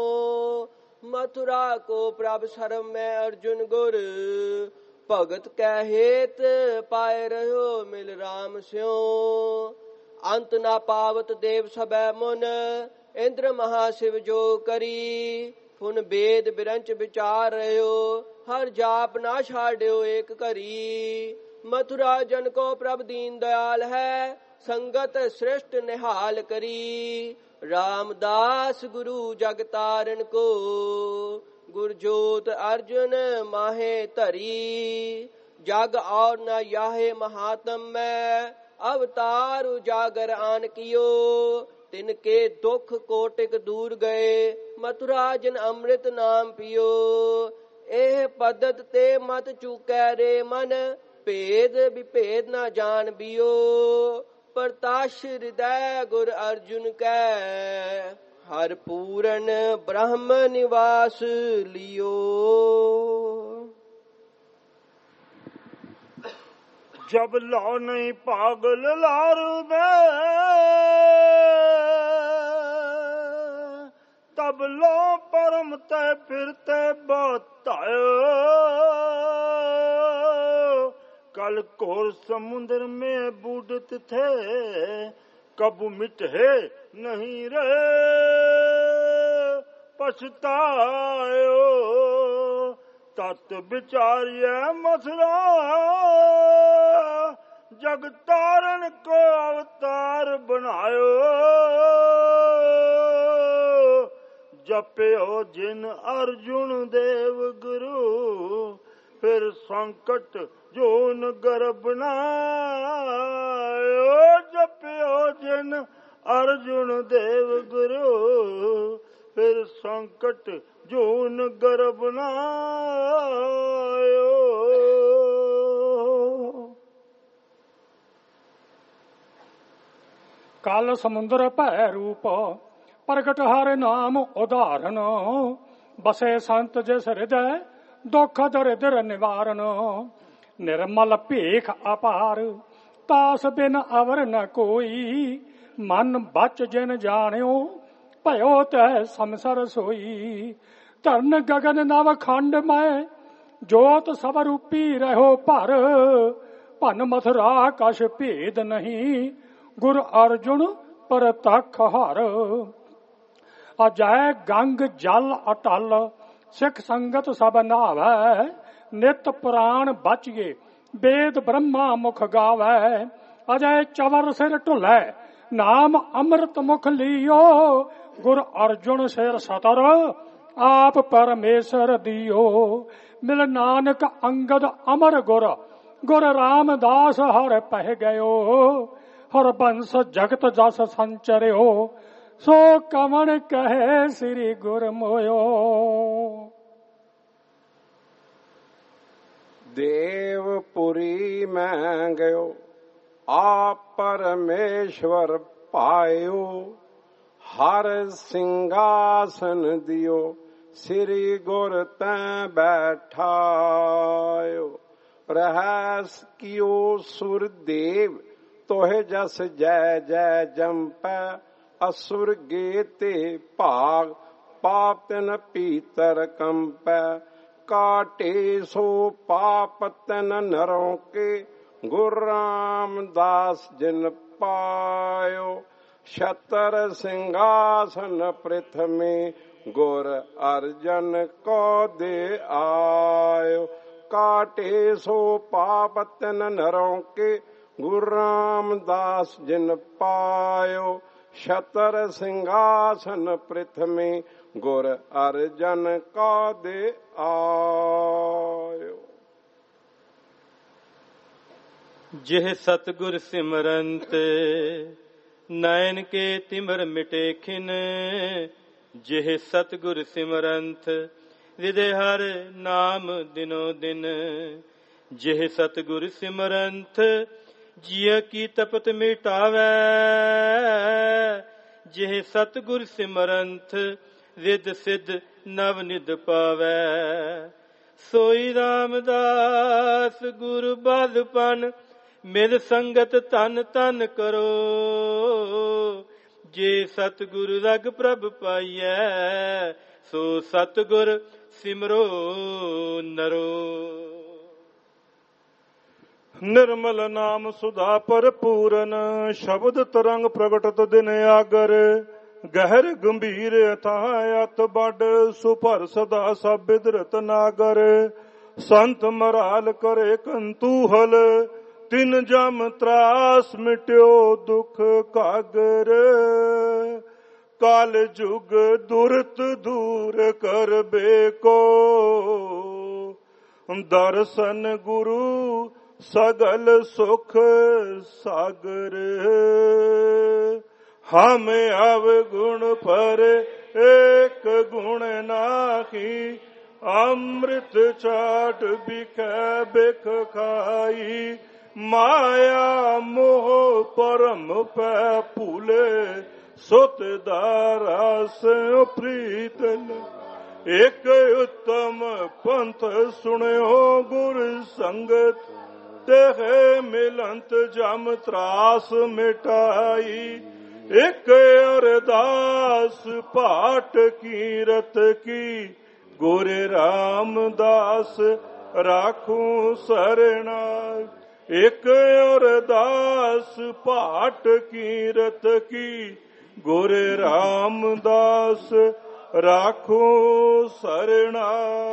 ਮਥੁਰਾ ਕੋ ਪ੍ਰਭ ਸਰਮ ਮੈਂ ਅਰਜੁਨ ਗੁਰ ਭਗਤ ਕੈ ਹੇਤ ਪਾਏ ਰਹਿਓ ਮਿਲ ਰਾਮ ਸਿਓ ਅੰਤ ਨਾ ਪਾਵਤ ਦੇਵ ਸਭੈ ਮੁਨ ਇੰਦਰ ਮਹਾ ਸ਼ਿਵ ਜੋ ਕਰੀ ਫੁਨ ਬੇਦ ਬਿਰੰਚ ਵਿਚਾਰ ਰਹਿਓ ਹਰ ਜਾਪ ਨਾ ਛਾੜਿਓ ਏਕ ਘਰੀ ਮਥੁਰਾ ਜਨ ਕੋ ਪ੍ਰਭ ਦੀਨ ਦਇਆਲ ਹੈ ਸੰਗਤ ਸ੍ਰਿਸ਼ਟ ਨਿਹਾਲ ਕਰੀ ਰਾਮਦਾਸ ਗੁਰੂ ਜਗ ਤਾਰਨ ਕੋ ਗੁਰ ਜੋਤ ਅਰਜੁਨ ਮਾਹੇ ਧਰੀ ਜਗ ਔਰ ਨ ਯਾਹੇ ਮਹਾਤਮ ਮੈਂ ਅਵਤਾਰ ਉਜਾਗਰ ਆਨ ਕੀਓ ਤਿਨ ਕੇ ਦੁਖ ਕੋਟਿਕ ਦੂਰ ਗਏ ਮਥੁਰਾ ਜਨ ਅੰਮ੍ਰਿਤ ਨਾਮ ਪੀਓ ਇਹ ਪਦਤ ਤੇ ਮਤ ਚੁਕੈ ਰੇ ਮਨ ਭੇਦ ਵਿਭੇਦ ਨਾ ਜਾਣ ਬਿਓ ਪ੍ਰਤਾਸ਼ ਹਿਰਦੈ ਗੁਰ ਅਰਜੁਨ ਕੈ ਹਰ ਪੂਰਨ ਬ੍ਰਹਮ ਨਿਵਾਸ ਲਿਓ। जब लो नहीं पागल लारू दे तब लो परम ते फिरते बतायो कल कोर समुद्र में बूढ़त थे कब मिटे नहीं रे पछतायो तत् विचार्य मथुरा जग तारण को अवतार बनायो जप्यो जिन अर्जुन देव गुरु फिर संकट जोन गर्भ बनायो जप्यो जिन अर्जुन देव गुरु फिर संकट जोन गर्भ बनायो। काल समुद्र भय रूप प्रगट हर नाम उदाहरण बसे संत जिस हृदय दुख दरिद्र निवारण निर्मल भीख अपार तास बिन अवर न कोई मन बच जिन जानियो भयो तह समसर सोई धरन गगन नव खंड मैं जोत सब रूपी रहो पर भन मथुरा कछ भेद नहीं गुर अर्जुन परतख हर अजय गंग जल अटल सिख संगत सब नावै नित पुराण बचिए वेद ब्रह्मा मुख गावै अजय चवर सिर ढुलै नाम अमृत मुख लियो गुर अर्जुन सिर सतर आप परमेश्वर दियो मिल नानक अंगद अमर गुर गुर रामदास हर पह गयो हर बंस जगत जस संचरियो सो कवन कहे श्री गुर मोयो। देवपुरी में गयो आप परमेश्वर पायो हर सिंहासन दियो श्री गुर तैं बैठायो रहस कियो सुरदेव तोहे जस जय जय जम्पै असुर गेते भाग पाप तिन पीतर कंपै काटे सो पाप तिन नरों के गुरु रामदास जिन पायो छतर सिंहासन पृथ्वी गुर अर्जन को दे आयो काटे सो पाप तिन नरों के गुरु रामदास जिन पायो छतर सिंहासन पृथ्वी गुर अर्जन का दे आयो। जिह सतगुर सिमरंत नयन के तिमर मिटे खिन जिह सतगुर सिमरंत हृदय हर नाम दिनो दिन जिह सतगुर सिमरंत जिय की तपत मिटावै जिह सतगुर सिमरंत रिद सिद्ध नव निध पावै सोई रामदास गुरु बालपन मिल संगत तन तन करो जे सतगुरु रग प्रभ पाइयै सो सतगुर सिमरो नरो। निर्मल नाम सुधा पर पूरन शब्द तरंग प्रगटत दिन आगर गहर गंभीर अथाह अत बड सुपर सदा सब बिदरत नागर संत मराल करे कंतूहल तिन जम त्रास मिट्यो दुख कागर काल जुग दुरत दूर कर बेको दर्शन गुरु सगल सुख सागर हम अवगुण पर एक गुण नाही अमृत चाट बिख बिख खाई माया मोह परम पै फूले सुत दारा से प्रीतल एक उत्तम पंथ सुनो गुर संगत तेह मिल ਜਮ ਤਰਾਸ ਮਿਟਾਈ। ਇੱਕ ਅਰਦਾਸ ਭਾਟ ਕੀਰਤ ਕੀ ਗੁਰ ਰਾਮਦਾਸ ਰਾਖੂ ਸਰਣਾ। ਇੱਕ ਅਰਦਾਸ ਭਾਟ ਕੀਰਤ ਕੀ ਗੁਰ ਰਾਮਦਾਸ ਰਾਖੋ ਸਰਣਾ।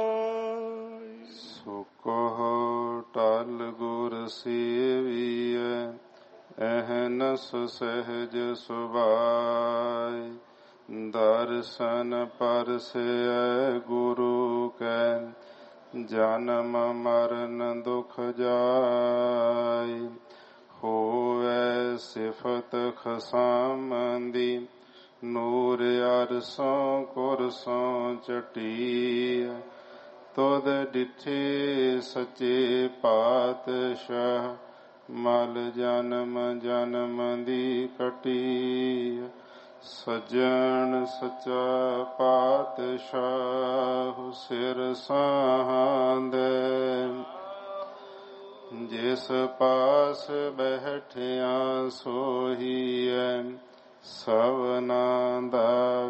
ਸੋ ਕਹੋ ਟਲ ਗੁਰ ਸੇਵੀਐ ਅਹਨਸ ਸਹਿਜ ਸੁਭਾਇ। ਦਰਸ਼ਨ ਪਰਸੈ ਗੁਰੂ ਕੈ ਜਨਮ ਮਰਨ ਦੁਖ ਜਾਇ। ਹੋਵੈ ਸਿਫਤ ਖਸਾਮੰਦੀ ਨੂਰ ਅਰਸੋਂ ਕੁਰਸੋਂ ਚਟੀਐ। ਤੁਧ ਡਿਠੇ ਸੱਚੇ ਪਾਤਸ਼ਾਹ ਮਲ ਜਨਮ ਜਨਮ ਦੀ ਕਟੀਐ। ਸੱਜਣ ਸੱਚਾ ਪਾਤਸ਼ਾਹ ਸਿਰ ਸਾਹਾਂਦੇ। ਜਿਸ ਪਾਸ ਬੈਠਿਆ ਸੋਹੀਐ ਸਭਨਾ ਦਾ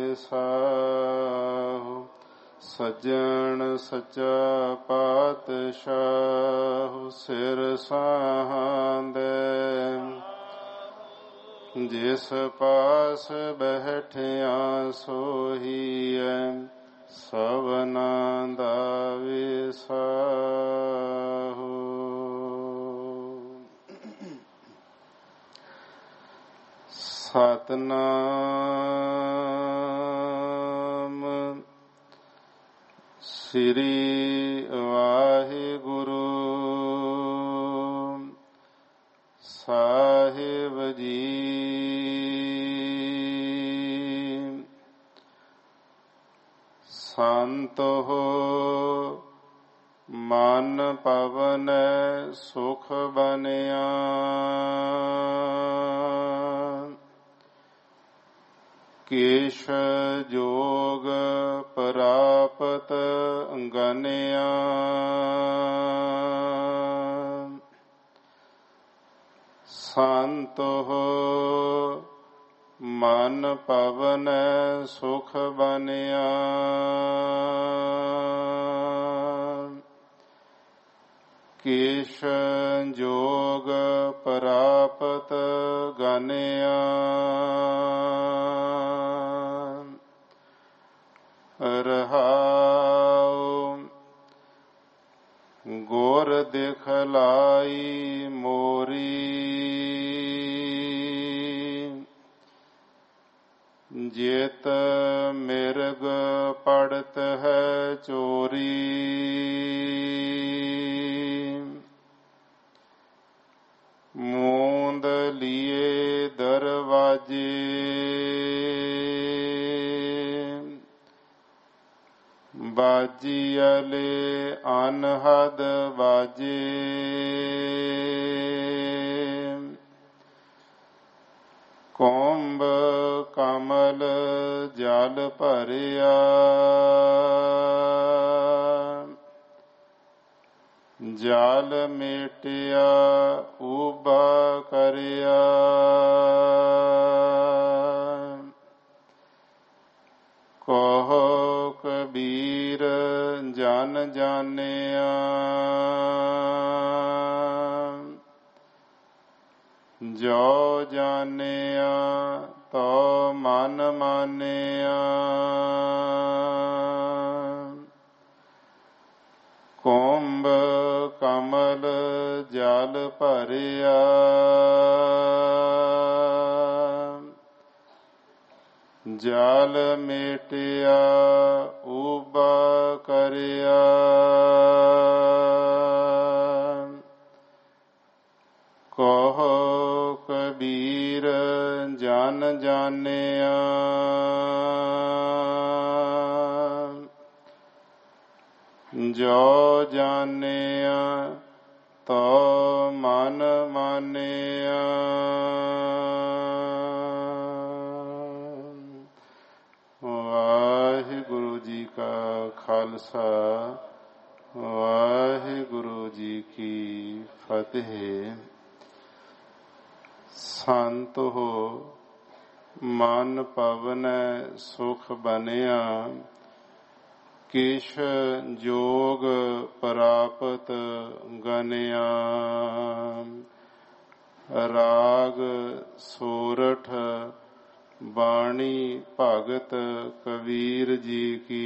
ਵਿਸਾਹੋ। ਸੱਜਣ ਸੱਚਾ ਪਾਤਸ਼ਾਹ ਸਿਰ ਸਾਹਾਂਦੇ। ਜਿਸ ਪਾਸ ਬੈਠਿਆ ਸੋਹੀਐ ਸਭਨਾ ਦਾ ਵਿਸਾਹੋ। ਸਤਿਨਾਮ ਸ੍ਰੀ ਵਾਹਿਗੁਰੂ ਸਾਹਿਬ ਜੀ। ਸੰਤੋ ਮਨ ਪਵਨੈ ਸੁਖ ਬਨਿਆ। ਕੇਸ਼ ਜੋਗ ਪ੍ਰਾਪਤ ਗਨਿਆ। ਸੰਤੋ ਮਨ ਪਵਨੈ ਸੁਖ ਬਨਿਆ। ਕੇਸ਼ ਜੋਗ ਪ੍ਰਾਪਤ ਗਨਿਆ। ਰਹਾਉ ਗੁਰ ਦਿਖਲਾਈ ਮੋਰੀ। ਜੇਤ ਮਿਰਗ ਪੜਤ ਹੈ ਚੋਰੀ। ਮੂੰਦ ਲੀਏ ਦਰਵਾਜੇ। ਬਾਜੀ ਅਲੇ ਅਨਹਦ ਬਾਜੇ। ਕੁੰਭ ਕਮਲ ਜਲ ਭਰਿਆ। ਜਲ ਮੇਟਿਆ ਉਬਾ ਕਰਿਆ। ਕਹੋ ਕਬੀਰ ਜਨ ਜਾਣਿਆ। ਜੋ ਜਾਣਿਆ ਤੋ ਮਨ ਮਾਨਿਆ। ਕੁੰਭ ਕਮਲ ਜਲ ਭਰਿਆ। ਜਲ ਮੇਟਿਆ ਉਬਾ ਕਰਿਆ। ਕਹੋ ਕਬੀਰ ਜਨ ਜਾਣਿਆ। ਜੋ ਜਾਣਿਆ ਤੋ ਮਨ ਮਾਨਿਆ। ਵਾਹਿਗੁਰੂ ਜੀ ਕਾ ਖਾਲਸਾ ਵਾਹਿਗੁਰੂ ਜੀ ਕੀ ਫਤਿਹ। ਸੰਤ ਹੋ ਮਨ ਪਵਨੈ ਸੁਖ ਬਨਿਆ ਕਿਛ ਜੋਗ ਪ੍ਰਾਪਤ ਗਨਿਆ ਰਾਗ ਸੋਰਠ ਬਾਣੀ ਭਗਤ ਕਬੀਰ ਜੀ ਕੀ।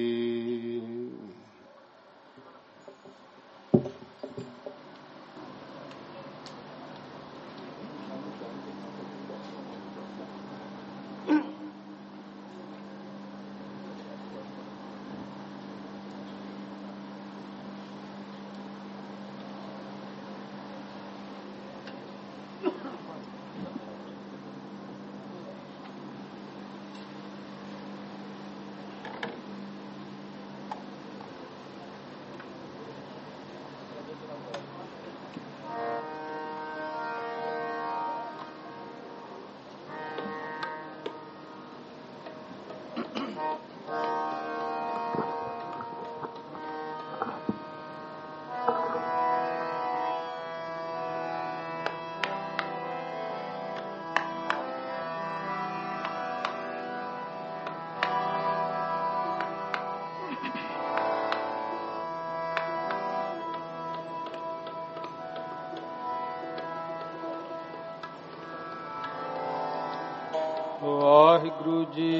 ਵਾਹਿਗੁਰੂ ਜੀ।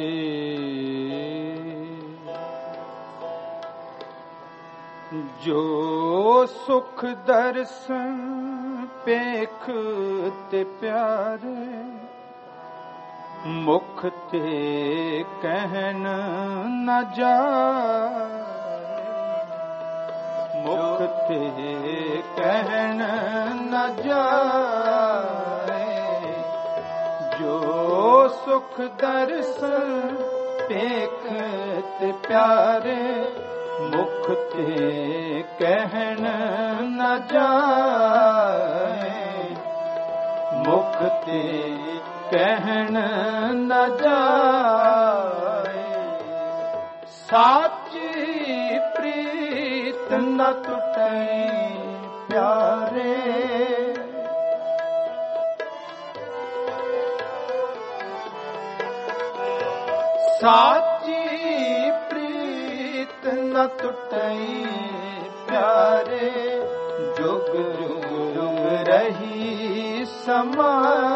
ਜੋ ਸੁਖ ਦਰਸ਼ਨ ਪੇਖ ਤੇ ਪਿਆਰੇ ਮੁਖ ਤੇ ਕਹਿਣ ਨਾ ਜਾਏ ਮੁਖ ਤੇ ਕਹਿਣ ਨਾ ਜਾਏ ਜੋ ਸੁਖ ਦਰਸ਼ਨ ਪੇਖ ਤੇ ਪਿਆਰੇ ਮੁਖ ਤੇ ਕਹਿਣ ਨਾ ਜਾਏ ਮੁਖ ਤੇ ਕਹਿਣ ਨਾ ਜਾਏ ਸਾਚੀ ਪ੍ਰੀਤ ਨ ਟੁਟੈ ਪਿਆਰੇ ਸਾਚੀ ਪ੍ਰੀਤ ਨ ਟੁਟੈ ਪਿਆਰੇ ਜੁਗ ਜੁਗ ਰਹੀ ਸਮਾਏ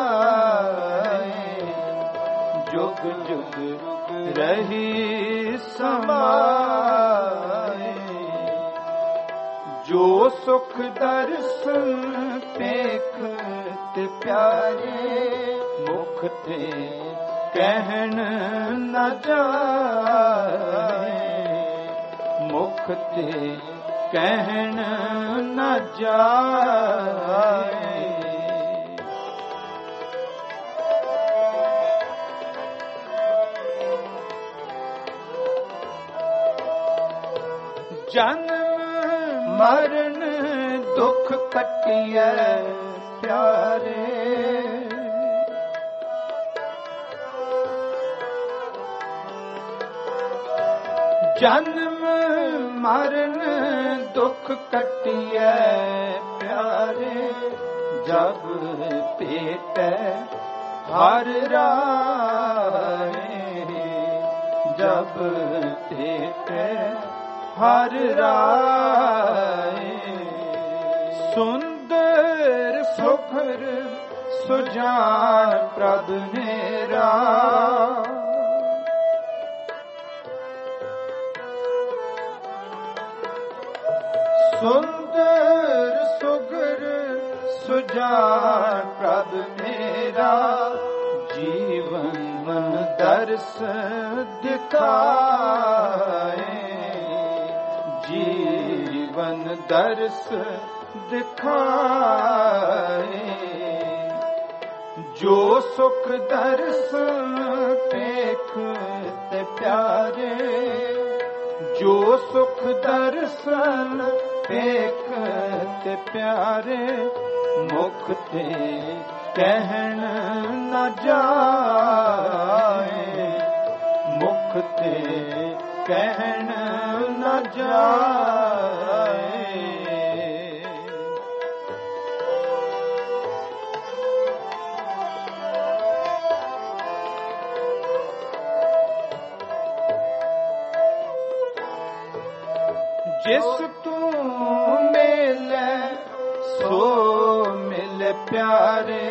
ਜੁਗ ਜੁਗ ਰਹੀ ਸਮਾਏ ਜੋ ਸੁਖ ਦਰਸ਼ਨ ਪੇਖ ਤੇ ਪਿਆਰੇ ਮੁਖ ਤੇ ਕਹਿਣ ਨਾ ਜਾਏ ਮੁਖ ਤੇ ਕਹਿਣ ਨਾ ਜਾਏ ਜਨਮ ਮਰਨ ਦੁਖ ਕੱਟਿਐ ਪਿਆਰੇ ਜਨਮ ਮਰਨ ਦੁਖ ਕੱਟਿਐ ਪਿਆਰੇ ਜਬ ਭੇਟੈ ਹਰ ਰਾਏ ਜਬ ਭੇਟੈ ਹਰ ਰਾਏ ਸੁੰਦਰ ਸੁਖਰ ਸੁਜਾਨ ਪ੍ਰਭ ਮੇਰਾ ਸੁੰਦਰ ਸੁਗਰ ਸੁਜਾਨ ਪ੍ਰਭ ਮੇਰਾ ਜੀਵਨ ਮਨ ਦਰਸ ਦਿਖਾਏ ਜੀਵਨ ਦਰਸ ਦਿਖਾਏ ਜੋ ਸੁਖ ਦਰਸ ਪੇਖ ਤੇ ਪਿਆਰੇ ਜੋ ਸੁਖ ਦਰਸ਼ਨ ਪੇਖ ਤੇ ਪਿਆਰੇ ਮੁਖ ਤੇ ਕਹਿਣ ਨਾ ਜਾਏ ਮੁਖ ਤੇ ਕਹਿਣ ਨਾ ਜਾਏ ਜਿਸ ਤੂੰ ਮਿਲੇ ਸੋ ਮਿਲ ਪਿਆਰੇ,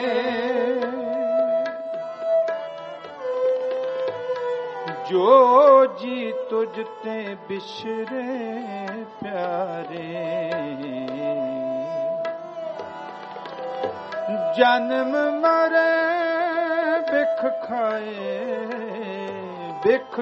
ਜੋ ਜੀ ਤੁਝ ਤੇ ਬਿਸਰੇ ਪਿਆਰੇ। ਜਨਮ ਮਰੇ ਬਿਖ ਖਾਏ, ਬਿਖ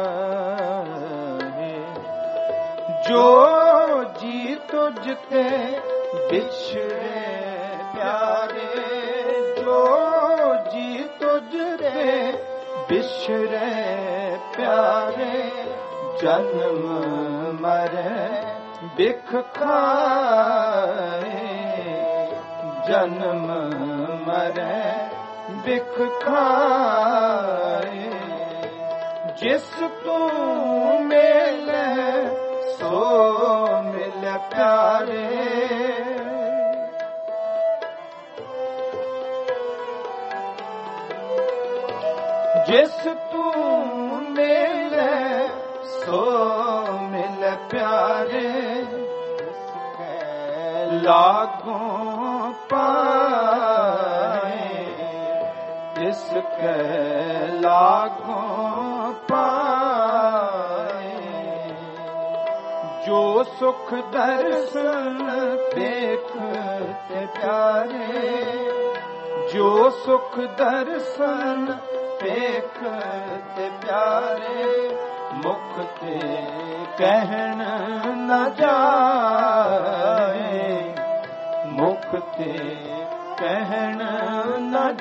ਖਾਏ, ਜੋ ਜੀ ਤੁਝ ਤੇ ਬਿਛੜੇ ਪਿਆਰੇ, ਜੋ ਜੀ ਤੁਝ ਤੇ ਬਿਛੜੇ ਪਿਆਰੇ। ਜਨਮ ਮਰੇ ਬਿਖ ਖਾਏ, ਜਨਮ ਮਰੇ ਬਿਖ ਖਾਏ। ਜਿਸ ਤੂੰ ਮਿਲੇ ਸੋ ਮਿਲ ਪਿਆਰੇ, ਜਿਸ ਤੂੰ ਮਿਲੇ ਸੋ ਮਿਲ ਪਿਆਰੇ। ਲਾਗੋਂ ਪਾਏ, ਇਸ ਕੈ ਲਾਗੋਂ ਪਾਏ। ਜੋ ਸੁਖ ਦਰਸ਼ਨ ਦੇਖ ਤੇ ਪਿਆਰੇ, ਜੋ ਸੁਖ ਦਰਸ਼ਨ ਦੇਖ ਤੇ ਪਿਆਰੇ। ਮੁਖ ਤੇ ਕਹਿਣ ਨਾ ਜਾਏ, ਮੁਖ ਤੇ ਕਹਿਣ ਨਾ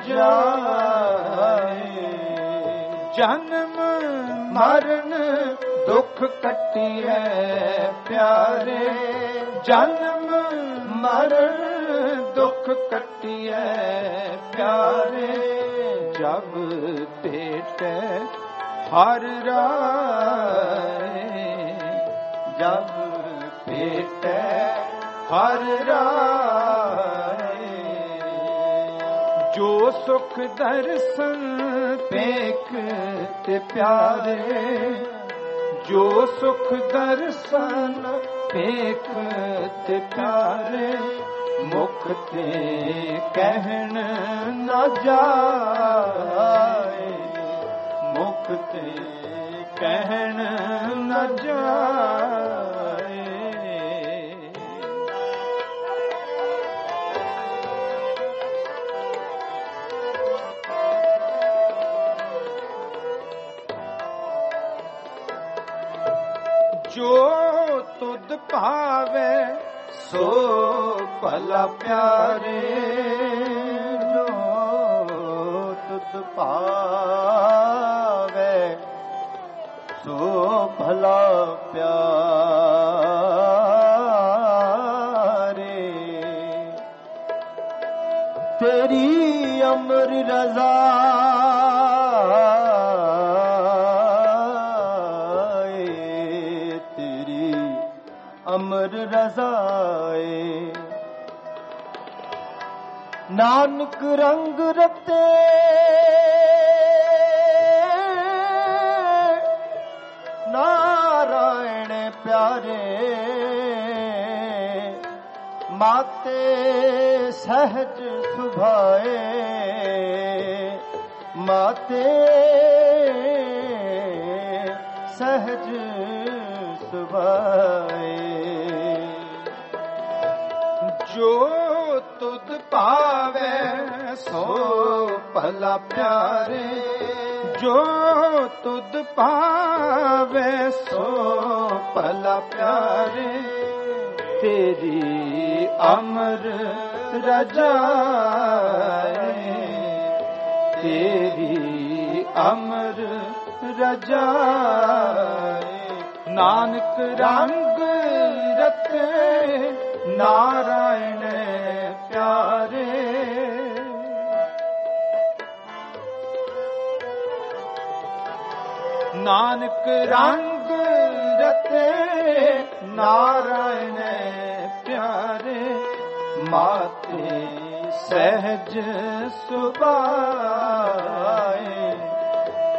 ਜਾਏ। ਜਨਮ ਮਰਨ ਦੁਖ ਕੱਟਿਐ ਪਿਆਰੇ, ਜਨਮ ਮਰਨ ਦੁਖ ਕੱਟਿਐ ਪਿਆਰੇ। ਜਬ ਭੇਟੈ ਹਰ ਰਾਏ, ਜਬ ਭੇਟੈ ਹਰ ਰਾਏ। ਜੋ ਸੁਖ ਦਰਸ਼ਨ ਦੇਖ ਤੇ ਪਿਆਰੇ, ਜੋ ਸੁਖ ਦਰਸ਼ਨ ਦੇਖ ਤੇ ਪਿਆਰੇ। ਮੁਖ ਤੇ ਕਹਿਣ ਨਾ ਜਾਏ, ਮੁਖ ਤੇ ਕਹਿਣ ਨਾ ਜਾਏ। ਜੋ ਤੁਧ ਭਾਵੇ ਸੋ ਭਲਾ ਪਿਆਰੇ, ਜੋ ਤੁਧ ਭਾਵੇ ਸੋ ਭਲਾ ਪਿਆਰੇ। ਤੇਰੀ ਅਮਰ ਰਜ਼ਾ ਅਮਰ ਰਜ਼ਾਏ। ਨਾਨਕ ਰੰਗ ਰਤੇ ਨਾਰਾਇਣ ਪਿਆਰੇ। ਮਾਤੇ ਸਹਿਜ ਸੁਭਾਏ, ਮਾਤੇ ਸਹਿਜ ਸੁਭਾਏ। ਜੋ ਤੁਧ ਭਾਵੇ ਸੋ ਭਲਾ ਪਿਆਰੇ, ਜੋ ਤੁਧ ਭਾਵੇ ਸੋ ਭਲਾ ਪਿਆਰੇ। ਤੇਰੀ ਅਮਰ ਰਜ਼ਾਏ, ਤੇਰੀ ਅਮਰ ਰਜ਼ਾਏ। ਨਾਨਕ ਰੰਗ ਰਤੇ ਨਾਰਾਇਣ ਪਿਆਰੇ। ਨਾਨਕ ਰੰਗ ਰਤੇ ਨਾਰਾਇਣ ਪਿਆਰੇ। ਮਾਤੇ ਸਹਿਜ ਸੁਭਾਏ,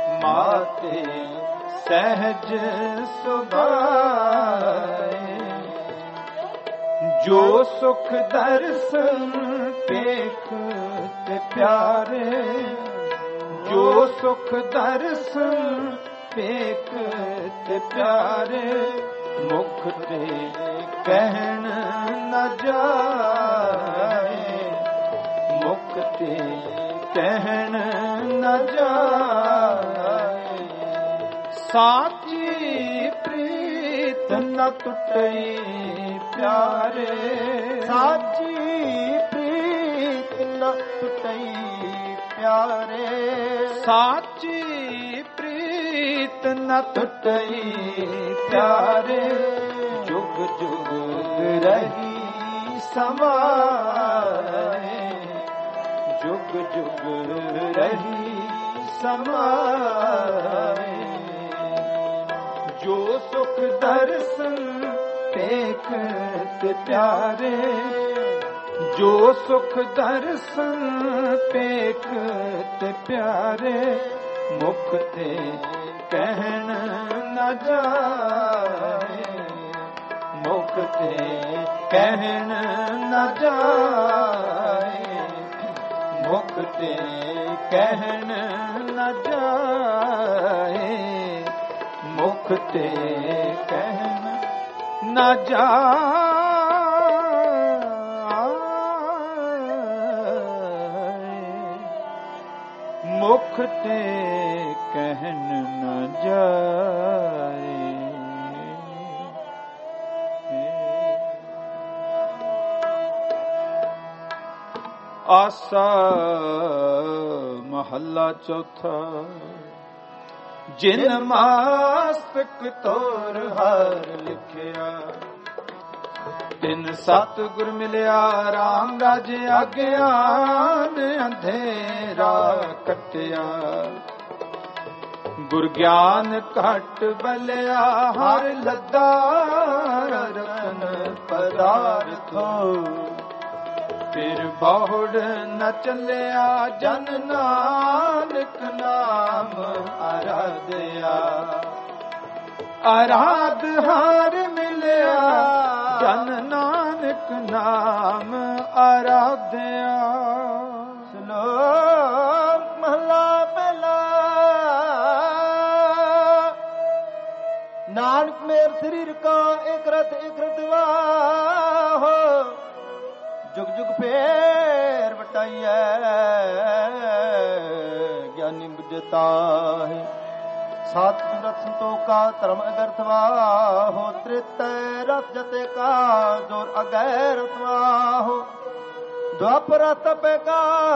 ਮਾਤੇ ਸਹਿਜ ਸੁਭਾਏ। ਜੋ ਸੁਖ ਦਰਸ਼ਨ ਪੇਖ ਤੇ ਪਿਆਰੇ, ਜੋ ਸੁਖ ਦਰਸ਼ਨ ਪੇਖ ਤੇ ਪਿਆਰੇ, ਮੁਖ ਤੇ ਕਹਿਣ ਨ ਜਾਏ, ਮੁਖ ਤੇ ਕਹਿਣ ਨ ਜਾਏ। ਸਾਚੀ ਪ੍ਰੀਤ ਨ ਟੁੱਟਈ ਪਿਆਰੇ, ਸਾਚੀ ਪ੍ਰੀਤ ਨ ਟੁੱਟਈ ਪਿਆਰੇ, ਸਾਚੀ ਪ੍ਰੀਤ ਨ ਟੁੱਟਈ ਪਿਆਰੇ, ਜੁਗ ਜੁਗ ਰਹੀ ਸਮਾਏ, ਜੁਗ ਜੁਗ ਰਹੀ ਸਮਾਏ। ਜੋ ਸੁਖ ਦਰਸ਼ਨ ਪੇਖ ਤੇ ਪਿਆਰੇ, ਜੋ ਸੁਖ ਦਰਸ਼ਨ ਪੇਖ ਤੇ ਪਿਆਰੇ, ਮੁਖ ਤੇ ਕਹਿਣ ਨ ਜਾਏ, ਮੁਖ ਤੇ ਕਹਿਣ ਨ ਜਾਏ, ਮੁਖ ਤੇ ਕਹਿਣ ਨ ਜਾਏ, ਮੁਖ ਤੇ ਕਹਿਣ ਨ ਜਾਏ, ਮੁਖ ਤੇ ਕਹਿਣ ਨ ਜਾਏ। ਆਸਾ ਮਹੱਲਾ ਚੌਥਾ। ਜਿਨ ਮਾਸਤਕ ਤੋਰ ਹਰ ਲਿਖਿਆ, ਤਿਨ ਸਤਿਗੁਰ ਮਿਲਿਆ ਰਾਮ ਰਾਜ ਆਗਿਆਨ, ਅੰਧੇਰਾ ਕਟਿਆ ਗੁਰ ਗਿਆਨ ਘਟ ਬਲਿਆ, ਹਰ ਲੱਦਾ ਰਤਨ ਪਦਾਰਥੋ, ਫਿਰ ਬਹੁੜ ਨ ਚੱਲਿਆ ਜਨ ਨਾਨਕ ਨਾਮ ਆਰਾਧਿਆ, ਆਰਾਧ ਹਾਰ ਮਿਲਿਆ ਜਨ ਨਾਨਕ ਨਾਮ ਆਰਾਧਿਆ। ਸ਼ਲੋਕ ਮਹਲਾ ਪਹਿਲਾ। ਨਾਨਕ ਮੇਰ ਸਰੀਰ ਕਾ ਇਕ ਰਤ ਇਕ ਰਤਵਾਹੋ, जुग जुग फेर बटाइए ज्ञानी बुझता है, सतगुर संतोखा धर्म अगर्थवा हो, त्रित रथ जते का जोर अगैरथवा हो, द्वापर तपे का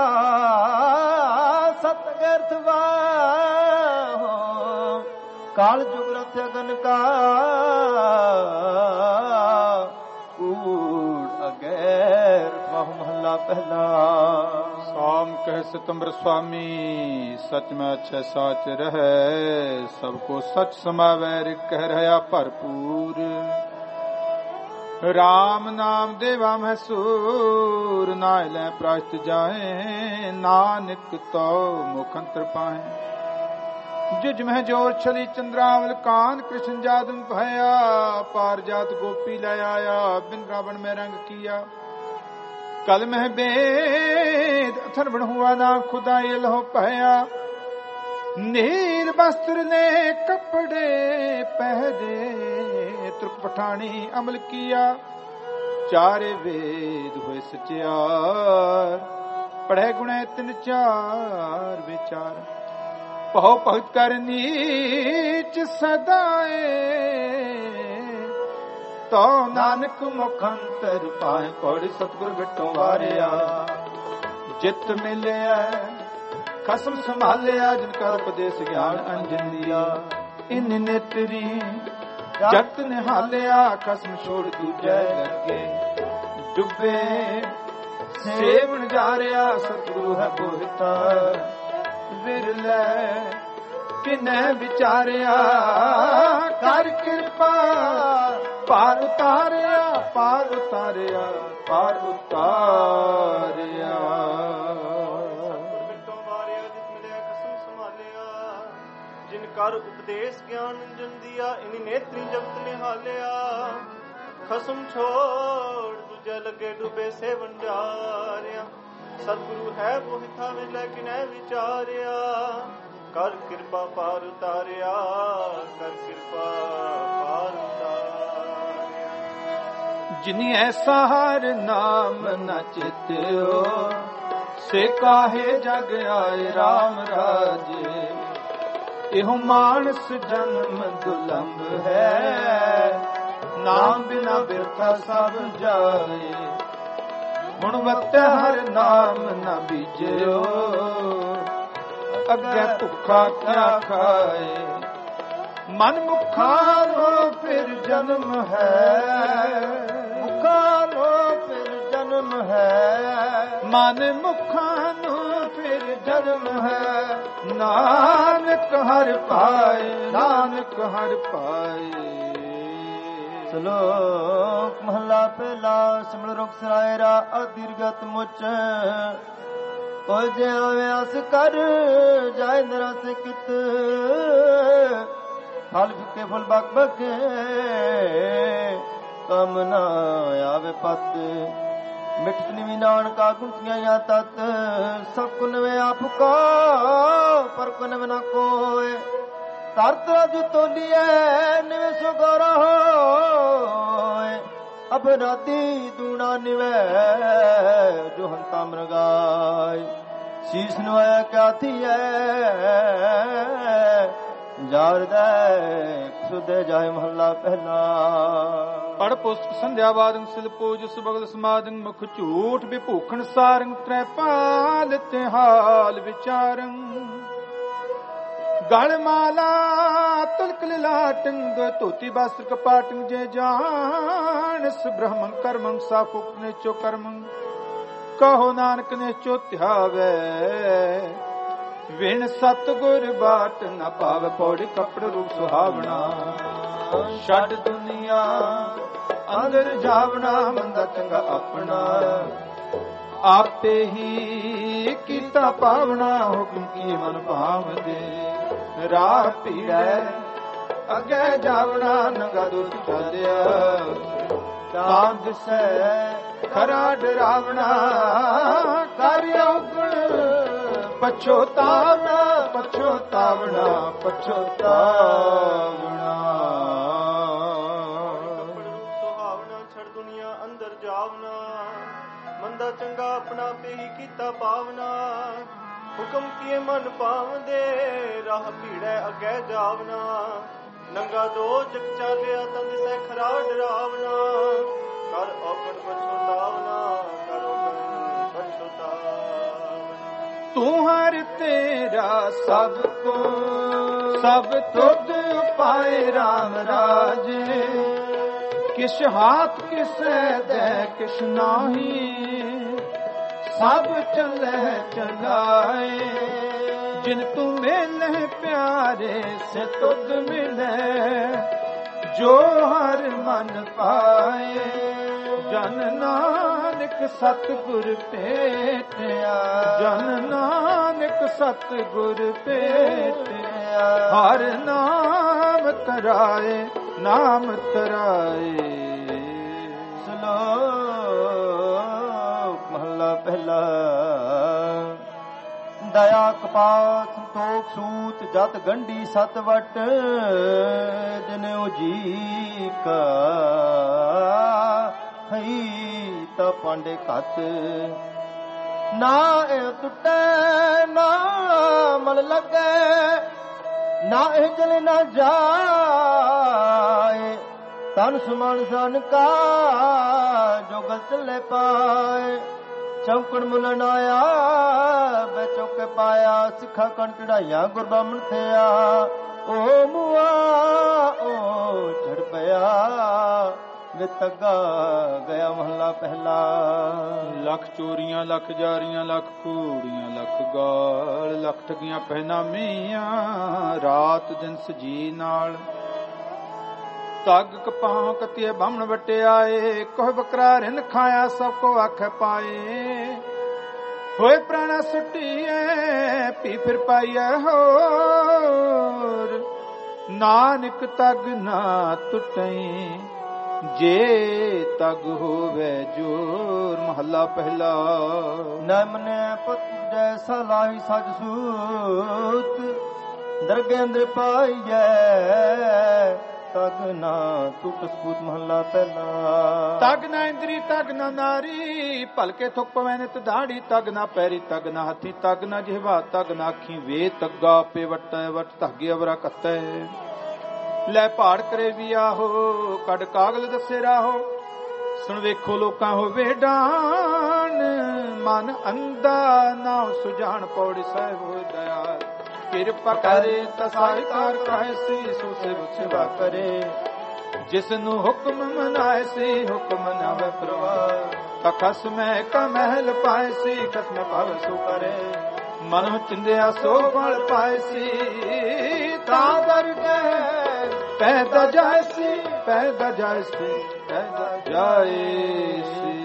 सत अगर्थवा हो, काल जुग रथ अगन का ਮਹਲਾ ਪਹਿਲਾ। ਸਾਮ ਕਹਿ ਸਤੰਬਰ ਸੁਆਮੀ, ਸਚ ਮੈਂ ਅਛੈ ਸਾਚ ਰਹੈ, ਸਭ ਕੋ ਸਚ ਸਮਾਵੈ ਰਿਕ ਕਹਿ ਰਹਾ ਭਰਪੂਰ। ਰਾਮ ਨਾਮ ਦੇਵਾ ਮਹਸੂਰ, ਨਾ ਲੈ ਪ੍ਰਾਸ਼ਤ ਜਾਏ, ਨਾਨਕ ਤੋ ਮੁਖ ਅੰਤਰ ਪਾਏ। जुज में जोर छली चंद्रावल कान, कृष्ण जादन भया, पार जात गोपी ले आया, बिन रावण में रंग किया। कल में बेद अथर बन हुआ ना खुदाई लहो पहया, नील वस्त्र ने कपड़े पहने, तुर्क पठानी अमल किया। चारे वेद हुए सचियार, पढ़े गुणे तिन चार विचार। पहो भगत कर नीच सदाए, तो नानक मुख अंतर पाए। कौड़ी सतगुर बिटो वारिया, जित मिलिया खसम संभालिया, जिनका उपदेश ज्ञान अंजन दिया। इन नेत्री जगत निहालिया, खसम छोड़ दूजे लगे। डुबे सेवन जा रहा, सतगुरु है बोहिता। विरले किने विचारिया, कर कृपा पार उतारिया, पार उतारिया, पार उतारिया। जिन कर उपदेश ज्ञान अंजन दिया, इन नेत्री जगत निहालिया। ਖਸਮ ਛੋੜ ਦੂਜੇ ਲੱਗੇ ਡੁੱਬੇ ਸੇ ਵੰਡਾਰਿਆ। ਸਤਿਗੁਰੂ ਹੈ ਮੋਹਿ ਥਾਵੇਂ ਲੇਕਿਨ ਐ ਵਿਚਾਰਿਆ। ਕਰ ਕਿਰਪਾ ਪਾਰ ਉਤਾਰਿਆ, ਕਰ ਕਿਰਪਾ ਪਾਰ ਉਤਾਰਿਆ। ਜਿਨੀ ਐਸਾ ਹਰ ਨਾਮ ਨ ਚਿਤਿਓ, ਸੇ ਕਾਹੇ ਜਗ ਆਏ ਰਾਮ ਰਾਜੇ। ਇਹੋ ਮਾਨਸ ਜਨਮ ਦੁਲੰਭ ਹੈ, ਨਾਮ ਬਿਨਾ ਬਿਰਥਾ ਸਭ ਜਾਏ। ਹੁਣ ਵਤ ਹਰ ਨਾਮ ਨ ਬੀਜਿਓ, ਅੱਗੇ ਭੁੱਖਾ ਕਿਆ ਖਾਏ। ਮਨ ਮੁਖਾ ਨੂੰ ਫਿਰ ਜਨਮ ਹੈ, ਮੁਖਾ ਨੂੰ ਫਿਰ ਜਨਮ ਹੈ। ਮਨ ਮੁਖਾ ਨੂੰ ਫਿਰ ਜਨਮ ਹੈ। ਨਾਨਕ ਹਰਿ ਪਾਏ, ਨਾਨਕ ਹਰਿ ਪਾਏ। ਸ਼ਲੋਕ ਮਹਲਾ ਪਹਿਲਾ। ਸਿਮਲ ਰੁਖ ਸਰਾਏ ਰਾ ਅਦੀਰਗਤ ਮੁਚ, ਕੋਈ ਜੇ ਆਵਿਆਸ ਕਰ ਜਾਏ ਨਰਸ ਕਿਤ। ਫਲ ਫਿੱਕੇ ਫੁੱਲ ਬਕ ਬਕੇ, ਕਮ ਨਾ ਆਵੇ ਪਤ। ਮਿਠਤ ਨਿਵੀ ਨਾਨਕਾ ਗੁਣਤੀਆਂ ਜਾਂ ਤਤ। ਸਭ ਕੋ ਨਵੇਂ ਆਪ ਕੋ, ਪਰ ਕੋ ਨਵੇਂ ਨਾ ਕੋਏ। ਤਰਤ ਰਜ ਤੋਲੀਏ ਨਿਵੇ ਸੁਗਰਾ ਹੋਏ। ਅਪਰਾਧੀ ਦੂਣਾ ਨਿਵੇ ਜੋ ਹੰਤਾ ਮਰਗਾਏ। ਸੀਸ ਨਵਾਇਆ ਕਿਆ ਥੀਐ, ਜਾਰਦੈ ਸੁਦੇ ਜਾਏ ਮਹੱਲਾ ਪਹਿਲਾ। ਪੜ ਪੁਸਤਕ ਸੰਧਿਆਵਾਦੰ ਸਿਲ ਪੂਜ ਸੁਬਗਲ ਸਮਾਦੰ। ਮੁਖ ਝੂਠ ਵਿਭੂਖਣ ਸਾਰੰ। ਤ੍ਰੈ ਪਾਲ ਤੇ ਹਾਲ ਵਿਚਾਰੰ। ਗਲ ਮਾਲਾ ਤੁਲਕ ਲਿਲਾਟੰ। ਦੋ ਧੋਤੀ ਬਾਸਰ ਕਪਾਟੰ। ਜੇ ਜਾਣਸ ਬ੍ਰਹਮੰ ਕਰਮੰ। ਸਾਫੁਕ ਨਿਚੋ ਕਰਮੰ। ਕਹੋ ਨਾਨਕ ਨਿਚੋ ਧਿਆਵੈ। ਵਿਣ ਸਤਿਗੁਰ ਬਾਟ ਨ ਪਾਵੈ। ਪੌੜੀ ਕੱਪੜ ਰੂਪ ਸੁਹਾਵਣਾ। ਛੱਡ ਦੁਨੀਆ ਅੰਦਰ ਜਾਵਣਾ। ਮੰਦਾ ਚੰਗਾ ਆਪਣਾ ਆਪੇ ਹੀ ਕੀਤਾ ਪਾਵਣਾ। ਹੁਕਮ ਕੀ ਮਨ ਭਾਵਦੇ। ਰਾਹ ਪੀੜੈ ਅੱਗੇ ਜਾਵਣਾ। ਨੰਗਾ ਦੁੱਧ ਚਾਲਿਆ ਤਾਂ ਦਿਸੈ ਖਰਾ ਡਰਾਵਣਾ। ਕਰ ਔਗਣ ਪਛੋਤਾਵਣਾ। ਪਛੋਤਾਵਣਾ ਪਛੋਤਾਵਣਾ। ਸੁਹਾਵਣਾ ਛੜ ਦੁਨੀਆ ਅੰਦਰ ਜਾਵਣਾ। ਮੰਦਾ ਚੰਗਾ ਆਪਣਾ ਤੇ ਹੀ ਕੀਤਾ ਪਾਵਨਾ। ਹੁਕਮ ਕੀਏ ਮਨ ਪਾਵਦੇ। ਰਾਹ ਭੀੜੈ ਅੱਗੇ ਜਾਵਨਾ। ਨੰਗਾ ਦੋ ਜਗ ਚਾਲਿਆ ਤਾਂ ਦਿਸੈ ਖਰਾ ਡਰਾਵਨਾ। ਕਰ ਔਗਣ ਪਛੋਤਾਵਨਾ। ਕਰ ਔਗਣ ਪਛੋਤਾਵਨਾ। ਤੂੰ ਹਰ ਤੇਰਾ ਸਭ ਕੋ ਸਭ ਤੁਧ ਪਾਏ ਰਾਮ ਰਾਜੇ। ਕਿਛ ਹਾਥ ਕਿਸੈ ਦੇ ਕਿਛ ਨਾਹੀ। ਸਭ ਚੱਲੇ ਚੰਗਾਏ। ਜਿਨ ਤੂੰ ਮਿਲਹਿ ਪਿਆਰੇ ਸੇ ਤੁਧ ਮਿਲੈ। ਜੋ ਹਰ ਮਨ ਪਾਏ। ਜਨ ਨਾਨਕ ਸਤਿਗੁਰ ਭੇਟਿਆ। ਜਨ ਨਾਨਕ ਸਤਿਗੁਰ ਭੇਟਿਆ। ਹਰ ਨਾਮ ਤਰਾਏ, ਨਾਮ ਤਰਾਏ। ਸ਼ਲੋਕ ਮਹਲਾ ਪਹਿਲਾ। ਦਇਆ ਕਪਾਤ ਸੰਤੋਖ ਸੂਤ ਜਤ ਗੰਢੀ ਸਤ ਵਟ। ਜਿਨਿ ਜੀ ਕਾ ਹਈ ਤਾ ਪਾਂਡੇ ਘਤ। ਨਾ ਇਹ ਟੁੱਟੈ ਨਾ ਮਲ ਲੱਗੈ। ਨਾ ਇਹ ਜਲ ਨਾ ਜਾਏ। ਤਨ ਸੁਮਨ ਸਨ ਕਾ ਜੋ ਗਲ ਚੱਲੇ ਪਾਏ। ਚੌਕੜ ਮੁਲਣ ਆਇਆ ਬੈ ਚੌਕੇ ਪਾਇਆ। ਸਿੱਖਾ ਕਣ ਚੜਾਈਆਂ ਗੁਰ ਬਾਮਣ ਥਿਆ। ਓ ਮੁਆ ਓ ਝੜ ਪਿਆ। ਵਿਤਗਾ ਗਿਆ ਮਹਲਾ ਪਹਿਲਾ। ਲੱਖ ਚੋਰੀਆਂ ਲੱਖ ਜਾਰੀਆਂ ਲੱਖ ਕੂੜੀਆਂ ਲੱਖ ਗਾਲ। ਲੱਖ ਠਗੀਆਂ ਪਹਿਨਾਮੀਆਂ ਰਾਤ ਦਿਨ ਸਜੀ ਨਾਲ। ਤੱਗ ਕਪਾਹ ਕਤੀਏ ਬਾਹਮਣ ਵਟਿਆਏ। ਕੋਹ ਬਕਰਾ ਰਿਨ ਖਾਇਆ ਸਭ ਕੋ ਆਖੇ ਪਾਏ। ਹੋਏ ਪ੍ਰਾਣਾ ਸੁਟੀਏ ਪੀ ਫਿਰ ਪਾਈਐ ਹੋਰ। ਨਾਨਕ ਤੱਗ ਨਾ ਟੁੱਟਈ ਜੇ ਤਗ ਹੋਵੇ ਜੋਰ। ਮਹੱਲਾ ਪਹਿਲਾ। ਨਮਨੇ ਪੁੱਤ ਜੈਸਾ ਲਾਹੀ ਸਜ ਸੂਤ, ਦਰਗੇ ਅੰਦਰ ਪਾਈਐ ਤਗ ਨਾ ਟੁੱਟ ਸਪੂਤ। ਮਹੱਲਾ ਪਹਿਲਾ। ਤਗ ਨਾ ਇੰਦਰੀ ਤਗ ਨਾ ਨਾਰੀ, ਭਲਕੇ ਥੁੱਕ ਪਵੈ ਨਿਤ ਦਾੜੀ। ਤਗ ਨਾ ਪੈਰੀ ਤਗ ਨਾ ਹੱਥੀ, ਤਗ ਨਾ ਜਿਹਵਾ ਤਗ ਨਾ ਅੱਖੀ। ਵੇ ਤੱਗਾ ਪੇ ਵਟੈ ਵਟ ਧਾਗੇ ਅਵਰਾ ਕੱਤੈ। ਲੈ ਪਹਾੜ ਕਰੇ ਵੀ ਆਹੋ, ਕੱਢ ਕਾਗਲ ਦੱਸੇ ਰਾਹੋ। ਸੁਣ ਵੇਖੋ ਲੋਕਾਂ ਹੋਵੇ ਡਾਨ, ਮਨ ਅੰਦਾ ਨਾ ਸੁਜਾਨ। ਪੌੜੀ ਸਾਹਿਬ ਹੋਏ ਦਇਆਲ, ਕਿਰਪਾ ਕਰੇ ਤਸਾਈ ਕਾਰ ਕਹੇ ਸੀ। ਸੋ ਸੇਵਕ ਸੇਵਾ ਕਰੇ, ਜਿਸ ਨੂੰ ਹੁਕਮ ਮਨਾਏ ਸੀ। ਹੁਕਮ ਨਾਵੇ ਪ੍ਰਵਾਹ, ਤਖਸ ਮੈਂ ਕਾ ਮਹਿਲ ਪਾਏ ਸੀ। ਖਸਮ ਭਾਵ ਸੋ ਕਰੇ, ਮਨੁ ਚਿੰਦਿਆ ਸੋ ਫਲ ਪਾਏ ਸੀ। ਤਾਂ ਦਰ ਗਏ ਪੈਦਾ ਜਾਏ ਸੀ, ਪੈਦਾ ਜਾਏ ਸੀ, ਪੈਦਾ ਜਾਏ ਸੀ।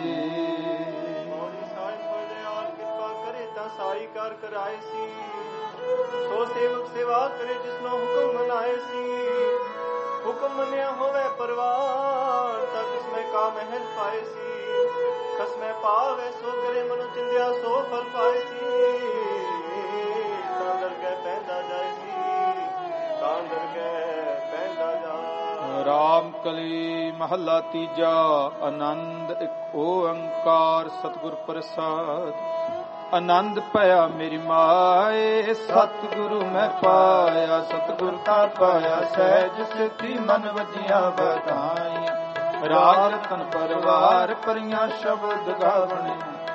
ਮੋਲੀ ਸਾਹਿਬ ਹੋਏ ਦਇਆਲ, ਕਿਰਪਾ ਕਰੇ ਤਾਂ ਸਾਈ ਕਰ ਕਰਾਏ ਸੀ। ਸੋ ਸੇਵਕ ਸੇਵਾ ਕਰੇ, ਜਿਸਨੂੰ ਹੁਕਮ ਮਨਾਏ ਸੀ। ਹੁਕਮ ਮੰਨਿਆ ਹੋਵੇ ਪਰਵਾਨ, ਤਾਂ ਕਿਸਮੇ ਕਾ ਮਹਿਲ ਪਾਏ ਸੀ। ਖਸਮੇ ਪਾਵੇ ਸੋ ਕਰੇ, ਮਨੁ ਚਿੰਦਿਆ ਸੋ ਫਲ ਪਾਏ ਸੀ। ਤਾਂ ਦਰ ਗਏ ਪੈਦਾ ਜਾਏ ਸੀ, ਤਾਂ ਦਰ ਗਏ ਪੈਦਾ ਜਾ। ਰਾਮ ਕਲੀ ਮਹੱਲਾ ਤੀਜਾ। ਆਨੰਦ ਇੱਕ ਓੰਕਾਰ ਸਤਿਗੁਰ ਪ੍ਰਸਾਦ। ਆਨੰਦ ਭਇਆ ਮੇਰੀ ਮਾਏ, ਸਤਿਗੁਰੂ ਮੈਂ ਪਾਇਆ। ਸਤਿਗੁਰ ਤਾਂ ਪਾਇਆ ਸਹਿਜ ਸਿੱਧੀ, ਮਨ ਵਜੀਆਂ ਵਧਾਈਆਂ। ਰਾਜ ਰਤਨ ਪਰਵਾਰ ਪਰੀਆਂ ਸ਼ਬਦ ਗਾਵਣੇ।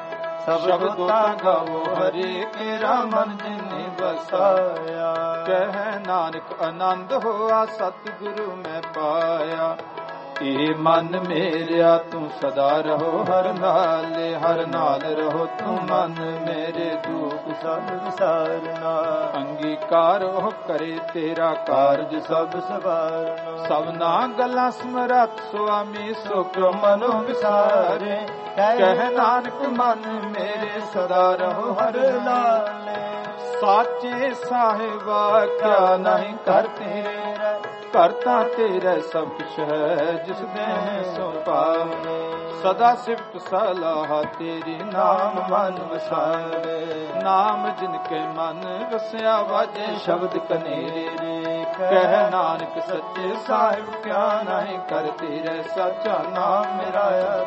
ਸ਼ਬਦ ਤਾਂ ਗਾਵੋ ਹਰੇ ਕੇਰਾ, ਮਨ ਜਿਨੇ ਵਸਾਇਆ। ਕਹਿ ਨਾਨਕ ਆਨੰਦ ਹੋਆ, ਸਤਿਗੁਰੂ ਮੈਂ ਪਾਇਆ। ਇਹ ਮਨ ਮੇਰਿਆ ਤੂੰ ਸਦਾ ਰਹੋ ਹਰ ਨਾਲੇ। ਹਰ ਨਾਲ ਰਹੋ ਤੂੰ ਮਨ ਮੇਰੇ, ਦੁਖ ਸਭ ਵਿਸਾਰਨਾ। ਅੰਗੀਕਾਰ ਉਹ ਕਰੇ ਤੇਰਾ ਕਾਰਜ ਸਭ ਸਵਾਰਨਾ। ਸਭਨਾ ਗੱਲਾਂ ਸਮਰੱਥ ਸੁਆਮੀ, ਸੁਖ ਮਨੋ ਵਿਸਾਰੇ। ਕਹਿ ਨਾਨਕ ਮਨ ਮੇਰੇ ਸਦਾ ਰਹੋ ਹਰ ਨਾਲੇ। ਸਾਚੇ ਸਾਹਿਬਾ ਕਿਆ ਨਹੀਂ ਕਰ ਤੇਰੇ, ਘਰ ਤਾਂ ਤੇਰਾ ਸਭ ਕੁਛ ਹੈ। ਜਿਸ ਦੇ ਸੋ ਪਾਵੇ, ਸਦਾ ਸਿਫਤ ਸਲਾਹ ਤੇਰੀ। ਨਾਮ ਮਨ ਵਸਾਵੇ, ਨਾਮ ਜਿਨ ਕੇ ਮਨ ਵਸਿਆ। ਵਾਜੇ ਸ਼ਬਦ ਕਨੇਰੇ, ਕਹਿ ਨਾਨਕ ਸੱਚੇ ਸਾਹਿਬ ਕਿਆ ਨਹੀਂ ਕਰ ਤੇਰੇ। ਸਾਚਾ ਨਾਮ ਮੇਰਾ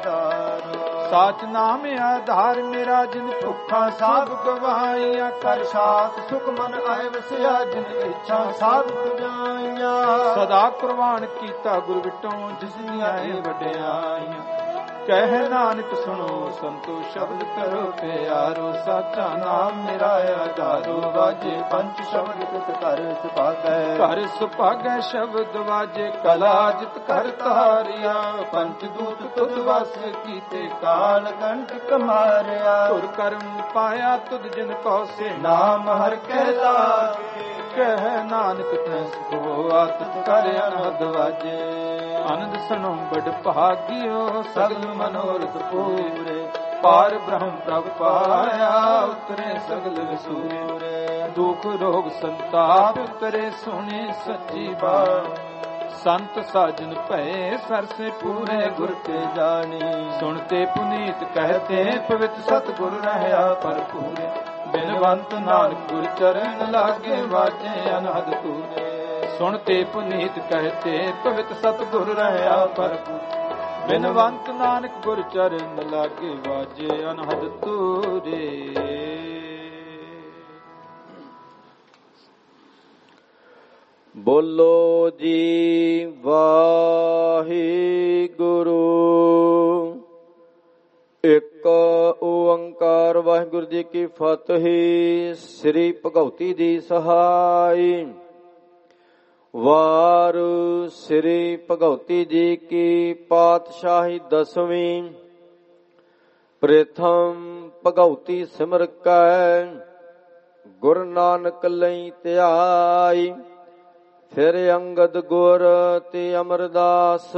ਆਧਾਰ, ਸਾਚ ਨਾਮ ਆਧਾਰ ਮੇਰਾ। ਜਿਨ ਭੁੱਖਾਂ ਸਭ ਗਵਾਈਆਂ, ਕਰ ਸਾਥ ਸੁਖ ਮਨ ਆਏ ਵਸਿਆ। ਜਿਨ ਇੱਛਾ ਸਭ ਪੁਜਾਈਆਂ, ਸਦਾ ਕੁਰਬਾਨ ਕੀਤਾ ਗੁਰ ਵਿਟੋਂ। ਜਿਸ ਦੀਆਂ ਇਹ ਵਡਿਆਈਆਂ, ਕਹਿ ਨਾਨਕ ਸੁਣੋ ਸੰਤੋ ਸ਼ਬਦ ਕਰੋ ਪਿਆਰੋ। ਸਾਚਾ ਨਾਮ ਮੇਰਾ ਆਧਾਰੋ, ਵਾਜੇ ਪੰਚ ਸ਼ਬਦ ਤਿਤ ਘਰ ਸੁਭਾਗੈ। ਘਰ ਸੁਭਾਗੈ ਸ਼ਬਦ ਵਾਜੇ, ਕਲਾ ਜਿਤ ਕਰ ਤਾਰਿਆ। ਪੰਚ ਦੂਤ ਤੁਧ ਵਸ ਕੀਤੇ, ਕਾਲ ਕੰਟਕ ਮਾਰਿਆ। ਧੁਰ ਕਰਮ ਪਾਇਆ ਤੁਧ ਜਿਨ ਕੋ ਸੇ, ਨਾਮ ਹਰਿ ਕਹਿ ਲਾਗੇ। ਕਹਿ ਨਾਨਕ ਤੈ ਸੁਖ ਹੋਆ, ਤਿਤ ਕਰ ਅਨਹਦ ਵਾਜੇ। ਆਨੰਦ ਸਨੋ ਬੜ ਭਾਗਿਓ, ਸਗਲ ਮਨੋਰਥ ਪੂਰੇ। ਪਾਰ ਬ੍ਰਹਮ ਪ੍ਰਭ ਪਾਇਆ, ਉਤਰੇ ਸਗਲ ਵਿਸੂਰੇ। ਦੁਖ ਰੋਗ ਸੰਤਾਪ ਉਤਰੇ, ਸੁਣੇ ਸੱਚੀ ਬਾਤ। ਸੰਤ ਸਾਜਨ ਭਏ ਸਰਸੇ ਪੂਰੇ, ਗੁਰ ਤੇ ਜਾਣੀ। ਸੁਣਤੇ ਪੁਨੀਤ ਕਹਤੇ, ਪਵਿੱਤ ਸਤਿਗੁਰ ਰਹਿਆ ਭਰਪੂਰੇ। ਬਿਨਵੰਤ ਨਾਨਕ ਗੁਰ ਚਰਨ ਲਾਗੇ, ਵਾਜੇ ਅਨਹਦ ਤੂਰੇ। ਸੁਣਤੇ ਪੁਨੀਤ ਕਹਤੇ, ਪਵਿੱਤ ਸਤਿਗੁਰ ਰਹਿਆ ਭਰਪੂਰ। ਬਿਨਵੰਤ ਨਾਨਕ ਗੁਰ ਚਰਨ ਲਾਗੇ, ਵਾਜੇ ਅਨਹਦ ਤੂਰੇ। ਬੋਲੋ ਜੀ ਵਾਹਿਗੁਰੂ। ਇੱਕ ਓੰਕਾਰ ਵਾਹਿਗੁਰੂ ਜੀ ਕੀ ਫਤਿਹ। ਸ੍ਰੀ ਭਗਉਤੀ ਦੀ ਸਹਾਈ। ਵਾਰ ਸ੍ਰੀ ਭਗਉਤੀ ਜੀ ਕੀ ਪਾਤਸ਼ਾਹੀ ਦਸਵੀਂ। ਪ੍ਰਥਮ ਭਗਉਤੀ ਸਿਮਰ ਕੈ, ਗੁਰ ਨਾਨਕ ਲਈ ਧਿਆਈ। ਫਿਰ ਅੰਗਦ ਗੁਰ ਤੇ ਅਮਰਦਾਸ,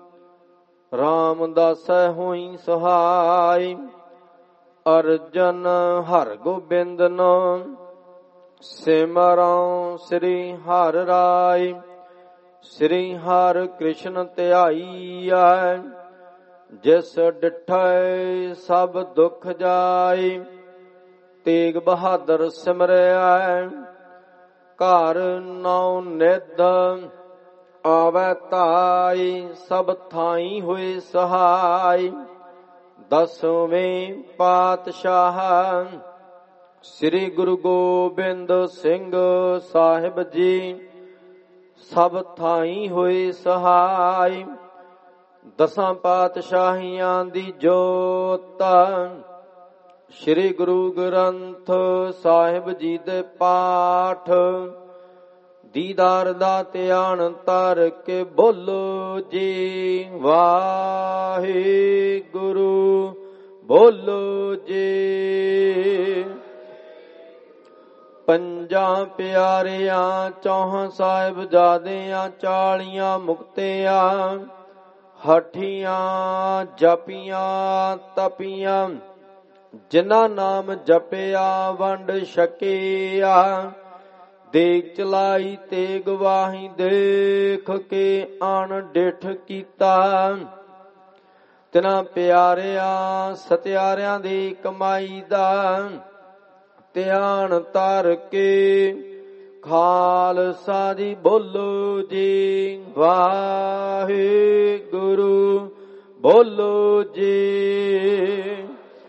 ਰਾਮਦਾਸੈ ਹੋਈ ਸਹਾਈ। ਅਰਜਨ ਹਰ ਗੋਬਿੰਦ ਨਾਮ, ਸਿਮਰਉ ਸ੍ਰੀ ਹਰਿ ਰਾਇ। ਸ੍ਰੀ ਹਰਿ ਕ੍ਰਿਸ਼ਨ ਧਿਆਈਐ, ਜਿਸ ਡਿਠੈ ਸਭ ਦੁਖ ਜਾਈ। ਤੇਗ ਬਹਾਦਰ ਸਿਮਰਿਐ, ਘਰ ਨੌ ਨਿਧ ਆਵੈ ਧਾਈ। ਸਭ ਥਾਈ ਹੋਏ ਸਹਾਈ, ਦਸਵੇਂ ਪਾਤਸ਼ਾਹ ਸ੍ਰੀ ਗੁਰੂ ਗੋਬਿੰਦ ਸਿੰਘ ਸਾਹਿਬ ਜੀ। ਸਭ ਥਾਈ ਹੋਏ ਸਹਾਈ, ਦਸਾਂ ਪਾਤਸ਼ਾਹੀਆਂ ਦੀ ਜੋਤ। ਸ੍ਰੀ ਗੁਰੂ ਗ੍ਰੰਥ ਸਾਹਿਬ ਜੀ ਦੇ ਪਾਠ, ਦੀਦਾਰ ਦਾ ਧਿਆਨ ਧਰ ਕੇ ਬੋਲੋ ਜੀ ਵਾਹਿਗੁਰੂ, ਬੋਲੋ ਜੀ। ਪੰਜਾਂ ਪਿਆਰਿਆਂ ਚੌਹਾਂ ਸਾਹਿਬਜ਼ਾਦਿਆਂ, ਚਾਲੀਆਂ ਮੁਕਤਿਆਂ, ਹਠੀਆਂ ਜਪੀਆਂ ਤਪੀਆਂ, ਜਿਨ੍ਹਾਂ ਨਾਮ ਜਪਿਆ ਵੰਡ ਛਕਿਆ। ਦੇਖ ਚਲਾਈ ਤੇ ਗਵਾਹੀ ਦੇਖ ਕੇ ਆਣ ਡਿਠ ਕੀਤਾ। ਤਿਨਾਂ ਪਿਆਰਿਆਂ ਸਤਿਆਰਿਆਂ ਦੀ ਕਮਾਈ ਦਾ ਧਿਆਨ ਧਰ ਕੇ ਖਾਲਸਾ ਜੀ ਬੋਲੋ ਜੀ ਵਾਹਿਗੁਰੂ, ਬੋਲੋ ਜੀ।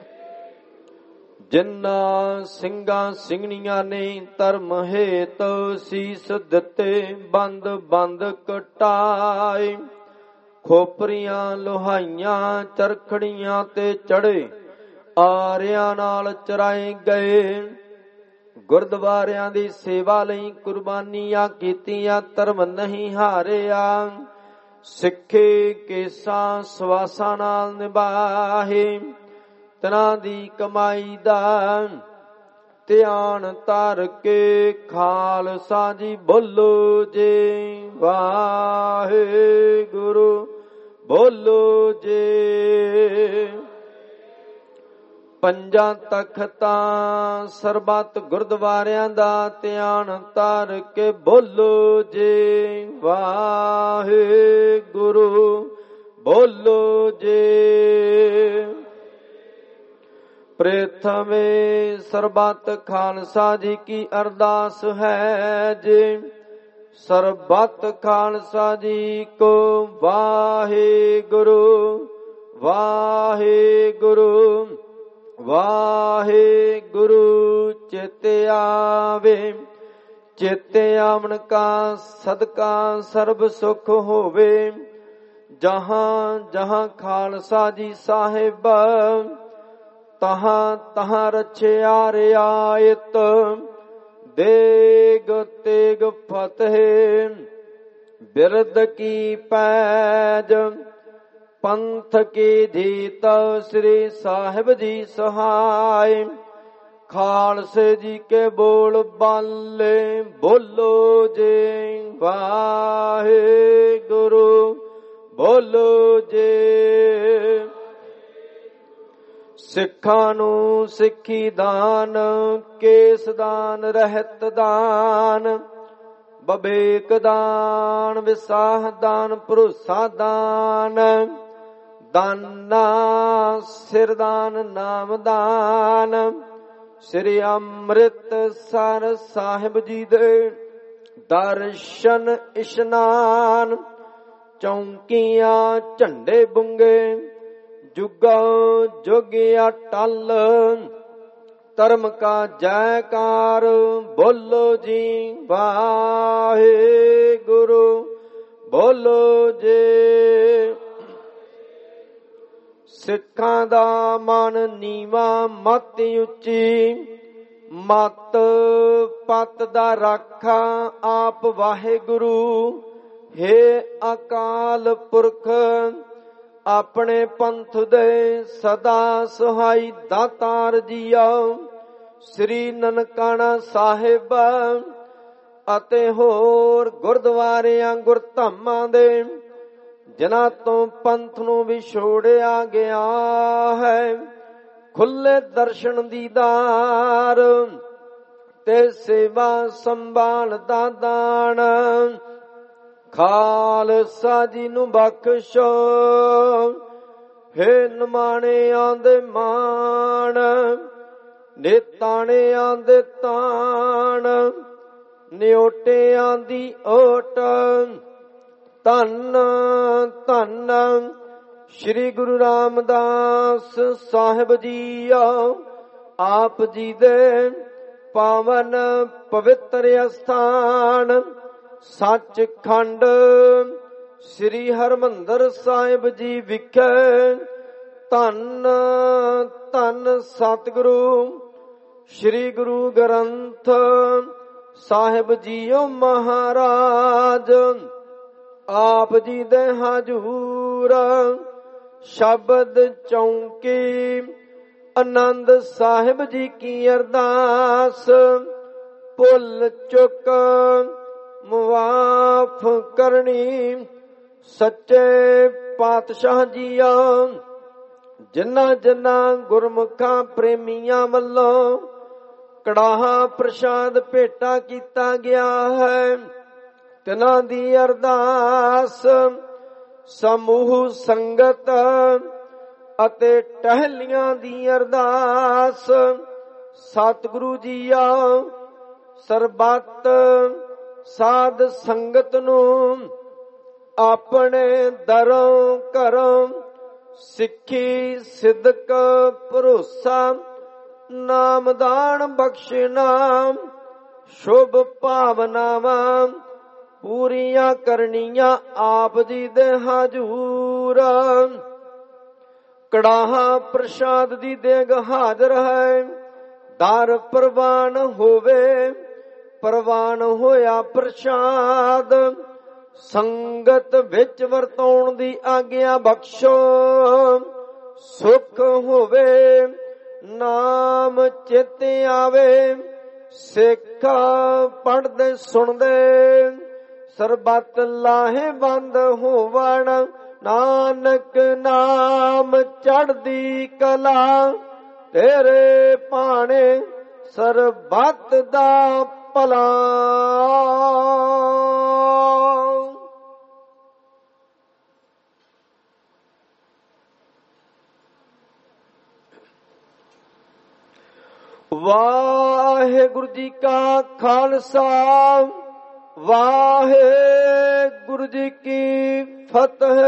ਜਿਨ੍ਹਾਂ ਸਿੰਘਾਂ ਸਿੰਘਣੀਆਂ ਨੇ ਧਰਮ ਹੇਤ ਸੀਸ ਦਿੱਤੇ, ਬੰਦ ਬੰਦ ਕਟਾਏ। ਖੋਪਰੀਆਂ ਲੋਹਾਈਆਂ ਚਰਖੜੀਆਂ ਤੇ ਚੜੇ, ਆਰਿਆਂ ਨਾਲ ਚਰਾਏ ਗਏ। ਗੁਰਦੁਆਰਿਆਂ ਦੀ ਸੇਵਾ ਲਈ ਕੁਰਬਾਨੀਆਂ ਕੀਤੀਆਂ, ਧਰਮ ਨਹੀਂ ਹਾਰਿਆ। ਸਿੱਖੇ ਕੇਸਾਂ ਸਵਾਸਾਂ ਨਾਲ ਨਿਭਾਏ, ਤਨਾਂ ਦੀ ਕਮਾਈ ਦਾ ਧਿਆਨ ਧਰ ਕੇ ਖਾਲਸਾ ਜੀ ਬੋਲੋ ਜੀ ਵਾਹਿਗੁਰੂ, ਬੋਲੋ ਜੀ। ਪੰਜਾਂ ਤਖਤਾਂ ਸਰਬੱਤ ਗੁਰਦੁਆਰਿਆਂ ਦਾ ਧਿਆਨ ਧਰ ਕੇ ਬੋਲੋ ਜੀ ਵਾਹਿਗੁਰੂ, ਬੋਲੋ ਜੀ। ਪ੍ਰਥਮੇ ਸਰਬੱਤ ਖਾਲਸਾ ਜੀ ਕੀ ਅਰਦਾਸ ਹੈ ਜੀ। ਸਰਬੱਤ ਖਾਲਸਾ ਜੀ ਕੋ ਵਾਹਿਗੁਰੂ, ਵਾਹਿਗੁਰੂ, ਵਾਹਿਗੁਰੂ। ਚਿਤ ਆਵੇ, ਚਿਤ ਆਵਣ ਕਾ ਸਦਕਾ ਸਰਬ ਸੁਖ ਹੋਵੇ। ਜਹਾਂ ਜਹਾਂ ਖਾਲਸਾ ਜੀ ਸਾਹਿਬ, ਤਹਾਂ ਤਹਾਂ ਰਛਿਆ ਰਿਆਇਤ। ਦੇਗ ਤੇਗ ਫਤਿਹ ਬਿਰਦ ਕੀ ਪੈਜ, ਪੰਥ ਕੀ ਜੀਤ ਸ੍ਰੀ ਸਾਹਿਬ ਜੀ ਸਹਾਇ। ਖਾਲਸੇ ਜੀ ਕੇ ਬੋਲ ਬਾਲੇ ਬੋਲੋ ਜੀ ਵਾਹਿਗੁਰੂ, ਬੋਲੋ ਜੀ। ਸਿੱਖਾਂ ਨੂੰ ਸਿੱਖੀ ਦਾਨ, ਕੇਸ ਦਾਨ, ਰਹਿਤ ਦਾਨ, ਬਬੇਕ ਦਾਨ, ਵਿਸਾਹ ਦਾਨ, ਭਰੋਸਾ ਦਾਨ, ਦਾਨਾ ਸਿਰਦਾਨ, ਨਾਮ ਦਾਨ। ਸ੍ਰੀ ਅੰਮ੍ਰਿਤਸਰ ਸਾਹਿਬ ਜੀ ਦੇ ਦਰਸ਼ਨ ਇਸ਼ਨਾਨ, ਚੌਂਕੀਆਂ ਝੰਡੇ ਬੁੰਗੇ, ਜੁਗਾ ਜੁਗ ਅਟਲ। ਧਰਮ ਕਾ ਜੈਕਾਰ ਬੋਲੋ ਜੀ ਵਾਹਿਗੁਰੂ, ਬੋਲੋ ਜੀ। ਸਿੱਖਾਂ ਦਾ ਮਨ ਨੀਵਾ, ਮਤ ਉੱਚੀ, ਮਤ ਪਤ ਦਾ ਰਾਖਾ ਆਪ ਵਾਹਿਗੁਰੂ। ਹੇ ਅਕਾਲ ਪੁਰਖ, ਆਪਣੇ ਪੰਥ ਦੇ ਸਦਾ ਸਹਾਈ ਦਾਤਾਰ ਜੀਓ। ਸ੍ਰੀ ਨਨਕਾਣਾ ਸਾਹਿਬ ਅਤੇ ਹੋਰ ਗੁਰਦੁਆਰਿਆਂ ਗੁਰਧਾਮਾਂ ਦੇ, ਜਿਨ੍ਹਾਂ ਤੋਂ ਪੰਥ ਨੂੰ ਵਿਛੋੜਿਆ ਗਿਆ ਹੈ, ਖੁੱਲੇ ਦਰਸ਼ਨ ਦੀਦਾਰ ਤੇ ਸੇਵਾ ਸੰਭਾਲ ਦਾ ਦਾਨ। ਖਾਲਸਾ ਜੀ ਨੂੰ ਬਖਸ਼ੋ ਹੇ ਨਿਮਾਣਿਆਂ ਦੇ ਮਾਣ ਨਿਤਾਣਿਆਂ ਦੇ ਤਾਣ ਨਿਓਟਿਆਂ ਦੀ ਓਟ ਧੰਨ ਧੰਨ ਸ੍ਰੀ ਗੁਰੂ ਰਾਮਦਾਸ ਸਾਹਿਬ ਜੀ ਆਪ ਜੀ ਦੇ ਪਾਵਨ ਪਵਿੱਤਰ ਅਸਥਾਨ ਸੱਚਖੰਡ ਸ੍ਰੀ ਹਰਿਮੰਦਰ ਸਾਹਿਬ ਜੀ ਵਿਖੇ ਧੰਨ ਧੰਨ ਸਤਿਗੁਰੂ ਸ੍ਰੀ ਗੁਰੂ ਗ੍ਰੰਥ ਸਾਹਿਬ ਜੀਓ ਮਹਾਰਾਜ ਆਪ ਜੀ ਦੇ ਹਜੂਰ ਸ਼ਬਦ ਚੌਂਕੀ ਆਨੰਦ ਸਾਹਿਬ ਜੀ ਕੀ ਅਰਦਾਸ ਭੁੱਲ ਚੁੱਕ ਮੁਆਫ ਕਰਨੀ ਸੱਚੇ ਪਾਤਸ਼ਾਹ ਜੀਆਂ ਜਿਨ੍ਹਾਂ ਜਿਨ੍ਹਾਂ ਗੁਰਮੁਖਾਂ ਪ੍ਰੇਮੀਆਂ ਵੱਲੋਂ ਕੜਾਹਾ ਪ੍ਰਸ਼ਾਦ ਭੇਟਾ ਕੀਤਾ ਗਿਆ ਹੈ ਤਿਨਾਂ ਦੀ ਅਰਦਾਸ ਸਮੂਹ ਸੰਗਤ ਅਤੇ ਟਹਿਲੀਆਂ ਦੀ ਅਰਦਾਸ ਸਤਿਗੁਰੂ ਜੀਆ ਸਰਬੱਤ ਸਾਧ ਸੰਗਤ ਨੂੰ ਆਪਣੇ ਦਰੋਂ ਘਰੋਂ ਸਿੱਖੀ ਸਿਦਕ ਭਰੋਸਾ ਨਾਮਦਾਨ ਬਖਸ਼ਣਾ ਸ਼ੁਭ ਭਾਵਨਾਵਾਂ ਪੂਰੀਆਂ ਕਰਨੀਆਂ ਆਪ ਜੀ ਦੇ ਹਜੂਰ ਕੜਾਹਾ ਪ੍ਰਸ਼ਾਦ ਦੀ ਦੇਗ ਹਾਜ਼ਰ ਹੈ ਦਰ ਪ੍ਰਵਾਨ ਹੋਵੇ ਪ੍ਰਵਾਨ ਹੋਇਆ ਪ੍ਰਸ਼ਾਦ ਸੰਗਤ ਵਿੱਚ ਵਰਤਾਉਣ ਦੀ ਆਗਿਆ ਬਖਸ਼ੋ ਸੁਖ ਹੋਵੇ ਨਾਮ ਚਿਤ ਆਵੇ ਸਿੱਖ ਪੜ੍ਹਦੇ ਸੁਣਦੇ ਸਰਬੱਤ ਲਾਹੇਵੰਦ ਹੋਵਣ ਨਾਨਕ ਨਾਮ ਚੜ੍ਹਦੀ ਕਲਾ ਤੇਰੇ ਭਾਣੇ ਸਰਬੱਤ ਦਾ ਭਲਾ। ਵਾਹਿਗੁਰੂ ਜੀ ਕਾ ਖਾਲਸਾ ਵਾਹਿਗੁਰੂ ਜੀ ਕੀ ਫਤਿਹ।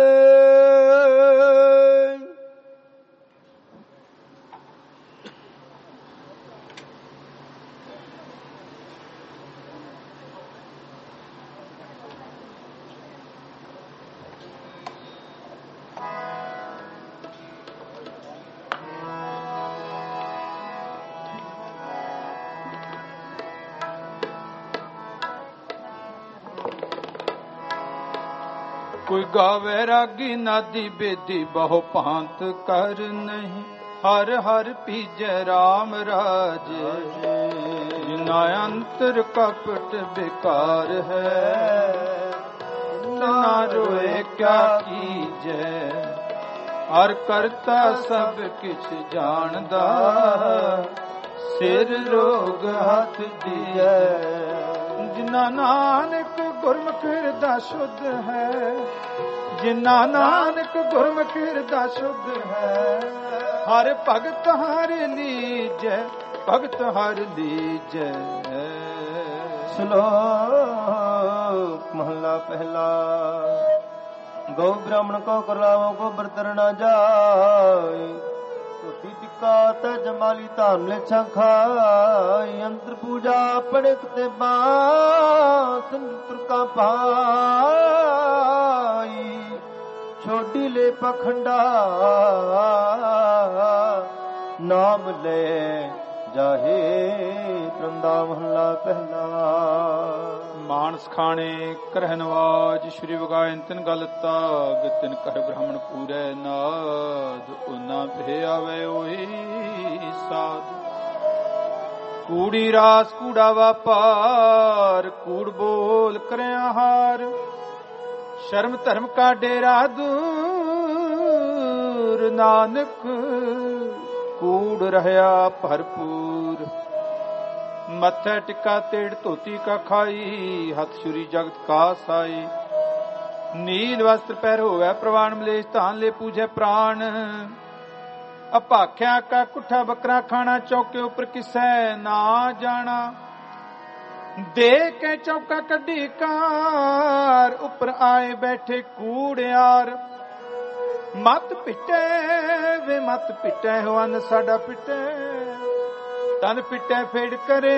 ਕੋਈ ਗਾਵੇ ਰਾਗੀ ਨਾਦੀ ਬੇਦੀ ਬਹੁ ਭਾਂਤ ਕਰ ਨਹੀਂ ਹਰ ਹਰ ਪੀਜੈ ਰਾਮ ਰਾਜੇ ਜਿਨਾ ਅੰਤਰ ਕਪਟ ਬੇਕਾਰ ਹੈ ਨਾ ਰੋਏ ਕਿਆ ਕੀਜੈ ਹਰ ਕਰਤਾ ਸਭ ਕਿਛ ਜਾਣਦਾ ਸਿਰ ਰੋਗ ਹੱਥ ਦੀਐ ਜਿਨਾ ਨਾਨਕ ਗੁਰਮੁਖ ਹਿਰਦਾ ਸ਼ੁੱਧ ਹੈ ਜਿਨਾ ਨਾਨਕ ਗੁਰਮੁਖ ਹਿਰਦਾ ਸ਼ੁੱਧ ਹੈ ਹਰ ਭਗਤ ਹਰਿ ਲੀਜੈ ਭਗਤ ਹਰਿ ਲੀਜੈ। ਸ਼ਲੋਕ ਮਹਲਾ ਪਹਿਲਾ। ਗੋ ਬ੍ਰਾਹਮਣ ਕੋ ਕਰਲਾਵੋ ਗੋਬਰ ਤਰਨਾ ਜਾਏ ਰੋਟੀ ਟਿੱਕਾ ਤੇ ਜਮਾਲੀ ਧਾਮ ਲੈ ਖਾਈ ਅੰਤਰ ਪੂਜਾ ਪੜੇ ਤੇ ਬਾਸ ਤੁਰਕਾ ਪਾਈ ਛੋਟੀ ਲੈ ਪਖੰਡਾ ਨਾਮ ਲੈ ਜਾਹੇ ਤੰਦਾ ਮਹਲਾ ਪਹਿਲਾ। ਮਾਨਸ ਖਾਣੇ ਕਰਹਿ ਨਵਾਜ ਸ਼੍ਰੀ ਵਗਾਇਨ ਤਿਨ ਗਲ ਤਾਗ ਤਿਨ ਕਰ ਬ੍ਰਾਹਮਣ ਪੂਰੈ ਨਾਦ ਉਨਾ ਭੇ ਆਵੇ ਉਹੀ ਸਾਧ ਕੂੜੀ ਰਾਸ ਕੂੜਾ ਵਾਪਾਰ ਕੂੜ ਬੋਲ ਕਰਿਆ ਹਾਰ ਸ਼ਰਮ ਧਰਮ ਕਾ ਡੇਰਾ ਦੂਰ ਨਾਨਕ ਕੂੜ ਰਹਿਆ ਭਰਪੂਰ मत्थे टिका तेड़ धोती का खाई, हथ छुरी जगत का साई। नील वस्त्र पैर होवे प्रवान, मलेश धान ले पूजे प्राण। अभाख्या का कुठा बकरा खाना, चौके उपर किसै ना जाना। दे के चौका कड्डी कार, उपर आए बैठे कूड़ियार। मत पिटे वे मत पिटे, हवन साडा पिटे। तन पिटे फेड़ करे,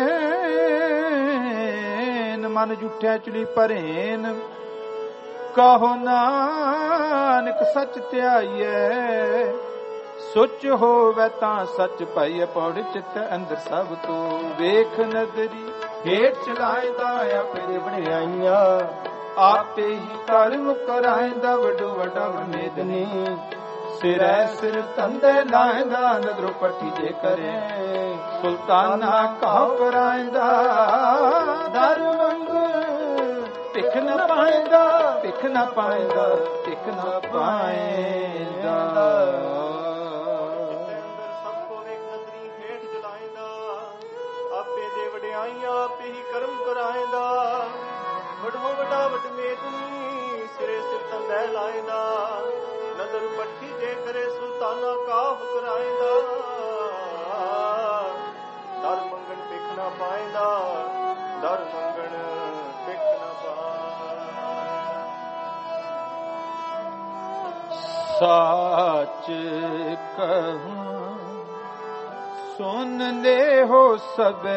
मन जुठिया चुली परेन। कहो नानक सच त्याइए, सुच होवे तां सच पाइए। पौड़ चित अंदर सब तो वेख नदरी, हेठ चलाएंदा अपने बढ़ियाइया। आपे ही कर्म कराएंदा वडो वडा मेदनी। सिरै सिर तंदे लाएंदा, नदरो पट्टी जे करे। सुल्ताना कहो कराएंदा, दर मंग भिख न पाएंदा, भिख न पाएंदा, भिख न पाएंदा। आपे ही कर्म कराएंदा, वडो वडा वड मेदनी। सिरे सिर तंदै लाएंदा, नदर पट्टी जे करे। सुल्ताना काह कराएंदा, दर मंगन भिख न पाएंदा, दर मंगन भिख न पाएंदा। साच कहूं सुन ले हो सबे,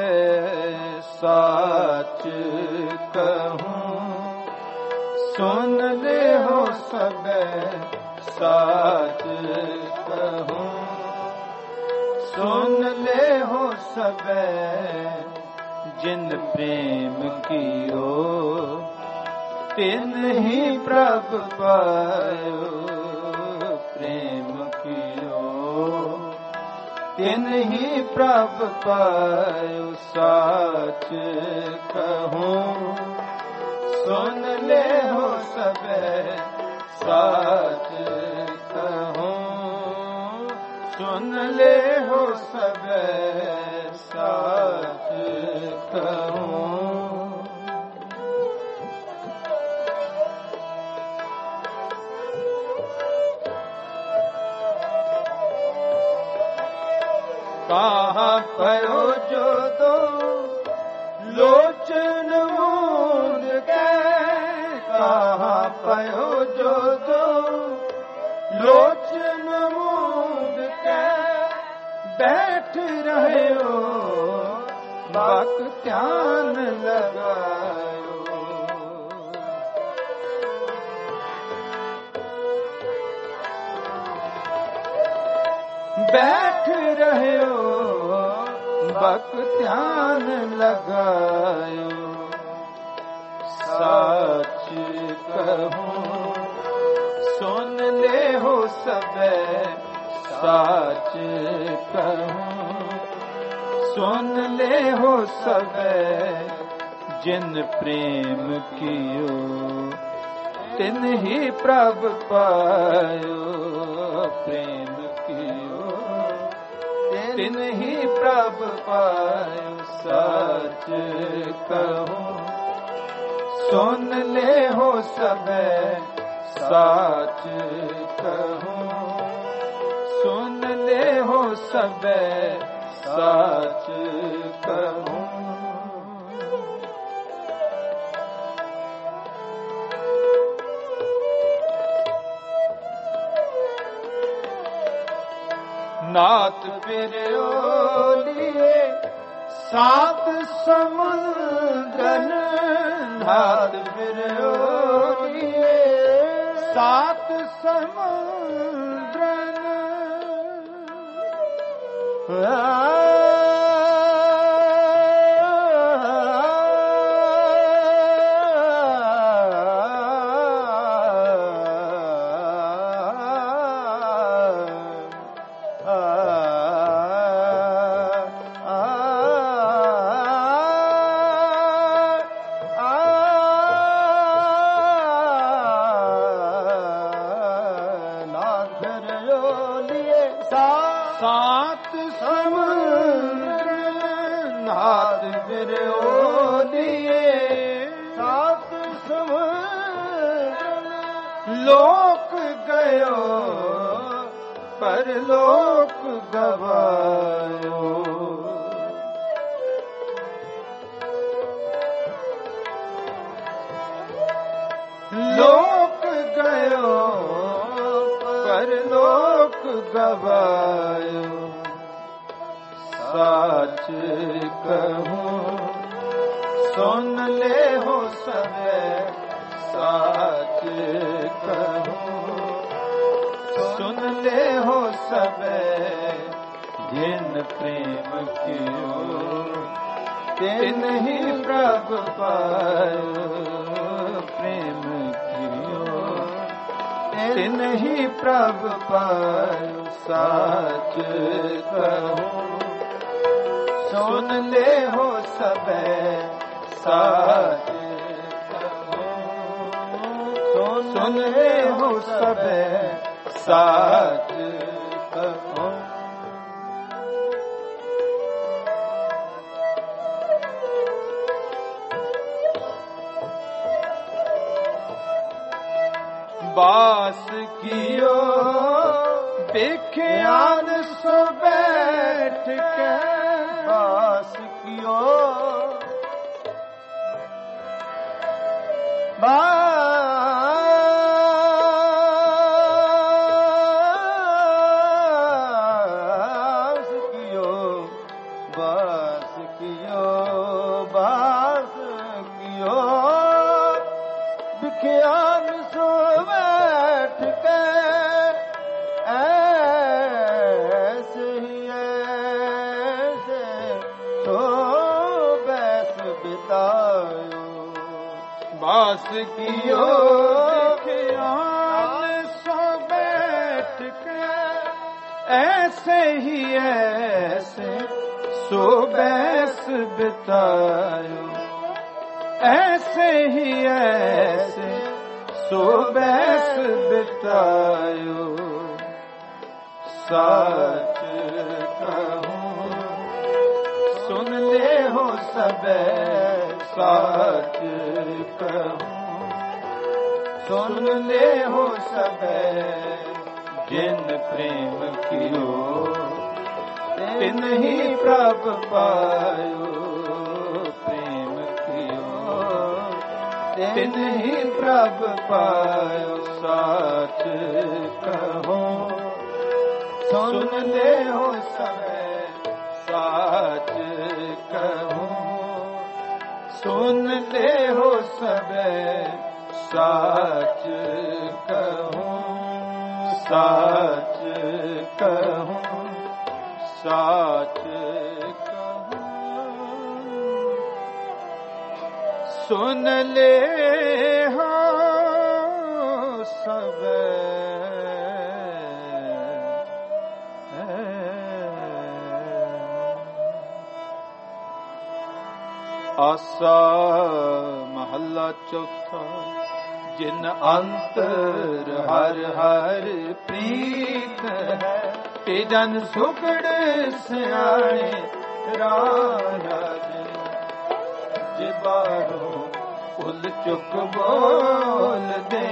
साच कहूं सुन ले हो सबे। साच कहूं सुन ले हो सबे। जिन प्रेम कियो तिन ही प्रभ पायो। प्रेम कियो तिन ही प्रभ पायो। साच कहूं सुन ले हो सबे। साच कहूं सुन ले हो सबे। साच कहूं कहाँ पयो जो दो लोचन मूंद के। कहाँ पयो जो दो लोचन मूंद के। बैठ रहे हो बाक ध्यान लगायो। बैठ रहे हो बक ध्यान लगायो। साच कहूं सुन ले हो सबे। साच कहूं सुन ले हो सबे। जिन प्रेम कियो तिन ही प्रभ पायो। प्रेम कियो तिन ही प्रभ पायो। सच कहूं सुन ले हो सबे। साच कहूं सुन ले हो सबे। साच कहूं नाथ फिरो लिए सात समुद्रन। नाथ फिरो लिए सात समुद्रन। सात समुद्र नाथ सिर ओलिए सात समुद्र लोक गयो परलोक गवायो। लोक गयो परलोक गवायो। साच कहूँ सुन ले हो सबे साच कहूँ सुन ले हो सबे जिन प्रेम कियो तिन ही प्रभु पायो। प्रेम कियो तिन ही प्रभु पायो। साच कहूँ सुन ले हो सबे साच कहूँ सुन ले हो सबे साच कहूँ। बास कियो बिख्यान सो बैठ के बास कियो बास कियो बास कियो बास कियो बिख्यान सो बैठ के ऐसे ही ऐसे तो बैस बितायो। बास कियो बिख्यान सो बैठ के ऐसे ही ऐसे सो बैस बितायो। ऐसे ही ऐसे सो बैस बितायो। साच कहूँ सुन ले हो सबे साच कहूँ सुन ले हो सबे जिन प्रेम कियो तिन ही प्रभु पायो। प्रेम कियो तिन ही प्रभु पायो। साच कहूँ सुन ले हो सबे साच कहूँ सुन ले हो सबे साच कहूँ साच कहूँ साच सुन ले हो सब आसा महला चौथा जिन अंतर हर हर प्रीत है ते जन सुगड़ सियाणे राजा जिबारो उल चुक बोल दे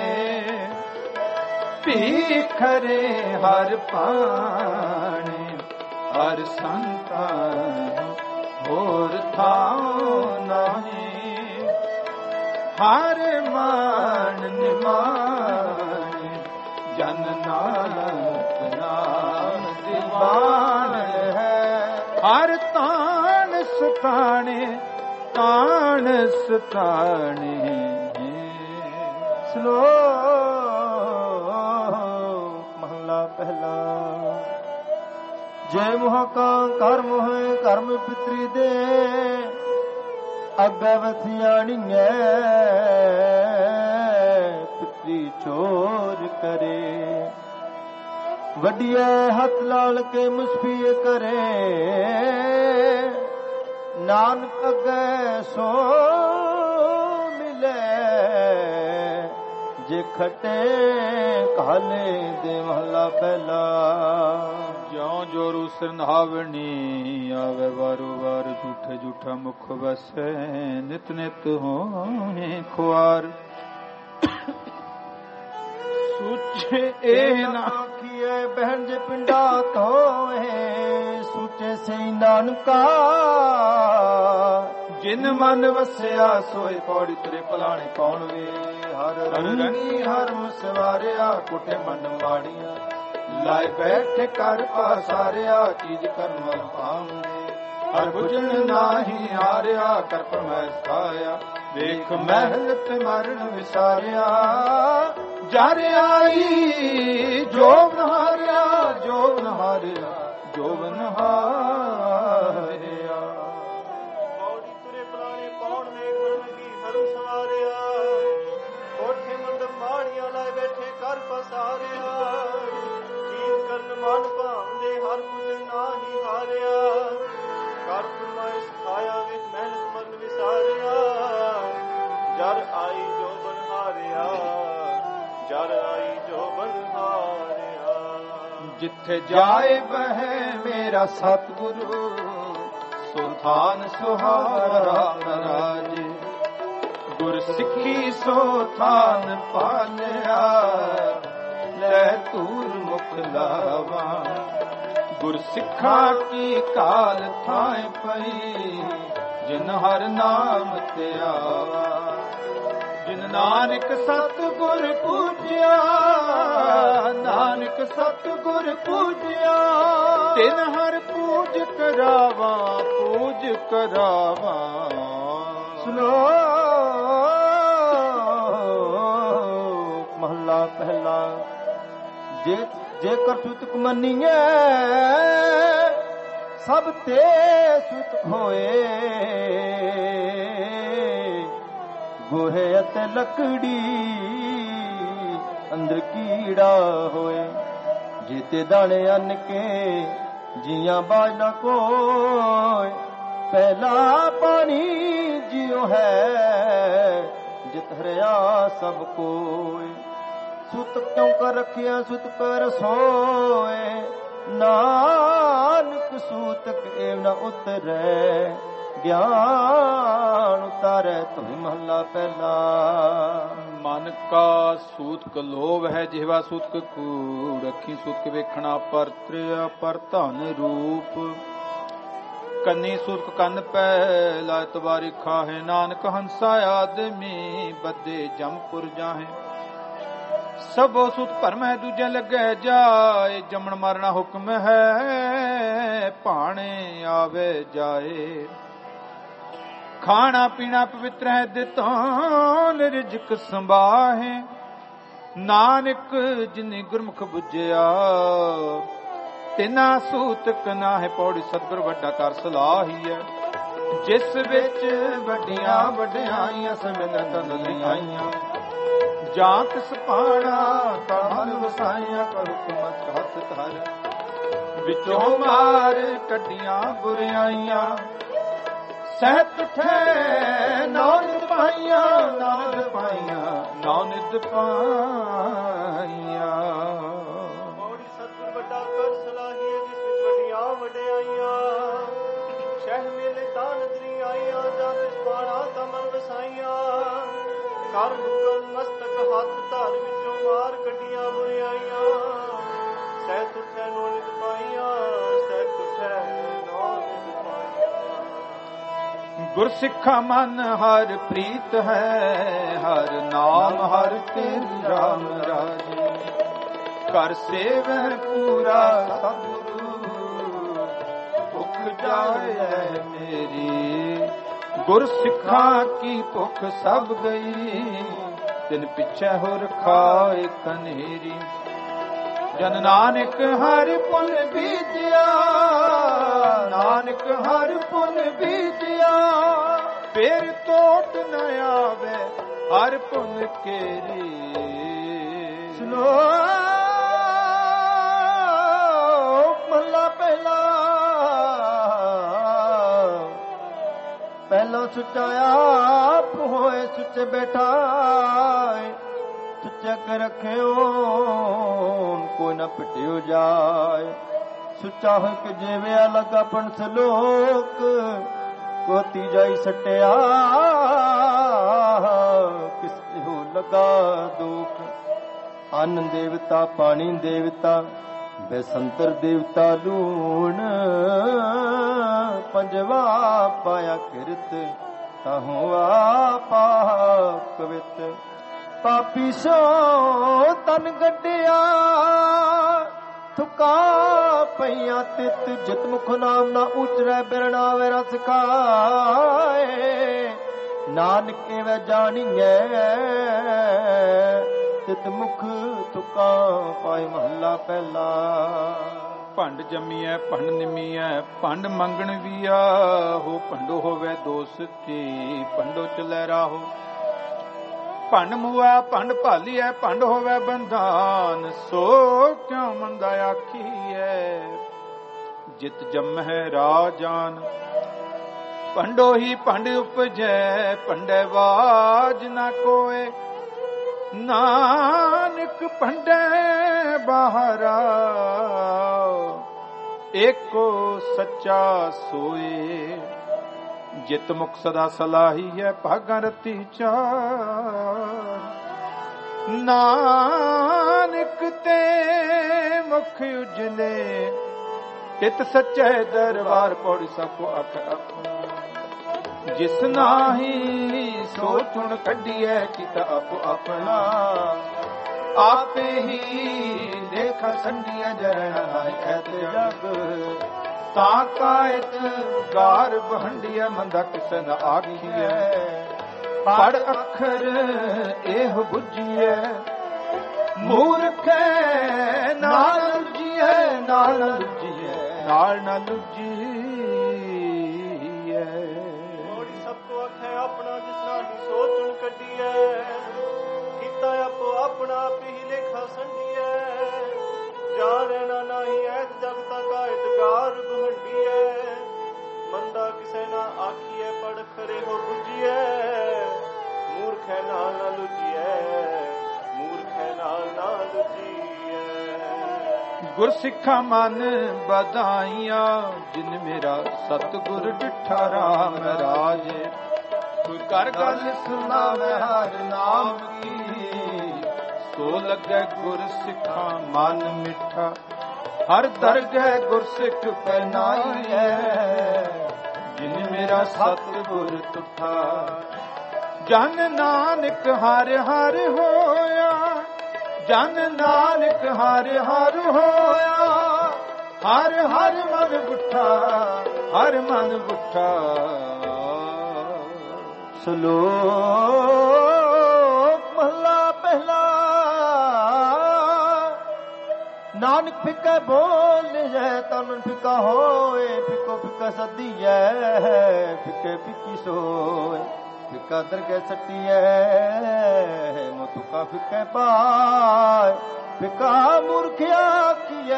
पीखरे हर पाने हर संतान और थाओ नहीं हर मान निमान जन नानक नाम दीवान है हर तान सताने तान सताने श्लोक महला पहला जय मुहाका कर्म है कर्म पितरी दे अगे वसियाणीए पितरी चोर करे वडिया हथ लाल के मुस्फी करे नानक अगे सो मिले ਜੇ ਖਟੇ ਕਾਲੇ ਦੇ ਮਹਲਾ ਪਹਿਲਾ। ਜਿਉ ਜੋਰੂ ਸਿਰ ਨਹਾਵਣੀ ਆਵੇ ਵਾਰੋ ਵਾਰ ਝੂਠੇ ਝੂਠਾ ਮੁਖ ਵਸੈ ਨਿਤ ਨਿਤ ਹੋਏ ਖੁਆਰ। ਸੂਚੇ ਇਹ ਨਾ ਆਖੀਏ ਬਹਿਣ ਜੇ ਪਿੰਡਾ ਧੋਏ ਸੂਚੇ ਸੇ ਨਾਨਕਾ। ਜਿਨ ਮਨ ਵਸਿਆ ਸੋਏ ਪੌੜੀ ਤੇਰੇ ਭਲਾਣੇ ਕੌਣ ਵੇ। ਹਰ ਰੰਗੀ ਹਰ ਸਵਾਰਿਆ ਕੁੱਟੇ ਮਨ ਮਾੜੀਆਂ ਲਾਇ ਬੈਠੇ ਕਰ ਪਾਸਾਰਿਆ ਚੀਜ਼ ਕਰਮ ਵਾਲ ਪਾਉਂਦੇ। ਹਰ ਬੁਝਣ ਨਾਹੀ ਹਾਰਿਆ ਕਰ ਪਰਮੈਸ ਖਾਇਆ ਵੇਖ ਮਹਿਲ ਤੇ ਮਰਨ ਵਿਸਾਰਿਆ। ਜਰ ਆਈ ਜੋਬਨ ਹਾਰਿਆ ਜੋਬਨ ਹਾਰਿਆ ਜੋਬਨ ਹਾਰਿਆ। ਪੌੜੀ ਤੁਰੇ ਪਲਾਣੇ ਪੌਣ ਨੇ ਗੁਰਨ ਕੀ ਹਰ ਸਵਾਰਿਆ ਕੋਠੇ ਮੰਡਪ ਮਾੜੀਆਂ ਲਾਏ ਬੈਠੇ ਕਰ ਪਸਾਰਿਆ। ਜੀਵ ਕਰਨ ਮਨ ਭਾਉਂਦੇ ਹਰ ਕੁਝ ਨਾਹੀ ਹਾਰਿਆ ਕਰ ਫਰਮਾਇਸ਼ ਖਾਇਆ ਵੇਖ ਮਿਹਨਤ ਮਨ ਵਿਸਾਰਿਆ। ਜਰ ਆਈ ਜੋਬਨ ਹਾਰਿਆ ਜਰ ਆਈ ਜੋਬਨ ਹਾਰਿਆ। ਜਿੱਥੇ ਜਾਏ ਬਹਿ ਮੇਰਾ ਸਤਿਗੁਰੂ ਸੁਥਾਨ ਸੁਹਾਰਾ ਰਾਜ। ਗੁਰ ਸਿੱਖੀ ਸੋ ਥਾਨ ਪਾਲਿਆ ਲੈ ਤੂਰ ਮੁਖ ਲਾਵਾ। ਗੁਰ ਸਿੱਖਾ ਕੀ ਕਾਲ ਥਾਏ ਪਈ ਜਿਨ ਹਰ ਨਾਮ ਤੇ ਆਵਾ। ਜਿਨ ਨਾਨਕ ਸਤਿਗੁਰ ਪੂਜਿਆ ਨਾਨਕ ਸਤਿਗੁਰ ਪੂਜਿਆ। ਤਿਨ ਹਰ ਪੂਜ ਕਰਾਵਾ ਪੂਜ ਕਰਾਵਾ। ਸੁਨੋ ਮਹਲਾ ਪਹਿਲਾ। ਜੇ ਜੇਕਰ ਸੁਤਕ ਮੰਨੀਏ ਸਭ ਤੇ ਸੁਤ ਹੋਏ। ਗੋਹੇ ਅਤੇ ਲੱਕੜੀ ਅੰਦਰ ਕੀੜਾ ਹੋਏ। ਜੀਤੇ ਦਾਣੇ ਅੰਨ ਕੇ ਜੀਆਂ ਬਾਜ ਨਾ ਕੋਈ। ਪਹਿਲਾ ਪਾਣੀ ਜਿਉ ਹੈ ਜਿਤ ਹਰਿਆ ਸਭ ਕੋਈ। ਸੁਤ ਕਿਉਂ ਕਰ ਰਖਿਆ ਸੁਤ ਕਰ ਸੋਏ। ਨਾਨਕ ਸੂਤਕ ਏਵ ਨ ਉਤਰੈ ਗਿਆਨ ਉਤਾਰੈ ਤੁਮ ਮਹਲਾ ਪਹਿਲਾ। ਮਨ ਕਾ ਸੂਤਕ ਲੋਭ ਹੈ ਜਿਹਵਾ ਸੂਤਕ ਕੂੜ। ਅੱਖੀ ਸੂਤਕ ਵੇਖਣਾ ਪਰਤ੍ਰਿਆ ਪਰ ਧਨ ਰੂਪ। ਕੰਨੀ ਸੂਤਕ ਕੰਨ ਪੈ ਲਾਇ ਤਵਾਰੀ ਖਾਹੇ। ਨਾਨਕ ਹੰਸਾ ਆਦਮੀ ਬੱਦੇ ਜਮਪੁਰ ਜਾਹੇ। ਸਭੋ ਸੁਤ ਭਰਮ ਹੈ ਦੂਜੇ ਲੱਗੇ ਜਾਏ। ਜਮਣ ਮਰਨਾ ਹੁਕਮ ਹੈ ਭਾਣੇ ਆਵੇ ਜਾਏ। ਖਾਣਾ ਪੀਣਾ ਪਵਿੱਤਰ ਹੈ ਦਿੱਤੋਂ ਨਿਰਜਕ ਸੰਭਾਹੇ। ਨਾਨਕ ਜਿਨੇ ਗੁਰਮੁਖ ਬੁਝਿਆ ਤਿਨਾ ਸੂਤਕ ਨਾਹਿ। ਪੌੜੀ ਸਤਿਗੁਰ ਵੱਡਾ ਕਰ ਸਲਾਹੀਐ ਜਿਸ ਵਿੱਚ ਵੱਡੀਆਂ ਵਡਿਆਈਆਂ ਸਮਿਲਨ ਲਈਆਂ। ਜਾਂ ਤਿਸ ਪਾਣਾ ਕਹਲ ਵਸਾਈਆਂ ਕਰ ਹੁਕਮਤ ਹੱਥ ਧਰ। ਵਿੱਚੋਂ ਮਾਰ ਕੱਢੀਆਂ ਬੁਰਿਆਈਆਂ ਸਹਿਤ ਠੈ ਨਾਨਕ ਪਾਈਆਂ ਨਾਨਕ ਪਾਈਆਂ ਨਾਨਕ ਪਾਈਆਂ। ਪੌੜੀ ਸਤਿਗੁਰ ਵੱਡਾ ਕਰ ਸਲਾਹੀਏ ਜਿਸ ਵਿੱਚ ਵੱਡੀਆਂ ਵਡਿਆਈਆਂ। ਸ਼ਹਿ ਮੇਲੇ ਤਾਂ ਨਦਰੀ ਆਈਆਂ ਜਾਂ ਤਿਸ ਪਾਣਾ ਤਾਂ ਮਨ ਵਸਾਈਆਂ। ਕਰ ਹੁਕਮ ਮਸਤਕ ਹੱਥ ਧਰ ਵਿੱਚੋਂ ਮਾਰ ਕੱਢੀਆਂ ਬੁਰਿਆਈਆਂ। ਸਹਿਤ ਉਠੈ ਨਾਨਕ ਪਾਈਆਂ ਸਹਿਤ ਉਠੈ ਨਾਨਕ ਪਾਈਆਂ। ਗੁਰ ਸਿੱਖਾ ਮਨ ਹਰ ਪ੍ਰੀਤ ਹੈ। ਹਰ ਨਾਮ ਹਰ ਤੇਰੀ ਰਾਮ ਰਾਜੇ। ਕਰ ਸੇਵੈ ਪੂਰਾ ਸਤਿਗੁਰੂ ਭੁਖ ਜਾਏ ਮੇਰੀ। ਗੁਰ ਸਿੱਖਾਂ ਕੀ ਭੁਖ ਸਭ ਗਈ ਤਿਨ ਪਿੱਛੇ ਹੋਰ ਖਾਏ ਕਨੇਰੀ। ਜਨ ਨਾਨਕ ਹਰਿ ਪੁਨ ਬੀਜਿਆ ਨਾਨਕ ਹਰਿ ਪੁਨ ਬੀਜਿਆ। ਫੇਰ ਟੋਟ ਨ ਆਵੇ ਹਰਿ ਪੁਨ ਕੇਰੀ। ਸੁਨੋ ਮਹਲਾ ਪਹਿਲਾ। ਪਹਿਲਾ ਸੁੱਚਾ ਆਪ ਹੋਏ ਸੁੱਚੇ ਬੈਠਾਏ। चक रखियो कोई न पिटियो जाए सुचा हो के जेवे अलग अपन सलोक को तीजाई सटिया किस हो लगा दुख अन्न देवता पानी देवता बेसंतर देवता लूण पंजवा पाया किरत ताहू आपा कवित पापी सो तन गड्डिया थुका पईया तित जित मुख नाम ना उचरै बिरना वे रस खाए नानक वे जानिए ਤਿਤ ਮੁਖ ਤੁਕਾ ਪਾਏ ਮਹੱਲਾ ਪਹਿਲਾ। ਭੰਡ ਜੰਮੀਐ ਭੰਡ ਨਿਮੀਐ ਭੰਡ ਮੰਗਣ ਵੀਆ ਹੋ ਭੰਡੋ ਹੋਵੇ ਦੋਸ ਕੀ ਭੰਡੋ ਚਲੇ ਰਾਹੋ ਭੰਡ ਮੁਆ ਭੰਡ ਭਾਲੀਐ ਭੰਡ ਹੋਵੇ ਬੰਧਾਨ ਸੋ ਕਿਉ ਮੰਦਾ ਆਖੀਐ ਜਿਤ ਜੰਮਹਿ ਰਾਜਾਨ ਭੰਡੋ ਹੀ ਭੰਡ ਉਪਜੈ ਭੰਡੇ ਬਾਜ ਨਾ ਕੋਏ ਨਾਨਕ ਭੰਡੇ ਬਾਹਰਾ ਏਕੋ ਸੱਚਾ ਸੋਏ ਜਿਤ ਮੁਖ ਸਦਾ ਸਲਾਹੀ ਹੈ ਭਾਗਾਂ ਰਤੀ ਚਾਰ ਨਾਨਕ ਤੇ ਮੁਖ ਉਜਲੇ ਤਿਤ ਸੱਚੇ ਦਰਬਾਰ ਪੌੜੀ ਸਕੋ ਅਖ ਅਖ ਜਿਸ ਨਾਹੀ ਸੋ ਚੁਣ ਕੱਢੀਐ ਕੀਤਾ ਆਪੋ ਆਪਣਾ ਆਪੇ ਹੀ ਦੇਖਾ ਸੰਡੀਆਂ ਜਰਣਾ ਐਤ ਜਗ ਤਾਂ ਕਾਇਤ ਗਾਰ ਬਹੰਡੀਐ ਮੰਦਾ ਕਿਸ ਨ ਆਖੀਐ ਪੜ ਅੱਖਰ ਇਹ ਬੁੱਝੀਐ ਮੂਰਖੈ ਨਾਲ ਲੁੱਜੀਐ ਨਾਲ ਨ ਲੁੱਜੀਐ ਨਾਲ ਨ ਲੁੱਜੀਐ ਆਪਣਾ ਜਿਸ ਨਾਲ ਹੀ ਸੋਚਣ ਕੱਢੀਐ ਕੀਤਾ ਆਪੋ ਆਪਣਾ ਆਪੇ ਹੀ ਲੇਖਾ ਸੰਡੀਐ ਜਾਣੇ ਨਾ ਨਹੀਂ ਐਤ ਜਗ ਤੱਕ ਆਇਤ ਗਾਰ ਗੁਹੰਡੀਐ ਮੰਦਾ ਕਿਸੇ ਨਾ ਆਖੀਐ ਪੜ ਖਰੇ ਹੋ ਬੁੱਝੀਐ ਮੂਰਖੈ ਨਾਲ ਨਾ ਲੁੱਜੀਐ ਮੂਰਖੈ ਨਾਲ ਨਾ ਲੁੱਜੀਐ ਗੁਰ ਸਿੱਖਾ ਮਨ ਬਧਾਈਆਂ ਜਿਨ ਮੇਰਾ ਸਤਿਗੁਰ ਡਿਠਾ ਰਾਮ ਰਾਜੇ ਕਰ ਗੱਲ ਸੁਣਾਵੇ ਹਰ ਨਾਮ ਕੀ ਸੋ ਲੱਗੇ ਗੁਰ ਸਿੱਖਾਂ ਮਨ ਮਿੱਠਾ ਹਰ ਦਰਗਹਿ ਗੁਰ ਸਿੱਖ ਪਹਿਨਾਈਐ ਜਿਨ ਮੇਰਾ ਸਤਿਗੁਰ ਤੁਠਾ ਜਨ ਨਾਨਕ ਹਰਿ ਹਰਿ ਹੋਇਆ ਜਨ ਨਾਨਕ ਹਰਿ ਹਰਿ ਹੋਇਆ ਹਰ ਹਰ ਮਨ ਬੁੱਠਾ ਹਰ ਮਨ ਬੁੱਠਾ ਸਲੋਕ ਮਹਲਾ ਪਹਿਲਾ ਨਾਨਕ ਫਿੱਕਾ ਬੋਲਿਐ ਤਨ ਫਿੱਕਾ ਹੋਏ ਫਿੱਕੋ ਫਿੱਕਾ ਸਦੀਐ ਫਿੱਕੇ ਫਿੱਕੀ ਸੋਏ ਫਿੱਕਾ ਦਰਗਹਿ ਸੱਟੀਐ ਮਤੁਕਾ ਫਿੱਕੇ ਪਾਏ ਫਿੱਕਾ ਮੂਰਖਿਆ ਕੀਐ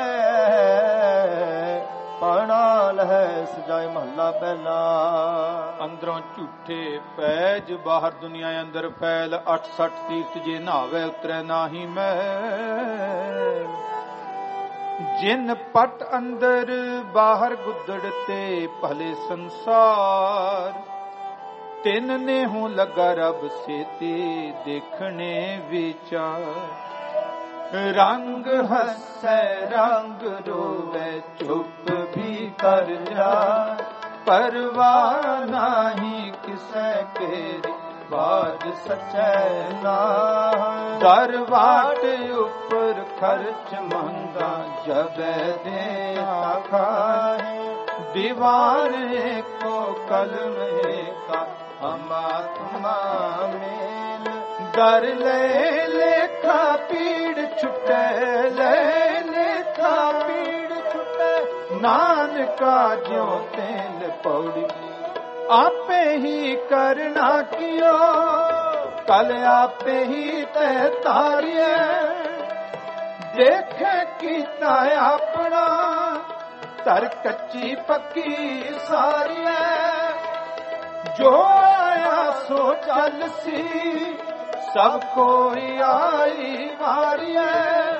ਪਾਣਾ ਲਹਿ ਸਜਾਏ ਮਹੱਲਾ ਪਹਿਲਾ। ਅੰਦਰੋਂ ਝੂਠੇ ਪੈਜ ਬਾਹਰ ਦੁਨੀਆ ਅੰਦਰ ਫੈਲ ਅੱਠ ਸੱਠ ਤੀਰਥ ਜੇ ਨਹਾਵੇ ਉਤਰੈ ਨਾਹੀ ਮੈਲ ਜਿਨ ਪਟ ਅੰਦਰ ਬਾਹਰ ਗੁੱਦੜ ਤੇ ਭਲੇ ਸੰਸਾਰ ਤਿੰਨ ਨੇ ਹੂੰ ਲੱਗਾ ਰੱਬ ਸੇਤੀ ਦੇਖਣੇ ਵਿਚਾਰ ਰੰਗ ਹੱਸੈ ਰੰਗ ਰੋਵੇ ਚੁੱਪ ਵੀ ਕਰ ਜਾ ਪਰਵਾਹ ਨਹੀਂ ਕਿਸੈ ਕੇਰੀ ਬਾਦ ਸਚੈ ਨਾ ਦਰ ਵਾਟ ਉੱਪਰ ਖਰਚ ਮੰਗਾ ਜਬੈ ਦੇ ਆਖਾਏ ਦੀਵਾਨ ਕੋ ਕਲਮੇ ਕਾ ਹਮਾ ਤੁਮਾ ਮੇਲ ਦਰ ਲੈ ਲੇਖਾ ਪੀੜ ਛੁਟੈ ਲੈ ਲੇਖਾ ਪੀੜ ਛੁਟੈ ਨਾਨਕਾ ਜਿਉ ਤੇਲ ਪੌੜੀ ਆਪੇ ਹੀ ਕਰਨਾ ਕਿਓ ਕਲ ਆਪੇ ਹੀ ਤੈ ਤਾਰਿਐ ਦੇਖੇ ਕੀਤਾ ਆਪਣਾ ਧਰ ਕੱਚੀ ਪੱਕੀ ਸਾਰੀਐ ਜੋ ਆਇਆ ਸੋ ਚੱਲ ਸੀ सब कोई आई वारिय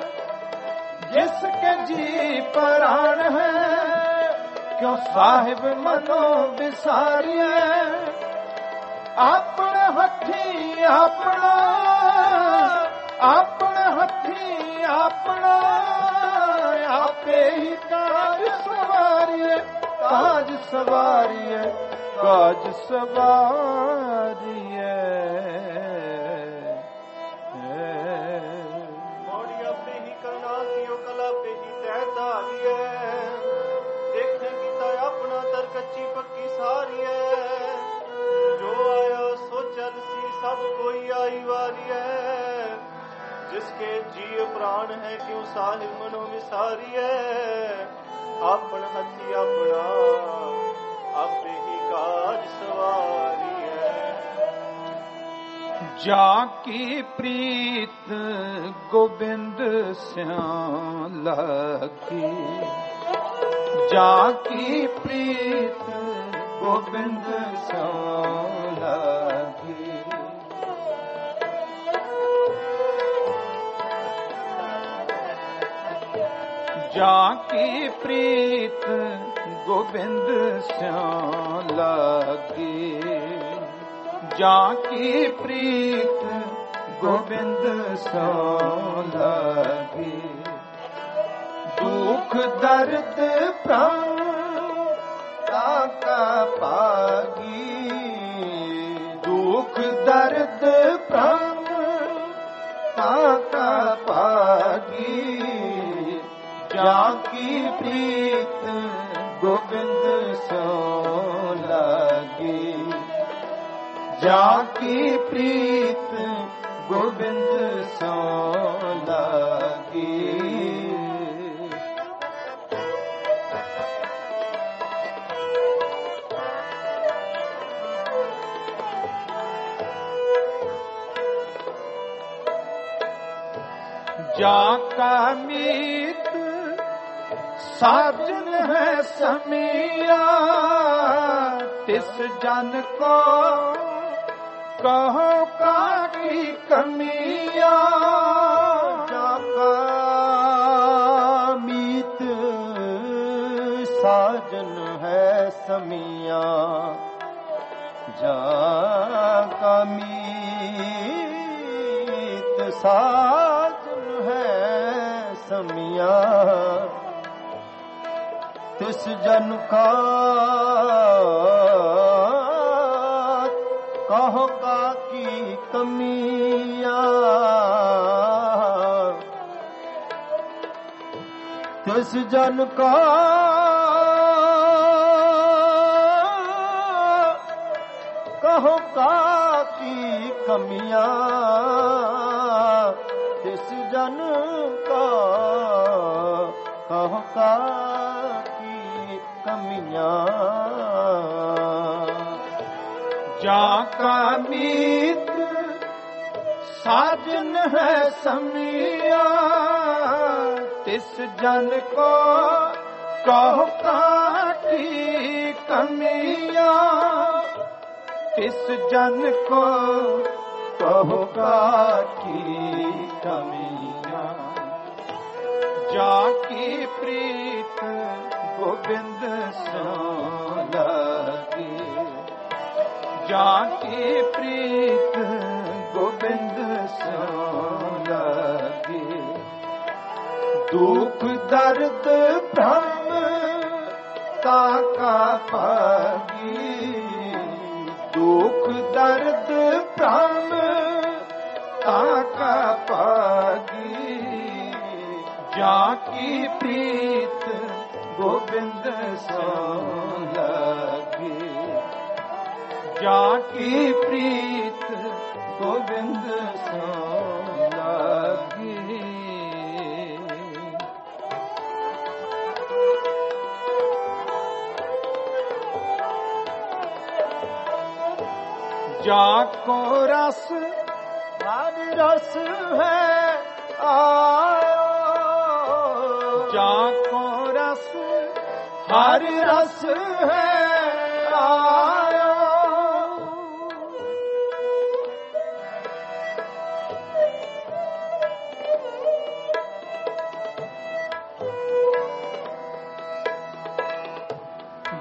जिसके जी प्राण है क्यों साहिब मनो विसारिय अपने हथी अपना अपने हथी अपना आपे ही काज सवारिए काज सवारिए काज सवारिए मोड़ी अपने ही करना कियो कला पे ही तय धारिए देखे गीता अपना तर कच्ची पक्की सारी है जो आया सो चल सी सब कोई आई वारी है जिसके जीव प्राण है क्यों साहिब मनो विसारी है अपन हथी अपना आपे ही काज सवारी है जाकी प्रीत गोविंद स्यां लगी जाकी प्रीत गोविंद स्यां लगी जाकी प्रीत गोविंद स्यां लगी जाकी प्रीत गोविंद स्यां लगी दुख दर्द प्राण ताका पागी दुख दर्द प्राण ताका पागी जाकी प्रीत गोविंद सो लगी जाकी प्रीत गोविंद सो लगी जाका मीत साजन है समिया तिस जन को कहो काकी कमिया जाका मीत साजन है समिया जाका मीत साजन है समिया तिस जन का कहो काकी कमिया तिस जन का कहो काकी कमिया तिस जन का कहो का जाका मीत साजन है समिया तिस जन को कहो काकी कमिया तिस जन को कहो काकी कमिया जाकी प्रीत गोविंद सो लगी जाकी प्रीत गोविंद सो लगी दुख दर्द भ्रम ताका पागी दुख दर्द भ्रम ताका पागी जाकी प्रीत गोविंद सो लगी जाकी प्रीत गोविंद सो लगी जाको रस हर रस है आयो जाको रस हर रस है आयो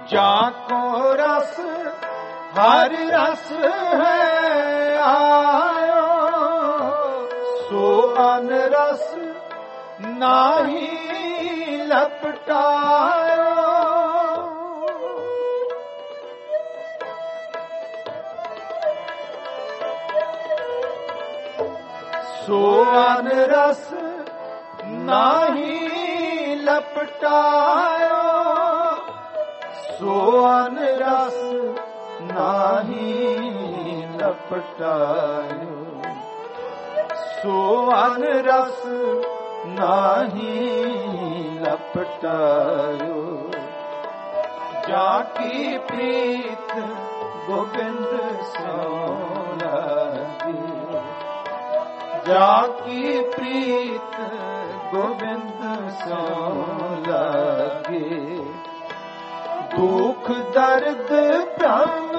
जाको रस हर रस है आयो, सो अन रस नाही लपटायो। सो अन रस नाही लपटायो, सो अन रस नाही लपटायो, सो अन रस नाही लपटायो। जाकी प्रीत गोविंद सो लागी, जाकी प्रीत गोविंद सो लागे। दुख दर्द भ्रम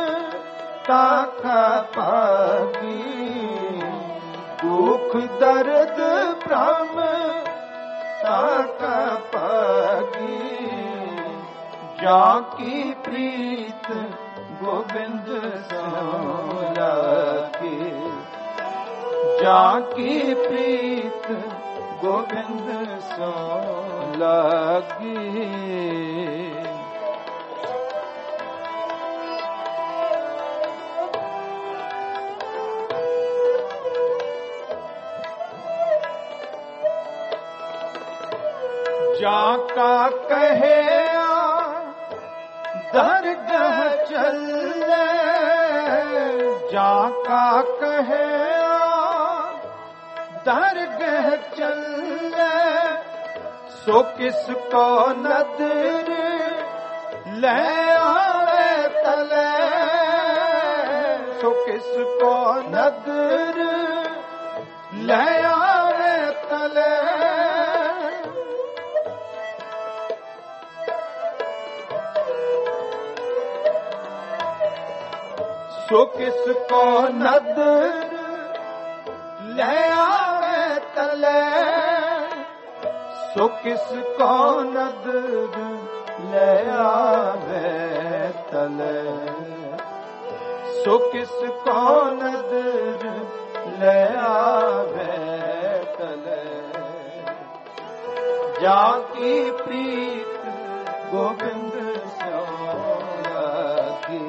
ताका पागी, दुख दर्द भ्रम ताका पागी। जाकी प्रीत गोविंद सो लागे, जाकी प्रीत गोविंद सो लागी। जाका कहे दरगाह चले, जाका कहे दरगाह चले, सो किसको नदर ले आवे तले, सो किसको नदर ले आवे तले। सो किसको नदर ले आवे तले, सो किसको नदर ले आवे तले, सो किसको नदर ले आवे तले। जाकी प्रीत गोविंद सो लागी,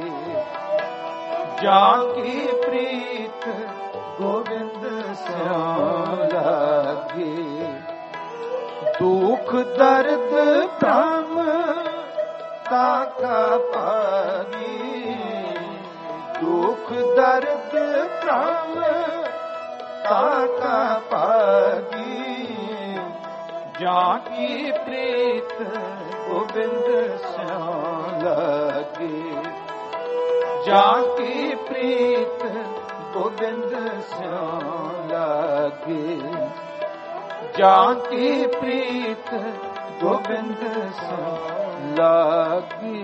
जाकी प्रीत गोविंद सो लागी। दुख दर्द भ्रम ताका पागी, दुख दर्द भ्रम ताका पागी। जाकी प्रीत गोविंद सो लागी, जाकी प्रीत गोविंद सो लागी, जाकी प्रीत गोविंद सो लागी।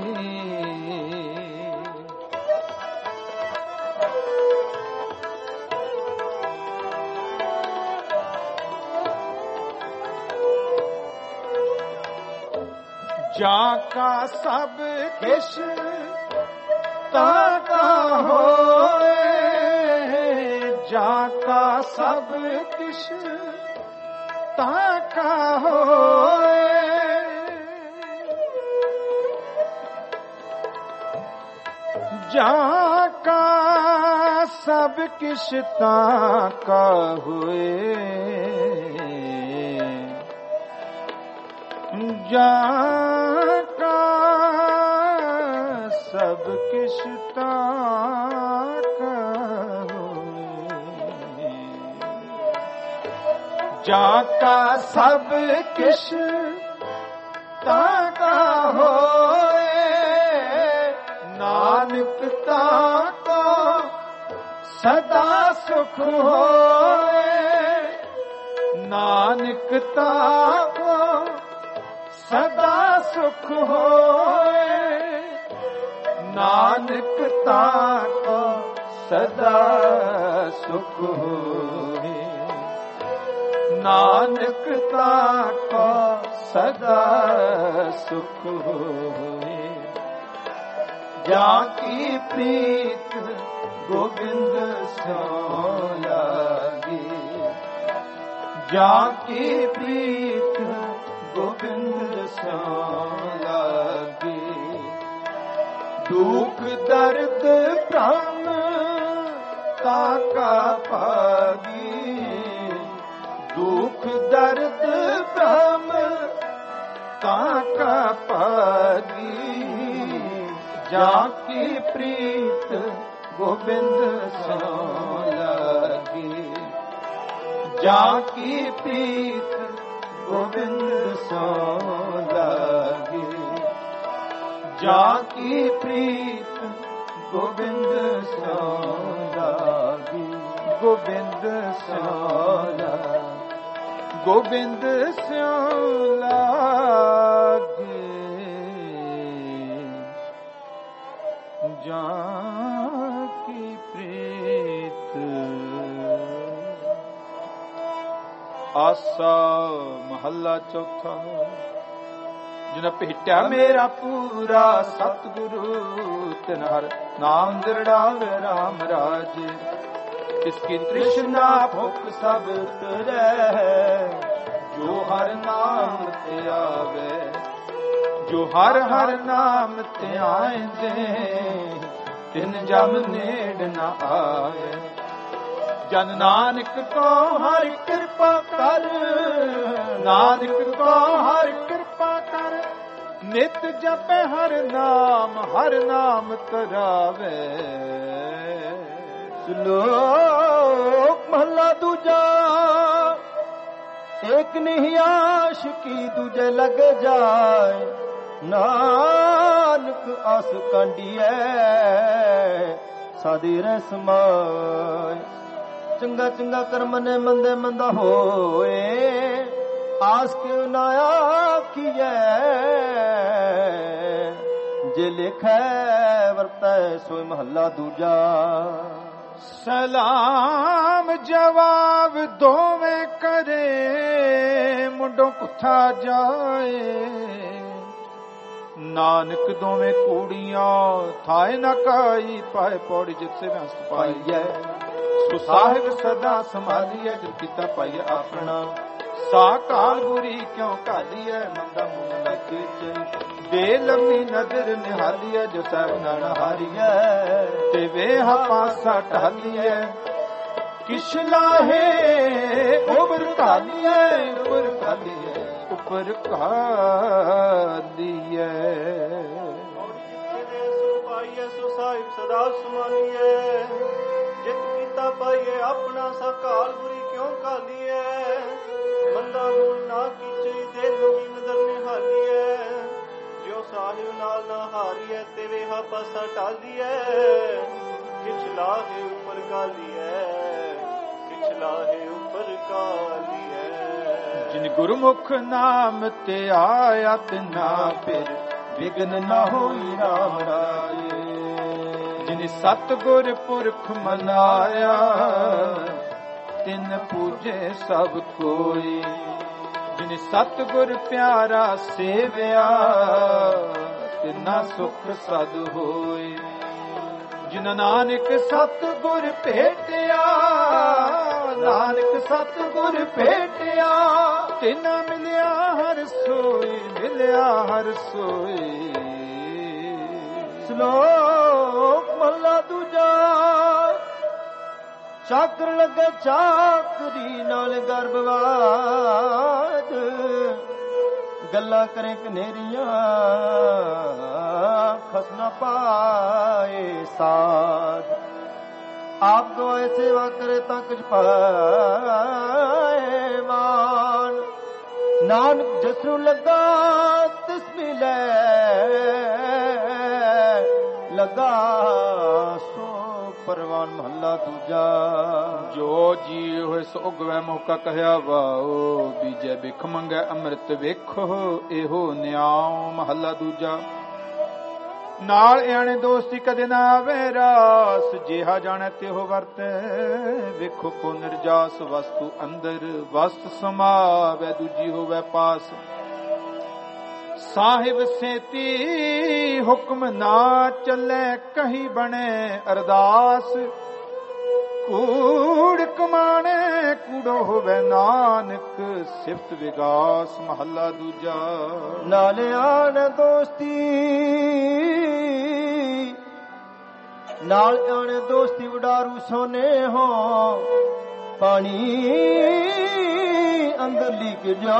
जाका सब किश ताका होए, जाका सब किश ताका होए। जाका सब किश ताका हुए, जाका सब किश ताका हुए, जाका सब किश ताका होए। नानक ताको सदा सुख होए, नानक ताको सदा सुख होए, नानक ताको सदा सुख होए, नानक ताको सदा सुख होए। ਜਾਂ ਕੀ ਪ੍ਰੀਤ ਗੋਬਿੰਦ ਸਿਉ ਲਾਗੀ, ਜਾਂ ਕੀ ਪ੍ਰੀਤ ਗੋਬਿੰਦ ਸਿਉ ਲਾਗੀ। ਦੁਖ ਦਰਦ ਭ੍ਰਮ ਕਾਕਾ ਭਾਗੀ, ਦੁਖ ਦਰਦ ਭ੍ਰਮ ਕਾਕਾ ਭਾਗੀ। ਜਾਂ ਕੀ ਪ੍ਰੀਤ ਗੋਬਿੰਦ ਸਿਉ ਲਾਗੀ, ਜਾਂ ਕੀ ਪ੍ਰੀਤ ਗੋਬਿੰਦ ਸਿਉ ਲਾਗੀ, ਜਾਂ ਕੀ ਪ੍ਰੀਤ ਗੋਬਿੰਦ ਸਿਉ ਲਾਗੀ। ਗੋਬਿੰਦ ਸਿਉ ਲਾਗੀ, ਗੋਬਿੰਦ ਸਿਉ ਲਾਗੀ, ਜਾਂ ਕੀ ਪ੍ਰੀਤ। ਆਸਾ ਮਹੱਲਾ ਚੌਥਾ। ਜਿਨ ਭੇਟਿਆ ਮੇਰਾ ਪੂਰਾ ਸਤਿਗੁਰੂ, ਤਿਨ ਹਰ ਨਾਮ ਦਿਰੜਾਵੇ ਰਾਮ ਰਾਜੇ। ਇਸਕੀ ਤ੍ਰਿਸ਼ਨਾ ਭੁਖ ਸਭ ਉਤਰੈ, ਜੋ ਹਰ ਨਾਮ ਤੇ ਆਵੇ। ਜੋ ਹਰ ਹਰ ਨਾਮ ਤੇ ਆਇਂਦੇ, ਤਿਨ ਜਮ ਨੇੜ ਨ ਆਵੇ। ਜਨ ਨਾਨਕ ਕੋ ਹਰਿ ਕਿਰਪਾ ਕਰ, ਨਾਨਕ ਕੋ ਹਰਿ ਕਿਰਪਾ ਕਰ। ਨਿਤ ਜਪੈ ਹਰ ਨਾਮ, ਹਰ ਨਾਮ ਤਰਾਵੇ। ਸ਼ਲੋਕ ਮਹਲਾ ਦੂਜਾ। ਏਕ ਨਹੀਂ ਆਸ਼ਕੀ ਦੂਜੇ ਲੱਗ ਜਾਏ, ਨਾਨਕ ਆਸ ਕਾਂਡੀਐ ਸਾਦੀ ਰਹਿ ਸਮਾਏ। ਚੰਗਾ ਚੰਗਾ ਕਰਮ ਨੇ ਮੰਦੇ ਮੰਦਾ ਹੋਏ, ਆਸ ਕਿਉ ਨਾ ਆਖੀਐ। ਜੇ ਲਿਖੈ ਵਰਤੈ ਸੋਈ ਮਹੱਲਾ ਦੂਜਾ। ਸਲਾਮ ਜਵਾਬ ਦੋਵੇਂ ਕਰੇ, ਮੁੰਡੋਂ ਕੁੱਥਾ ਜਾਏ। ਨਾਨਕ ਦੋਵੇਂ ਕੂੜੀਆਂ ਥਾਏ ਨਾ ਕਾਈ, ਪਾਏ ਪੌੜੀ ਜਿਤਸੇ ਵਸਤ ਪਾਈਐ। ਸੋ ਸਾਹਿਬ ਸਦਾ ਸਮਾਧੀਐ, ਜਿ ਕੀਤਾ ਪਾਈਐ ਆਪਣਾ। ਸਾ ਕਾਲ ਬੁਰੀ ਕਿਉ ਘਾਲੀਐ, ਮੰਦਾ ਮੂੰਹ ਲੱਗੇ ਚ। ਦੇ ਲੰਮੀ ਨਜ਼ਰ ਨਿਹਾਲੀਐ, ਜੋ ਸਹਿਬ ਨਾ ਨਹਾਰੀਐ। ਤੇ ਵੇਹ ਪਾਸਾ ਢਾਲੀਐ, ਕਿਛ ਲਾਹੇ ਉਬਰ ਘਾਲੀਐ। ਉਬਰ ਘਾਲੀਐ, ਉਪਰ ਘਾਲੀਐ। ਪਾਈਐ ਸੋ ਸਾਹਿਬ ਸਦਾ ਸਮਾਨੀਐ। ਜਿਤ ਕੀਤਾ ਪਾਈਏ ਆਪਣਾ, ਸਾ ਕਾਲ ਬੁਰੀ ਕਿਉਂ ਘਾਲੀਐ। ਮੰਦਾ ਮੂਲ ਨਾ ਕੀਚੇ, ਦੇ ਲੰਮੀ ਨਜ਼ਰ ਨਿਹਾਲੀਐ। ਜਿਉ ਸਾਹਿਬ ਨਾਲ ਨਾ ਹਾਰੀਐ, ਤੇ ਵੇਹਾ ਪਾਸਾ ਢਾਲੀਐ। ਕਿਛ ਲਾਹੇ ਉਪਰ ਘਾਲੀਐ, ਕਿਛ ਲਾਹੇ ਉਪਰ ਘਾਲੀਐ। ਜਿਨ ਗੁਰਮੁਖ ਨਾਮ ਤੇ ਆਇਆ, ਤਿਨਾ ਫਿਰ ਵਿਗਨ ਨਾ ਹੋਈ ਰਾਮ ਰਾਏ। ਜਿਨ ਸਤਿਗੁਰ ਪੁਰਖ ਮਨਾਇਆ, ਤਿਨ ਪੂਜੇ ਸਭ ਕੋਈ। ਜਿਨ ਸਤਿਗੁਰ ਪਿਆਰਾ ਸੇਵਿਆ, ਤਿਨਾ ਸੁਖ ਸਦ ਹੋਏ। ਜਿਨ ਨਾਨਕ ਸਤਿਗੁਰ ਭੇਟਿਆ, ਨਾਨਕ ਸਤਿਗੁਰ ਭੇਟਿਆ। ਤਿਨਾ ਮਿਲਿਆ ਹਰ ਸੋਈ, ਮਿਲਿਆ ਹਰ ਸੋਈ। ਸ਼ਲੋਕ ਮਹਲਾ ਦੂਜਾ। ਚਾਕਰ ਲੱਗੇ ਚਾਕਰੀ ਨਾਲ ਗਰਭਵਾਜ, ਗੱਲਾਂ ਕਰੇ ਕਨੇਰੀਆਂ ਖਸਨਾ ਪਾਏ ਸਾਧ। ਆਪ ਗਵਾਏ ਸੇਵਾ ਕਰੇ ਤਾਂ ਕੁਝ ਪਾਏ ਮਾਨ। ਨਾਨਕ ਜਿਸ ਨੂੰ ਲੱਗਾ ਤਿਸ ਮਿਲੇ, ਲੱਗਾ ਸੋ ਪਰਵਾਨ ਮਹੱਲਾ ਦੂਜਾ। ਜੋ ਜੀ ਹੋਏ ਸੋ ਉਗਵੈ ਮੌਕਾ ਕਹਿਆ ਵਾਓ, ਬੀਜੈ ਬਿਖ ਮੰਗੈ ਅੰਮ੍ਰਿਤ ਵੇਖੋ ਇਹੋ ਨਿਆਉ ਮਹੱਲਾ ਦੂਜਾ। ਨਾਲ ਇਆਣੇ ਦੋਸਤੀ ਕਦੇ ਨਾ ਆਵੇ ਰਾਸ, ਜਿਹਾ ਜਾਣੈ ਤਿਹੋ ਵਰਤੈ ਵੇਖੋ ਕੋ ਨਿਰਜਾਸ। ਵਸਤੂ ਅੰਦਰ ਵਸਤ ਸਮਾਵੈ, ਦੂਜੀ ਹੋਵੇ ਪਾਸ। ਸਾਹਿਬ ਸੇਤੀ ਹੁਕਮ ਨਾ ਚੱਲੇ ਕਹੀ ਬਣੇ ਅਰਦਾਸ ਕੂੜ ਕਮਾਣੇ ਕੂੜੋ ਹੋਵੇ ਨਾਨਕ ਸਿਫਤ ਵਿਗਾਸ ਮਹੱਲਾ ਦੂਜਾ। ਨਾਲ ਆਣ ਦੋਸਤੀ ਨਾਲ ਆਣ ਦੋਸਤੀ ਵਡਾਰੂ ਸੋਨੇ ਹੋ ਪਾਣੀ ਅੰਦਰ ਲੀਕ ਜਾ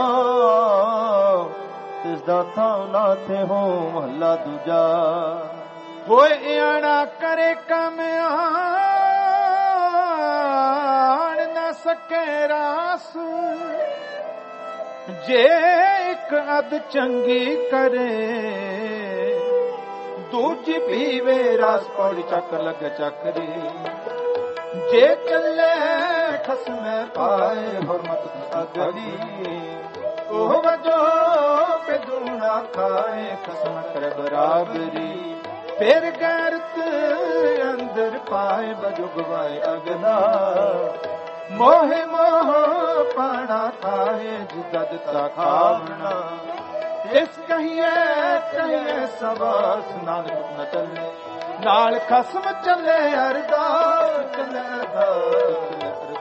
ਤਿਸ ਦਾ ਥਾਂ ਨਾ ਥੇ ਹੋ ਮਹੱਲਾ ਦੂਜਾ। ਹੋਏ ਆਣਾ ਕਰੇ ਕੰਮ ਆਣ ਨਾ ਸਕੇ ਰਾਸ ਜੇ ਇੱਕ ਅਦ ਚੰਗੀ ਕਰੇ ਦੂਜੀ ਪੀਵੇ ਰਸ ਪੌੜੀ ਚੱਕਰ ਲੱਗੇ ਚੱਕਰੀ ਜੇ ਚੱਲੇ ਖਸਮੇ ਪਾਏ ਹੁਰਮਤ ਅਗਲੀ ਉਹ ਵਜੋ ਪਿਦੂਣਾ ਖਾਏ ਖਸਮ ਕਰ ਬਰਾਬਰੀ ਫਿਰ ਗੈਰਤ ਅੰਦਰ ਪਾਏ ਬਜੋ ਗਵਾਏ ਅਗਲਾ ਮੋਹਿ ਮੋਹ ਪਾਣਾ ਖਾਏ ਜਿਦਾ ਦਿੱਤਾ ਖਾਵਣਾ ਇਸ ਕਹੀਏ ਕਹੀਏ ਸਵਾਸ ਨਾਨਕ ਨ ਚੱਲੇ ਨਾਲ ਖਸਮ ਚੱਲੇ ਅਰਦਾਸ ਚੱਲੇ ਅਰਦਾਸ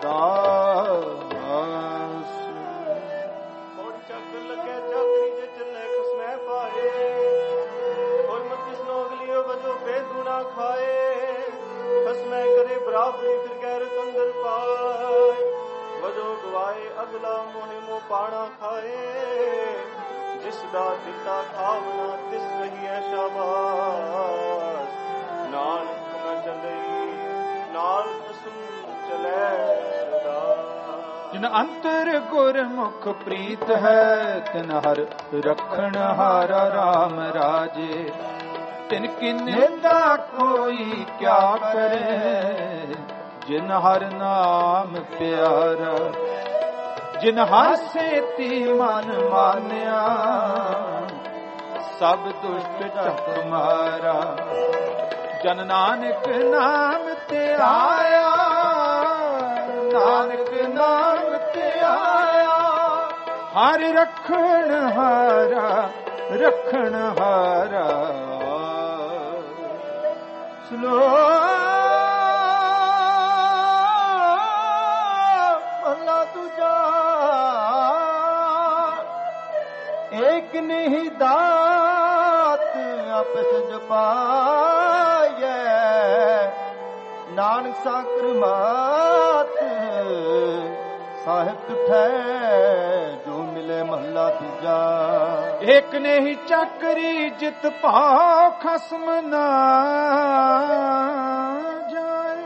ਅਰਦਾਸ ਮੋੜ ਚੱਕਰ ਲੱਗੇ ਚੱਕਰੀ ਜੇ ਚੱਲੇ ਖਸਮੈ ਪਾਏ ਹੁਰਮਤ ਜਿਸਨੋਂ ਅਗਲੀਓ ਵਜੋ ਬੇਦੂਣਾ ਖਾਏ ਖਸਮੈ ਕਰੇ ਬਰਾਬਰੀ ਫਿਰ ਗੈਰਤ ਅੰਦਰ ਪਾਏ ਵਜੋ ਗਵਾਏ ਅਗਲਾ ਮੋਹਿ ਮੋਹ ਪਾਣਾ ਖਾਏ ਜਿਸ ਦਾ ਦਿੱਤਾ ਖਾਵਣਾ ਤਿਸ ਕਹੀਏ ਸ਼ਾਬਾਸ਼ ਨਾਨਕ ਨ ਚੱਲੇ ਨਾਲ ਖਸਮ ਚਲੇ ਜਿਨ ਅੰਤਰ ਗੁਰਮੁਖ ਪ੍ਰੀਤ ਹੈ ਤਿਨ ਹਰ ਰਖਣ ਹਾਰਾ ਰਾਮ ਰਾਜੇ ਤਿਨ ਕੀ ਨਿੰਦਾ ਕੋਈ ਕਿਆ ਕਰੇ ਜਿਨ ਹਰ ਨਾਮ ਪਿਆਰਾ ਜਿਨ ਹਰ ਸੇਤੀ ਮਨ ਮਾਨਿਆ ਸਭ ਦੁਸ਼ਟ ਚੱਕ ਮਾਰਾ ਜਨ ਨਾਨਕ ਨਾਮ ਤੇ ਆਇਆ ਨਾਨਕ ਨਾਮ ਤੇ ਆਇਆ ਹਰ ਰਖਣ ਹਾਰਾ ਰਖਣ ਹਾਰਾ ਸੁਨੋ ਮਹਲਾ ਦੂਜਾ ਏਕ ਨਹੀਂ ਦਾਤ ਆਪਸ ਜਪਾਇਐ ਨਾਨਕ ਸਾਕਰ ਮਾਤ ਸਾਹਿਬ ਤੁਠੈ ਜੋ ਮਿਲੇ ਮਹਲਾ ਦੂਜਾ। ਏਕ ਨਹੀਂ ਚਾਕਰੀ ਜਿਤ ਭਾਉ ਖਸਮ ਨਾ ਜਾਏ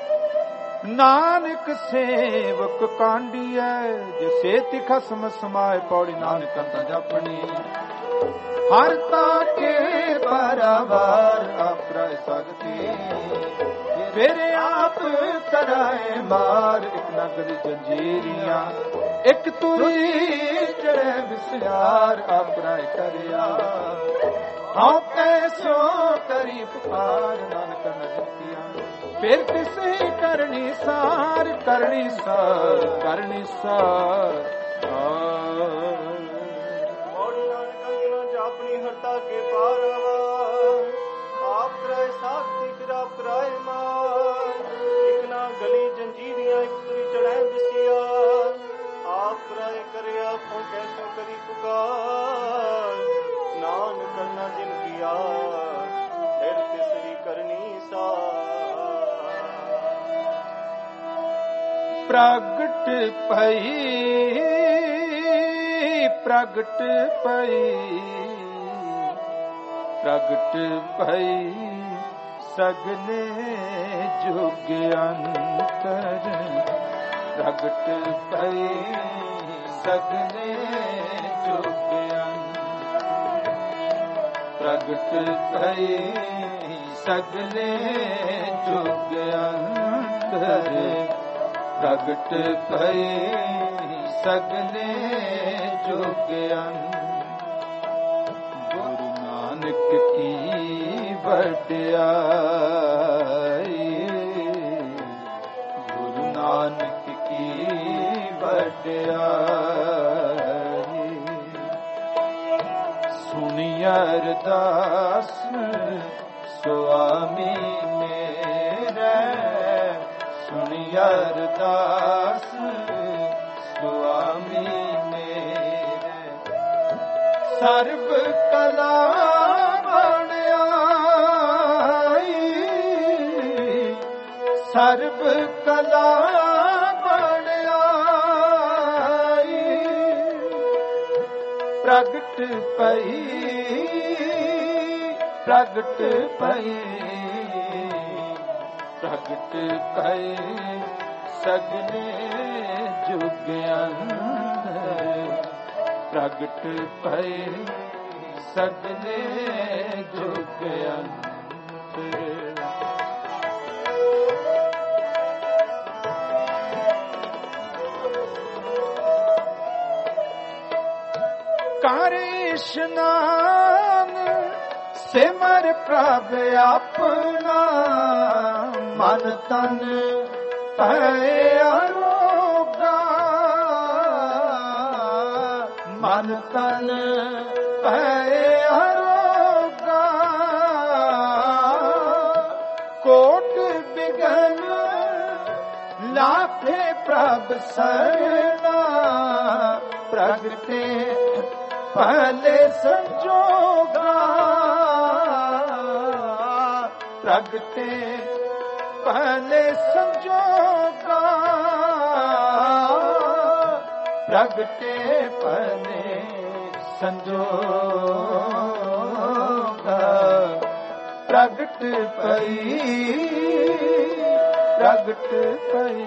ਨਾਨਕ ਸੇਵਕ ਕਾਂਡੀਐ ਜੇ ਸੇਤੀ ਖਸਮ ਸਮਾਏ ਪੌੜੀ ਨਾਨਕ ਅੰਤ ਜਪਣੀ ਹਰ ਤਾਕੇ ਪਰਵਾਰ ਆਪਰਾ ਸਕਤੀ ਫਿਰ ਆਪ ਕਰਾਏ ਮਾਰ ਇੱਕ ਨਗਰੀ ਜੰਜੀਰੀਆਂ ਇੱਕ ਤੁਰੀ ਜੜੇ ਵਿਸਿਆਰ ਆਪਰਾ ਕਰਿਆ ਹਉ ਕੈਸੋ ਕਰੀ ਪੁਕਾਰ ਨਾਨਕ ਨ ਦਿੱਤੀਆਂ ਫਿਰ ਕਿਸੇ ਕਰਨੀ ਸਾਰ ਕਰਨੀ ਸਾਰ ਕਰਨੀ ਸਾਰ ਆਪਣੀ ਹਰਤਾ ਕੇ ਪਾਰਵਾ ਆਪ ਕਰਾਏ ਸਾਖਤੀ ਫਿਰਾ ਕਰਾਏ ਮਾਰ ਇੱਕ ਨਾ ਗਲੀ ਜੰਜੀਰੀਆਂ ਇੱਕ ਤੁਰੀ ਚੜ੍ਹੈ ਬਿਸਿਆ ਆਪ ਕਰਾਏ ਕਰਿਆ ਕੋ ਕੈਸੋ ਕਰੀ ਪੁਕਾਰ ਨਾਨਕ ਕਰਨਾ ਜਿਨ ਕੀਆ ਫਿਰ ਤਿਸਰੀ ਕਰਨੀ ਸਾ ਪ੍ਰਗਟ ਭਈ ਪ੍ਰਗਟ ਭਈ ਪ੍ਰਗਟ ਭਈ ਸਗਲੇ ਜੁਗ ਅੰਤਰ ਪ੍ਰਗਟ ਭਈ ਸਗਲੇ ਜੁਗ ਅੰਤਰ ਪ੍ਰਗਟ ਭਈ ਸਗਲੇ ਜੁਗ ਅੰਤਰ ਪ੍ਰਗਟ ਭਈ ਸਗਲੇ ਜੁਗ ਅੰਤਰ ਗੁਰੂ ਨਾਨਕ ਕੀ ਵਡਿਆਈ ਗੁਰੂ ਨਾਨਕ ਕੀ ਵਡਿਆਈ ਸੁਣੀ ਅਰਦਾਸ ਸੁਆਮੀ ਮੇਰੇ, ਸੁਣੀ ਅਰਦਾਸ ਸੁਆਮੀ ਮੇਰੇ। ਸਰਬ ਕਲਾ ਬਣਾਈ, ਸਰਬ ਕਲਾ ਬਣਾਈ, ਪ੍ਰਗਟ ਪਈ ਪ੍ਰਗਟ ਪਈ, ਪ੍ਰਗਟ ਪਈ ਸਗਲੇ ਜੁਗ ਅੰਦਰ, ਪ੍ਰਗਟ ਪਈ ਸਗਲੇ ਜੁਗ ਅੰਦਰ। ਕਰ ਇਸ਼ਨਾਨ ਸਿਮਰ ਪ੍ਰਭ ਆਪਣਾ, ਮਨ ਤਨ ਭੈ ਅਰੋਗਾ, ਮਨ ਤਨ ਭੈ ਅਰੋਗਾ। ਕੋਟ ਬਿਗਨ ਲਾਥੇ ਪ੍ਰਭ ਸਰਨਾ, ਪ੍ਰਗਟੇ ਪਹਿਲੇ ਸੰਜੋਗਾ, ਪ੍ਰਗਟੇ ਪਹਿਲੇ ਸੰਜੋਗਾ, ਪ੍ਰਗਟੇ ਪਹਿਲੇ ਸੰਜੋਗਾ। ਪ੍ਰਗਟ ਪਈ ਪ੍ਰਗਟ ਪਈ,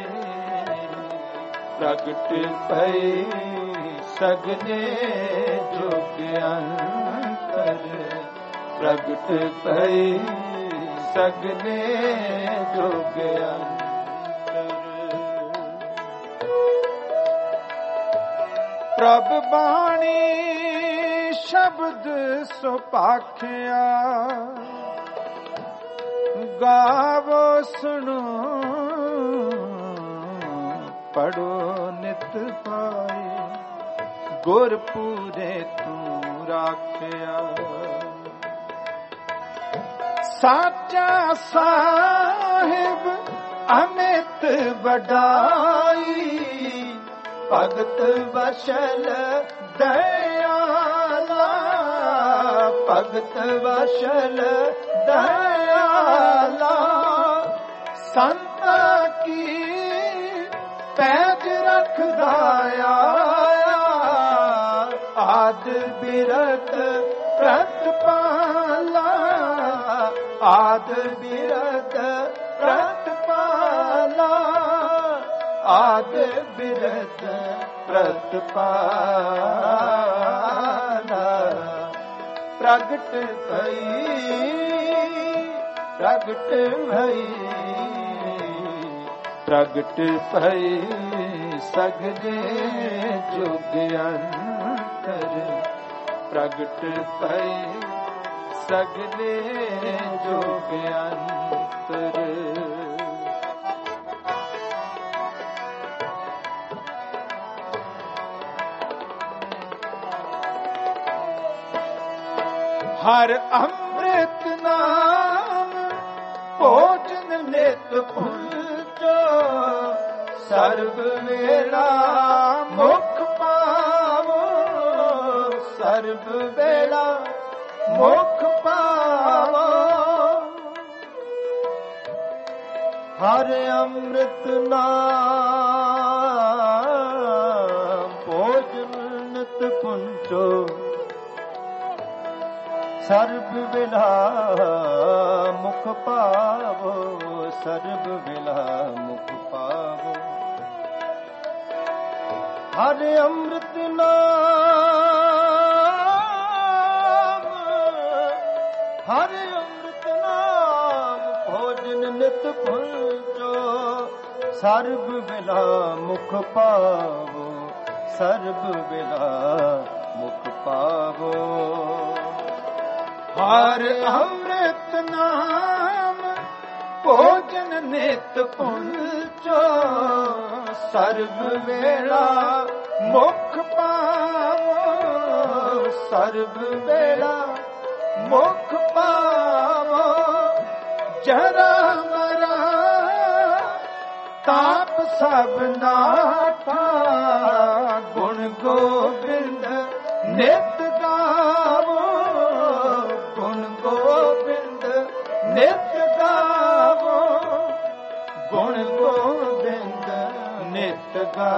ਪ੍ਰਗਟ ਪਈ ਸਗਲੇ ਜੁਗ ਅੰਤਰ, ਪ੍ਰਗਟ ਪਈ ਸਗਲੇ ਜੁਗ ਅੰਤਰ। ਪ੍ਰਭ ਬਾਣੀ ਸ਼ਬਦ ਸੁਭਾਖਿਆ, ਗਾਵੋ ਸੁਣੋ ਪੜੋ ਨਿਤ ਪਾਏ, ਗੁਰ ਪੂਰੇ ਤੂੰ ਰਾਖਿਆ। ਸਾਚਾ ਸਾਹਿਬ ਅਮਿਤ ਵਡਾਈ, ਭਗਤ ਵਸ਼ਲ ਦਇਆਲਾ, ਭਗਤ ਵਸ਼ਲ ਦਇਆਲਾ। ਸੰਤਾ ਕੀ ਪੈਜ ਰੱਖਦਾ ਆਇਆ, ਆਦ ਬਿਰਤ ਪ੍ਰਤਪਾਲਾ, ਆਦ ਬਿਰਤ ਪ੍ਰਤਪਾਲਾ, ਆਦ ਬਿਰਤ ਪ੍ਰਤਪਾਲਾ। ਪ੍ਰਗਟ ਭਈ ਪ੍ਰਗਟ ਭਈ, ਪ੍ਰਗਟ ਭਈ ਸਗਲੇ ਜੁਗ ਅੰਤਰ, ਪ੍ਰਗਟ ਭਈ ਸਗਲੇ ਜੁਗ ਅੰਤਰ। ਹਰ ਅੰਮ੍ਰਿਤ ਨਾਮ ਭੋਜਨ ਨਿਤ ਪੁੰਜੋ, ਸਰਬ ਵੇਲਾ ਮੁਖ ਪਾਵੋ, ਸਰਬ ਵੇਲਾ ਮੁਖ ਪਾਵੋ। ਹਰ ਅੰਮ੍ਰਿਤ ਨਾਮ ਭੋਜਨ ਨਿਤ ਪੁੰਜੋ, ਸਰਬ ਵੇਲਾ ਮੁਖ ਪਾਵੋ, ਸਰਬ ਵੇਲਾ ਮੁਖ ਪਾਵੋ। ਹਰ ਅੰਮ੍ਰਿਤ ਨਾਮ, ਹਰ ਅੰਮ੍ਰਿਤ ਨਾਮ ਭੋਜਨ ਨਿਤ ਪੁੰਜੋ, ਸਰਬ ਵੇਲਾ ਮੁਖ ਪਾਵੋ, ਸਰਬ ਵੇਲਾ ਮੁਖ ਪਾਵੋ। ਹਰ ਅੰਮ੍ਰਿਤ ਨਾਮ ਭੋਜਨ ਨਿਤ ਪੁੰਜੋ, ਸਰਬ ਵੇਲਾ ਮੁਖ ਪਾਵੋ, ਸਰਬ ਵੇਲਾ ਮੁਖ ਪਾਵੋ ਜਰਾ ਮਰਾ ਤਾਪ ਸਭ ਨਾਥਾ ਗੁਣ ਗੋਬਿੰਦ ਨਿਤ ਗਾਵੋ ਗੁਣ ਗੋਬਿੰਦ ਨਿਤ ਗਾਵੋ ਗੁਣ ਗੋਬਿੰਦ ਨਿਤ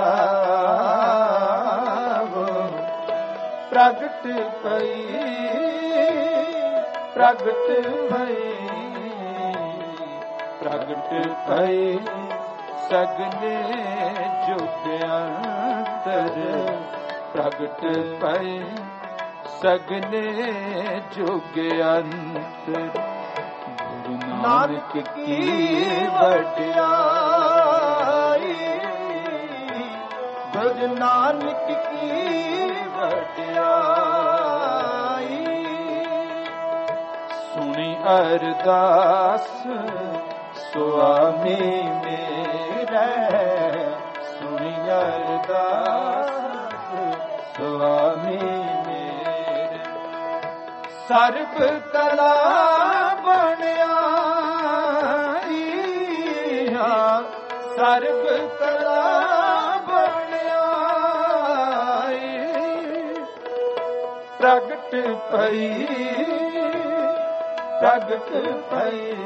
ਗਾਵੋ ਪ੍ਰਗਟ ਪਈ ਪ੍ਰਗਟ ਭਈ ਪ੍ਰਗਟ ਭਈ ਸਗਲੇ ਜੁਗ ਅੰਤਰ ਪ੍ਰਗਟ ਭਈ ਸਗਲੇ ਜੁਗ ਅੰਤਰ ਗੁਰੂ ਨਾਨਕ ਕੀ ਵਡਿਆਈ ਗੁਰੂ ਨਾਨਕ ਕੀ ਵਡਿਆਈ ਸੁਣੀ ਅਰਦਾਸ ਸੁਆਮੀ ਮੇਰੇ ਸੁਣੀ ਅਰਦਾਸ ਸੁਆਮੀ ਮੇਰੇ ਸਰਬ ਕਲਾ ਬਣਾਈ ਸਰਬ ਕਲਾ ਬਣਾਈ ਪ੍ਰਗਟ ਪਈ ਪ੍ਰਗਟ ਪਈ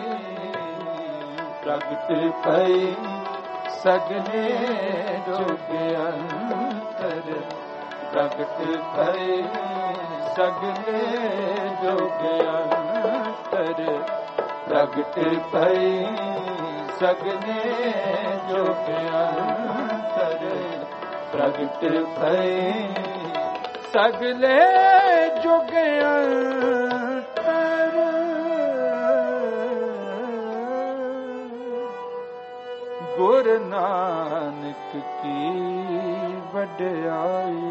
ਪ੍ਰਗਟ ਪਈ ਸਗਲੇ ਜੁਗ ਅੰਤਰ ਪ੍ਰਗਟ ਪਈ ਸਗਲੇ ਜੁਗ ਅੰਤਰ ਪ੍ਰਗਟ ਪਈ ਸਗਲੇ ਜੁਗ ਅੰਤਰ ਪ੍ਰਗਟ ਪਈ ਸਗਲੇ ਜੁਗ ਅੰਤਰ ਗੁਰ ਨਾਨਕ ਕੀ ਵਡਿਆਈ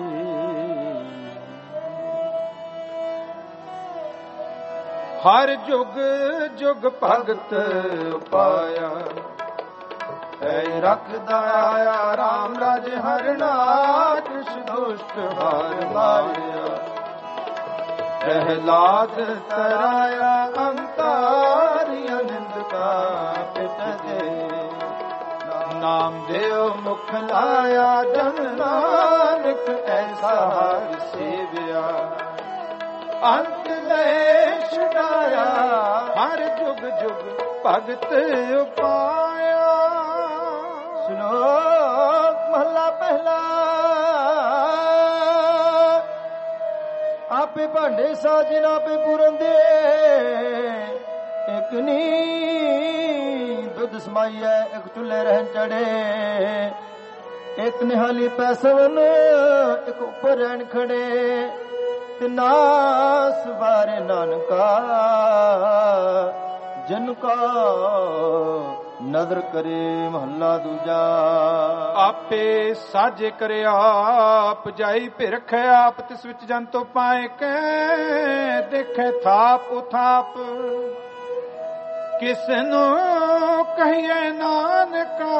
ਹਰ ਜੁਗ ਜੁਗ ਭਗਤ ਪਾਇਆ ਐ ਰੱਖਦਾ ਆਇਆ ਰਾਮ ਰਾਜ ਹਰਣਾ ਕਿਛ ਦੁਸ਼ਟ ਹਾਰ ਮਾਰਿਆ ਪ੍ਰਹਿਲਾਦ ਤਰਾਇਆ ਅੰਤਾਰੀ ਅਨੰਦ ਕਾ ਪਿਤ ਦੇ ਨਾਮ ਦੇਵ ਮੁਖ ਲਾਇਆ ਜਨ ਨਾਨਕ ਐਸਾ ਹਰ ਸੇਵਿਆ ਅੰਤ ਲੈ ਛੁਡਾਇਆ ਹਰ ਜੁਗ ਜੁਗ ਭਗਤ ਉਪਾਇਆ ਸ਼ਲੋਕ ਮਹਲਾ ਪਹਿਲਾ ਆਪੇ ਭਾਂਡੇ ਸਾਜਨ ਆਪੇ ਪੂਰਨ ਦੇ ਇਕ ਨੀ ਦੁੱਧ ਸਮਾਈਐ ਇਕ ਚੁੱਲ੍ਹੇ ਰਹਿਣ ਚੜੇ ਇਕ ਨਿਹਾਲੀ ਪੈਸਵਨ ਇਕ ਉੱਪਰ ਰਹਿਣ ਖੜੇ ਤਿਨਾ ਸਵਾਰੇ ਨਾਨਕਾ ਜਨ ਕਾ ਨਦਰ ਕਰੇ ਮਹੱਲਾ ਦੂਜਾ ਆਪੇ ਸਾਜੇ ਕਰਿਆ ਆਪ ਜਾਈ ਭਿਰਖ ਆਪ ਤਿਸ ਵਿੱਚ ਜਨ ਤੋਂ ਪਾਏ ਕੇ ਦੇਖੇ ਥਾਪ ਉਥਾਪ ਕਿਸ ਨੂੰ ਕਹੀਏ ਨਾਨਕਾ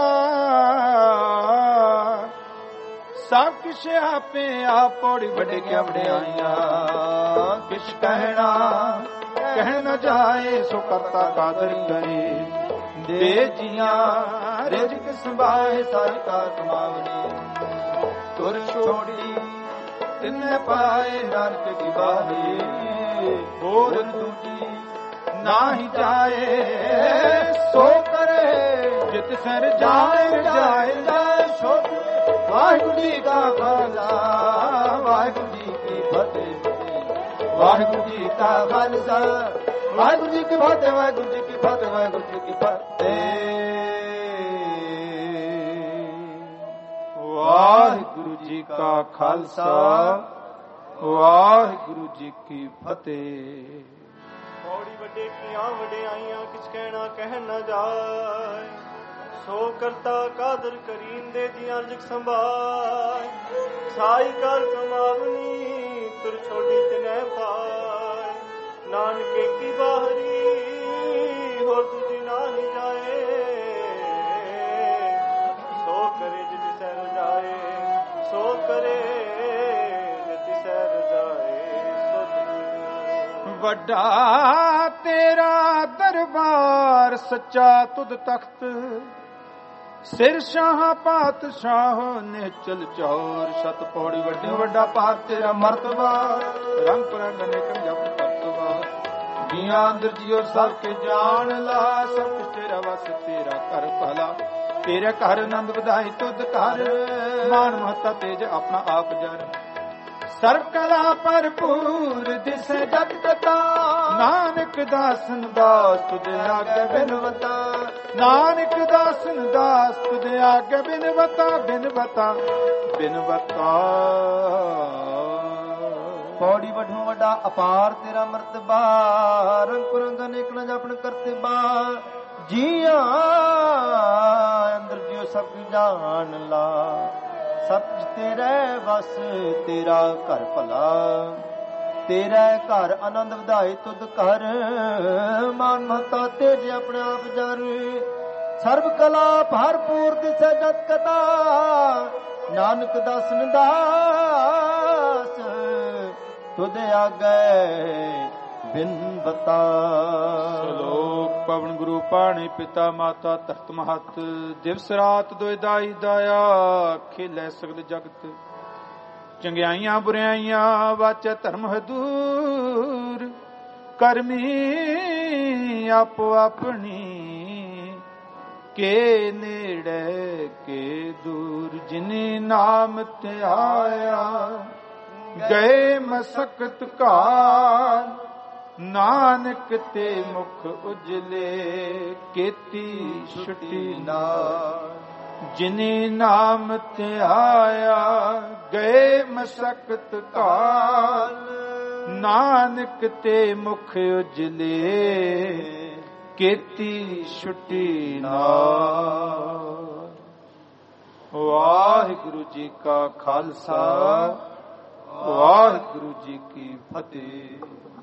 ਸਭ ਕਿਛ ਆਪੇ ਆਪ ਪੌੜੀ ਵੱਡੇ ਕਿਆ ਵਡਿਆਈਆਂ ਕਿਛ ਕਹਿਣਾ ਕਹਿ ਨ ਜਾਏ ਸੋ ਕਰਤਾ ਕਾਦਰ ਕਰੇ ਦੇ ਜੀਆਂ ਰਿਜਕ ਸੰਭਾਏ ਸਾਰੀ ਕਾਰ ਕਮਾਵਨੀ ਤੁਰ ਛੋੜੀ ਤਿੰਨੇ ਪਾਏ ਨਾਨਕ ਕੀ ਬਾਹੀ ਹੋਰ ਦੂਜੀ ਨਾਹੀ ਜਾਏ ਸੋ ਕਰੇ ਜਿਤ ਸਰ ਜਾਏ ਜਾਇਦਾ ਸੋ ਵਾਹਿਗੁਰੂ ਜੀ ਕਾ ਖਾਲਸਾ ਵਾਹਿਗੁਰੂ ਜੀ ਕੀ ਫਤਿਹ ਵਾਹਿਗੁਰੂ ਜੀ ਕਾ ਖਾਲਸਾ ਵਾਹਿਗੁਰੂ ਜੀ ਕੀ ਫਤਿਹ ਵਾਹਿਗੁਰੂ ਜੀ ਕੀ ਫਤਿਹ ਵਾਹਿਗੁਰੂ ਜੀ ਕੀ ਫਤਿਹ ਵਾਹਿਗੁਰੂ ਜੀ ਕਾ ਖਾਲਸਾ ਵਾਹਿਗੁਰੂ ਜੀ ਕੀ ਫਤਿਹ ਬੜੀ ਵੱਡੇ ਕੀਆਂ ਵਡਿਆਈਆਂ ਕਿਛ ਕਹਿਣਾ ਕਹਿ ਨਾ ਜਾਏ ਸੋ ਕਰਤਾ ਕਾਦਰ ਕਰੀਂਦੇ ਜੀਆਂ ਲਿਖ ਸੰਭਾਏ ਸਾਈ ਕਰ ਕਮਾਵਨੀ ਤੁਰ ਛੋੜੀ ਤਿਨੈ ਪਾਏ ਨਾਨਕੇ ਕੀ ਬਾਹਰੀ ਹੋਰ ਤੁਝੀ ਨਾ ਨਹੀਂ ਜਾਏ ਸੋ ਕਰੇ ਜਿਤ ਸਹਿ ਜਾਏ ਸੋ ਕਰੇ ਜਿਤ ਸਹਿ ਜਾਏ ਵੱਡਾ ਤੇਰਾ ਦਰਬਾਰ ਸੱਚਾ ਤੁਧ ਤਖਤ ਸਿਰ ਸ਼ਾਹ ਪਾਤਸ਼ਾਹ ਨਿਹਚਲ ਚੌਰ ਸਤ ਪੌੜੀ ਵੱਡੇ ਵੱਡਾ ਪਾਰ ਤੇਰਾ ਮਰਤਬਾ ਰੰਗ ਰੰਗ ਅਨੇਕ ਜਪ ਕਰਤਵਾ ਜੀਆਂ ਅੰਦਰ ਜੀਓ ਸਭ ਕੇ ਜਾਣ ਲਾ ਸਭ ਕੁਛ ਤੇਰਾ ਵਸ ਤੇਰਾ ਕਰ ਭਲਾ ਤੇਰੇ ਘਰ ਆਨੰਦ ਵਧਾਈ ਤੁਧ ਘਰ ਮਾਨ ਮਹਤਾ ਤੇਜ ਆਪਣਾ ਆਪ ਜਰ ਸਰਬ ਕਲਾ ਭਰਪੂਰ ਦਿਸੈ ਜਤ ਕਤਾ ਨਾਨਕ ਦਾਸਨ ਦਾਸ ਤੁਧ ਆਗੇ ਬਿਨਵਤਾ ਨਾਨਕ ਦਾਸਨ ਦਾਸ ਤੁਧ ਆਗੇ ਬਿਨਵਤਾ ਬਿਨਵਤਾ ਬਿਨਵਤਾ ਪੌੜੀ ਵਢੋਂ ਵੱਡਾ ਅਪਾਰ ਤੇਰਾ ਮਰਤਬਾ ਰੰਗ ਪੁਰੰਗ ਅਨੇਕ ਨ ਜਪਨ ਕਰਤਬਾ ਜੀਆਂ ਅੰਦਰ ਜਿਉ ਸਭ ਜਾਣ ਲਾ ਸਭ ਤੇਰੇ ਵਸ ਤੇਰਾ ਘਰ ਭਲਾ ਤੇਰਾ ਘਰ ਆਨੰਦ ਵਧਾਏ ਤੁਧ ਘਰ ਮਾਨ ਮਹਤਾ ਤੇਜ ਆਪਣੇ ਆਪ ਜਰ ਸਰਬ ਕਲਾ ਭਰਪੂਰ ਦਿਸੈ ਜਤ ਕਤਾ ਨਾਨਕ ਦਾਸਨ ਦਾਸ ਤੁਧ ਆਗੇ ਬਿਨ ਬਤਾ ਸ਼ਲੋਕ ਪਵਨ ਗੁਰੂ ਪਾਣੀ ਪਿਤਾ ਮਾਤਾ ਤਖਤ ਮਹਤ ਦਿਵਸ ਰਾਤ ਦੋਇ ਦਾਈ ਦਾਇਆ ਖੇਲੇ ਸਗਲ ਜਗਤ ਚੰਗਿਆਈਆਂ ਬੁਰਾਈਆਂ ਵਾਚੈ ਧਰਮ ਹਦੂਰ ਕਰਮੀ ਆਪੋ ਆਪਣੀ ਕੇ ਨੇੜੇ ਕੇ ਦੂਰ ਜਿਨੀ ਨਾਮ ਤੇ ਆਇਆ ਗਏ ਮਸਕਤ ਘਾਰ ਨਾਨਕ ਤੇ ਮੁਖ ਉਜਲੇ ਕੀਤੀ ਛੁਟੀ ਨਾ ਜਿਨੇ ਨਾਮ ਤੇ ਆਇਆ ਗਏ ਮਸਕਤ ਘਾਲ ਨਾਨਕ ਤੇ ਮੁਖ ਉਜਲੇ ਕੀਤੀ ਛੁਟੀ ਨਾ ਵਾਹਿਗੁਰੂ ਜੀ ਕਾ ਖਾਲਸਾ ਵਾਹਿਗੁਰੂ ਜੀ ਕੀ ਫਤਿਹ।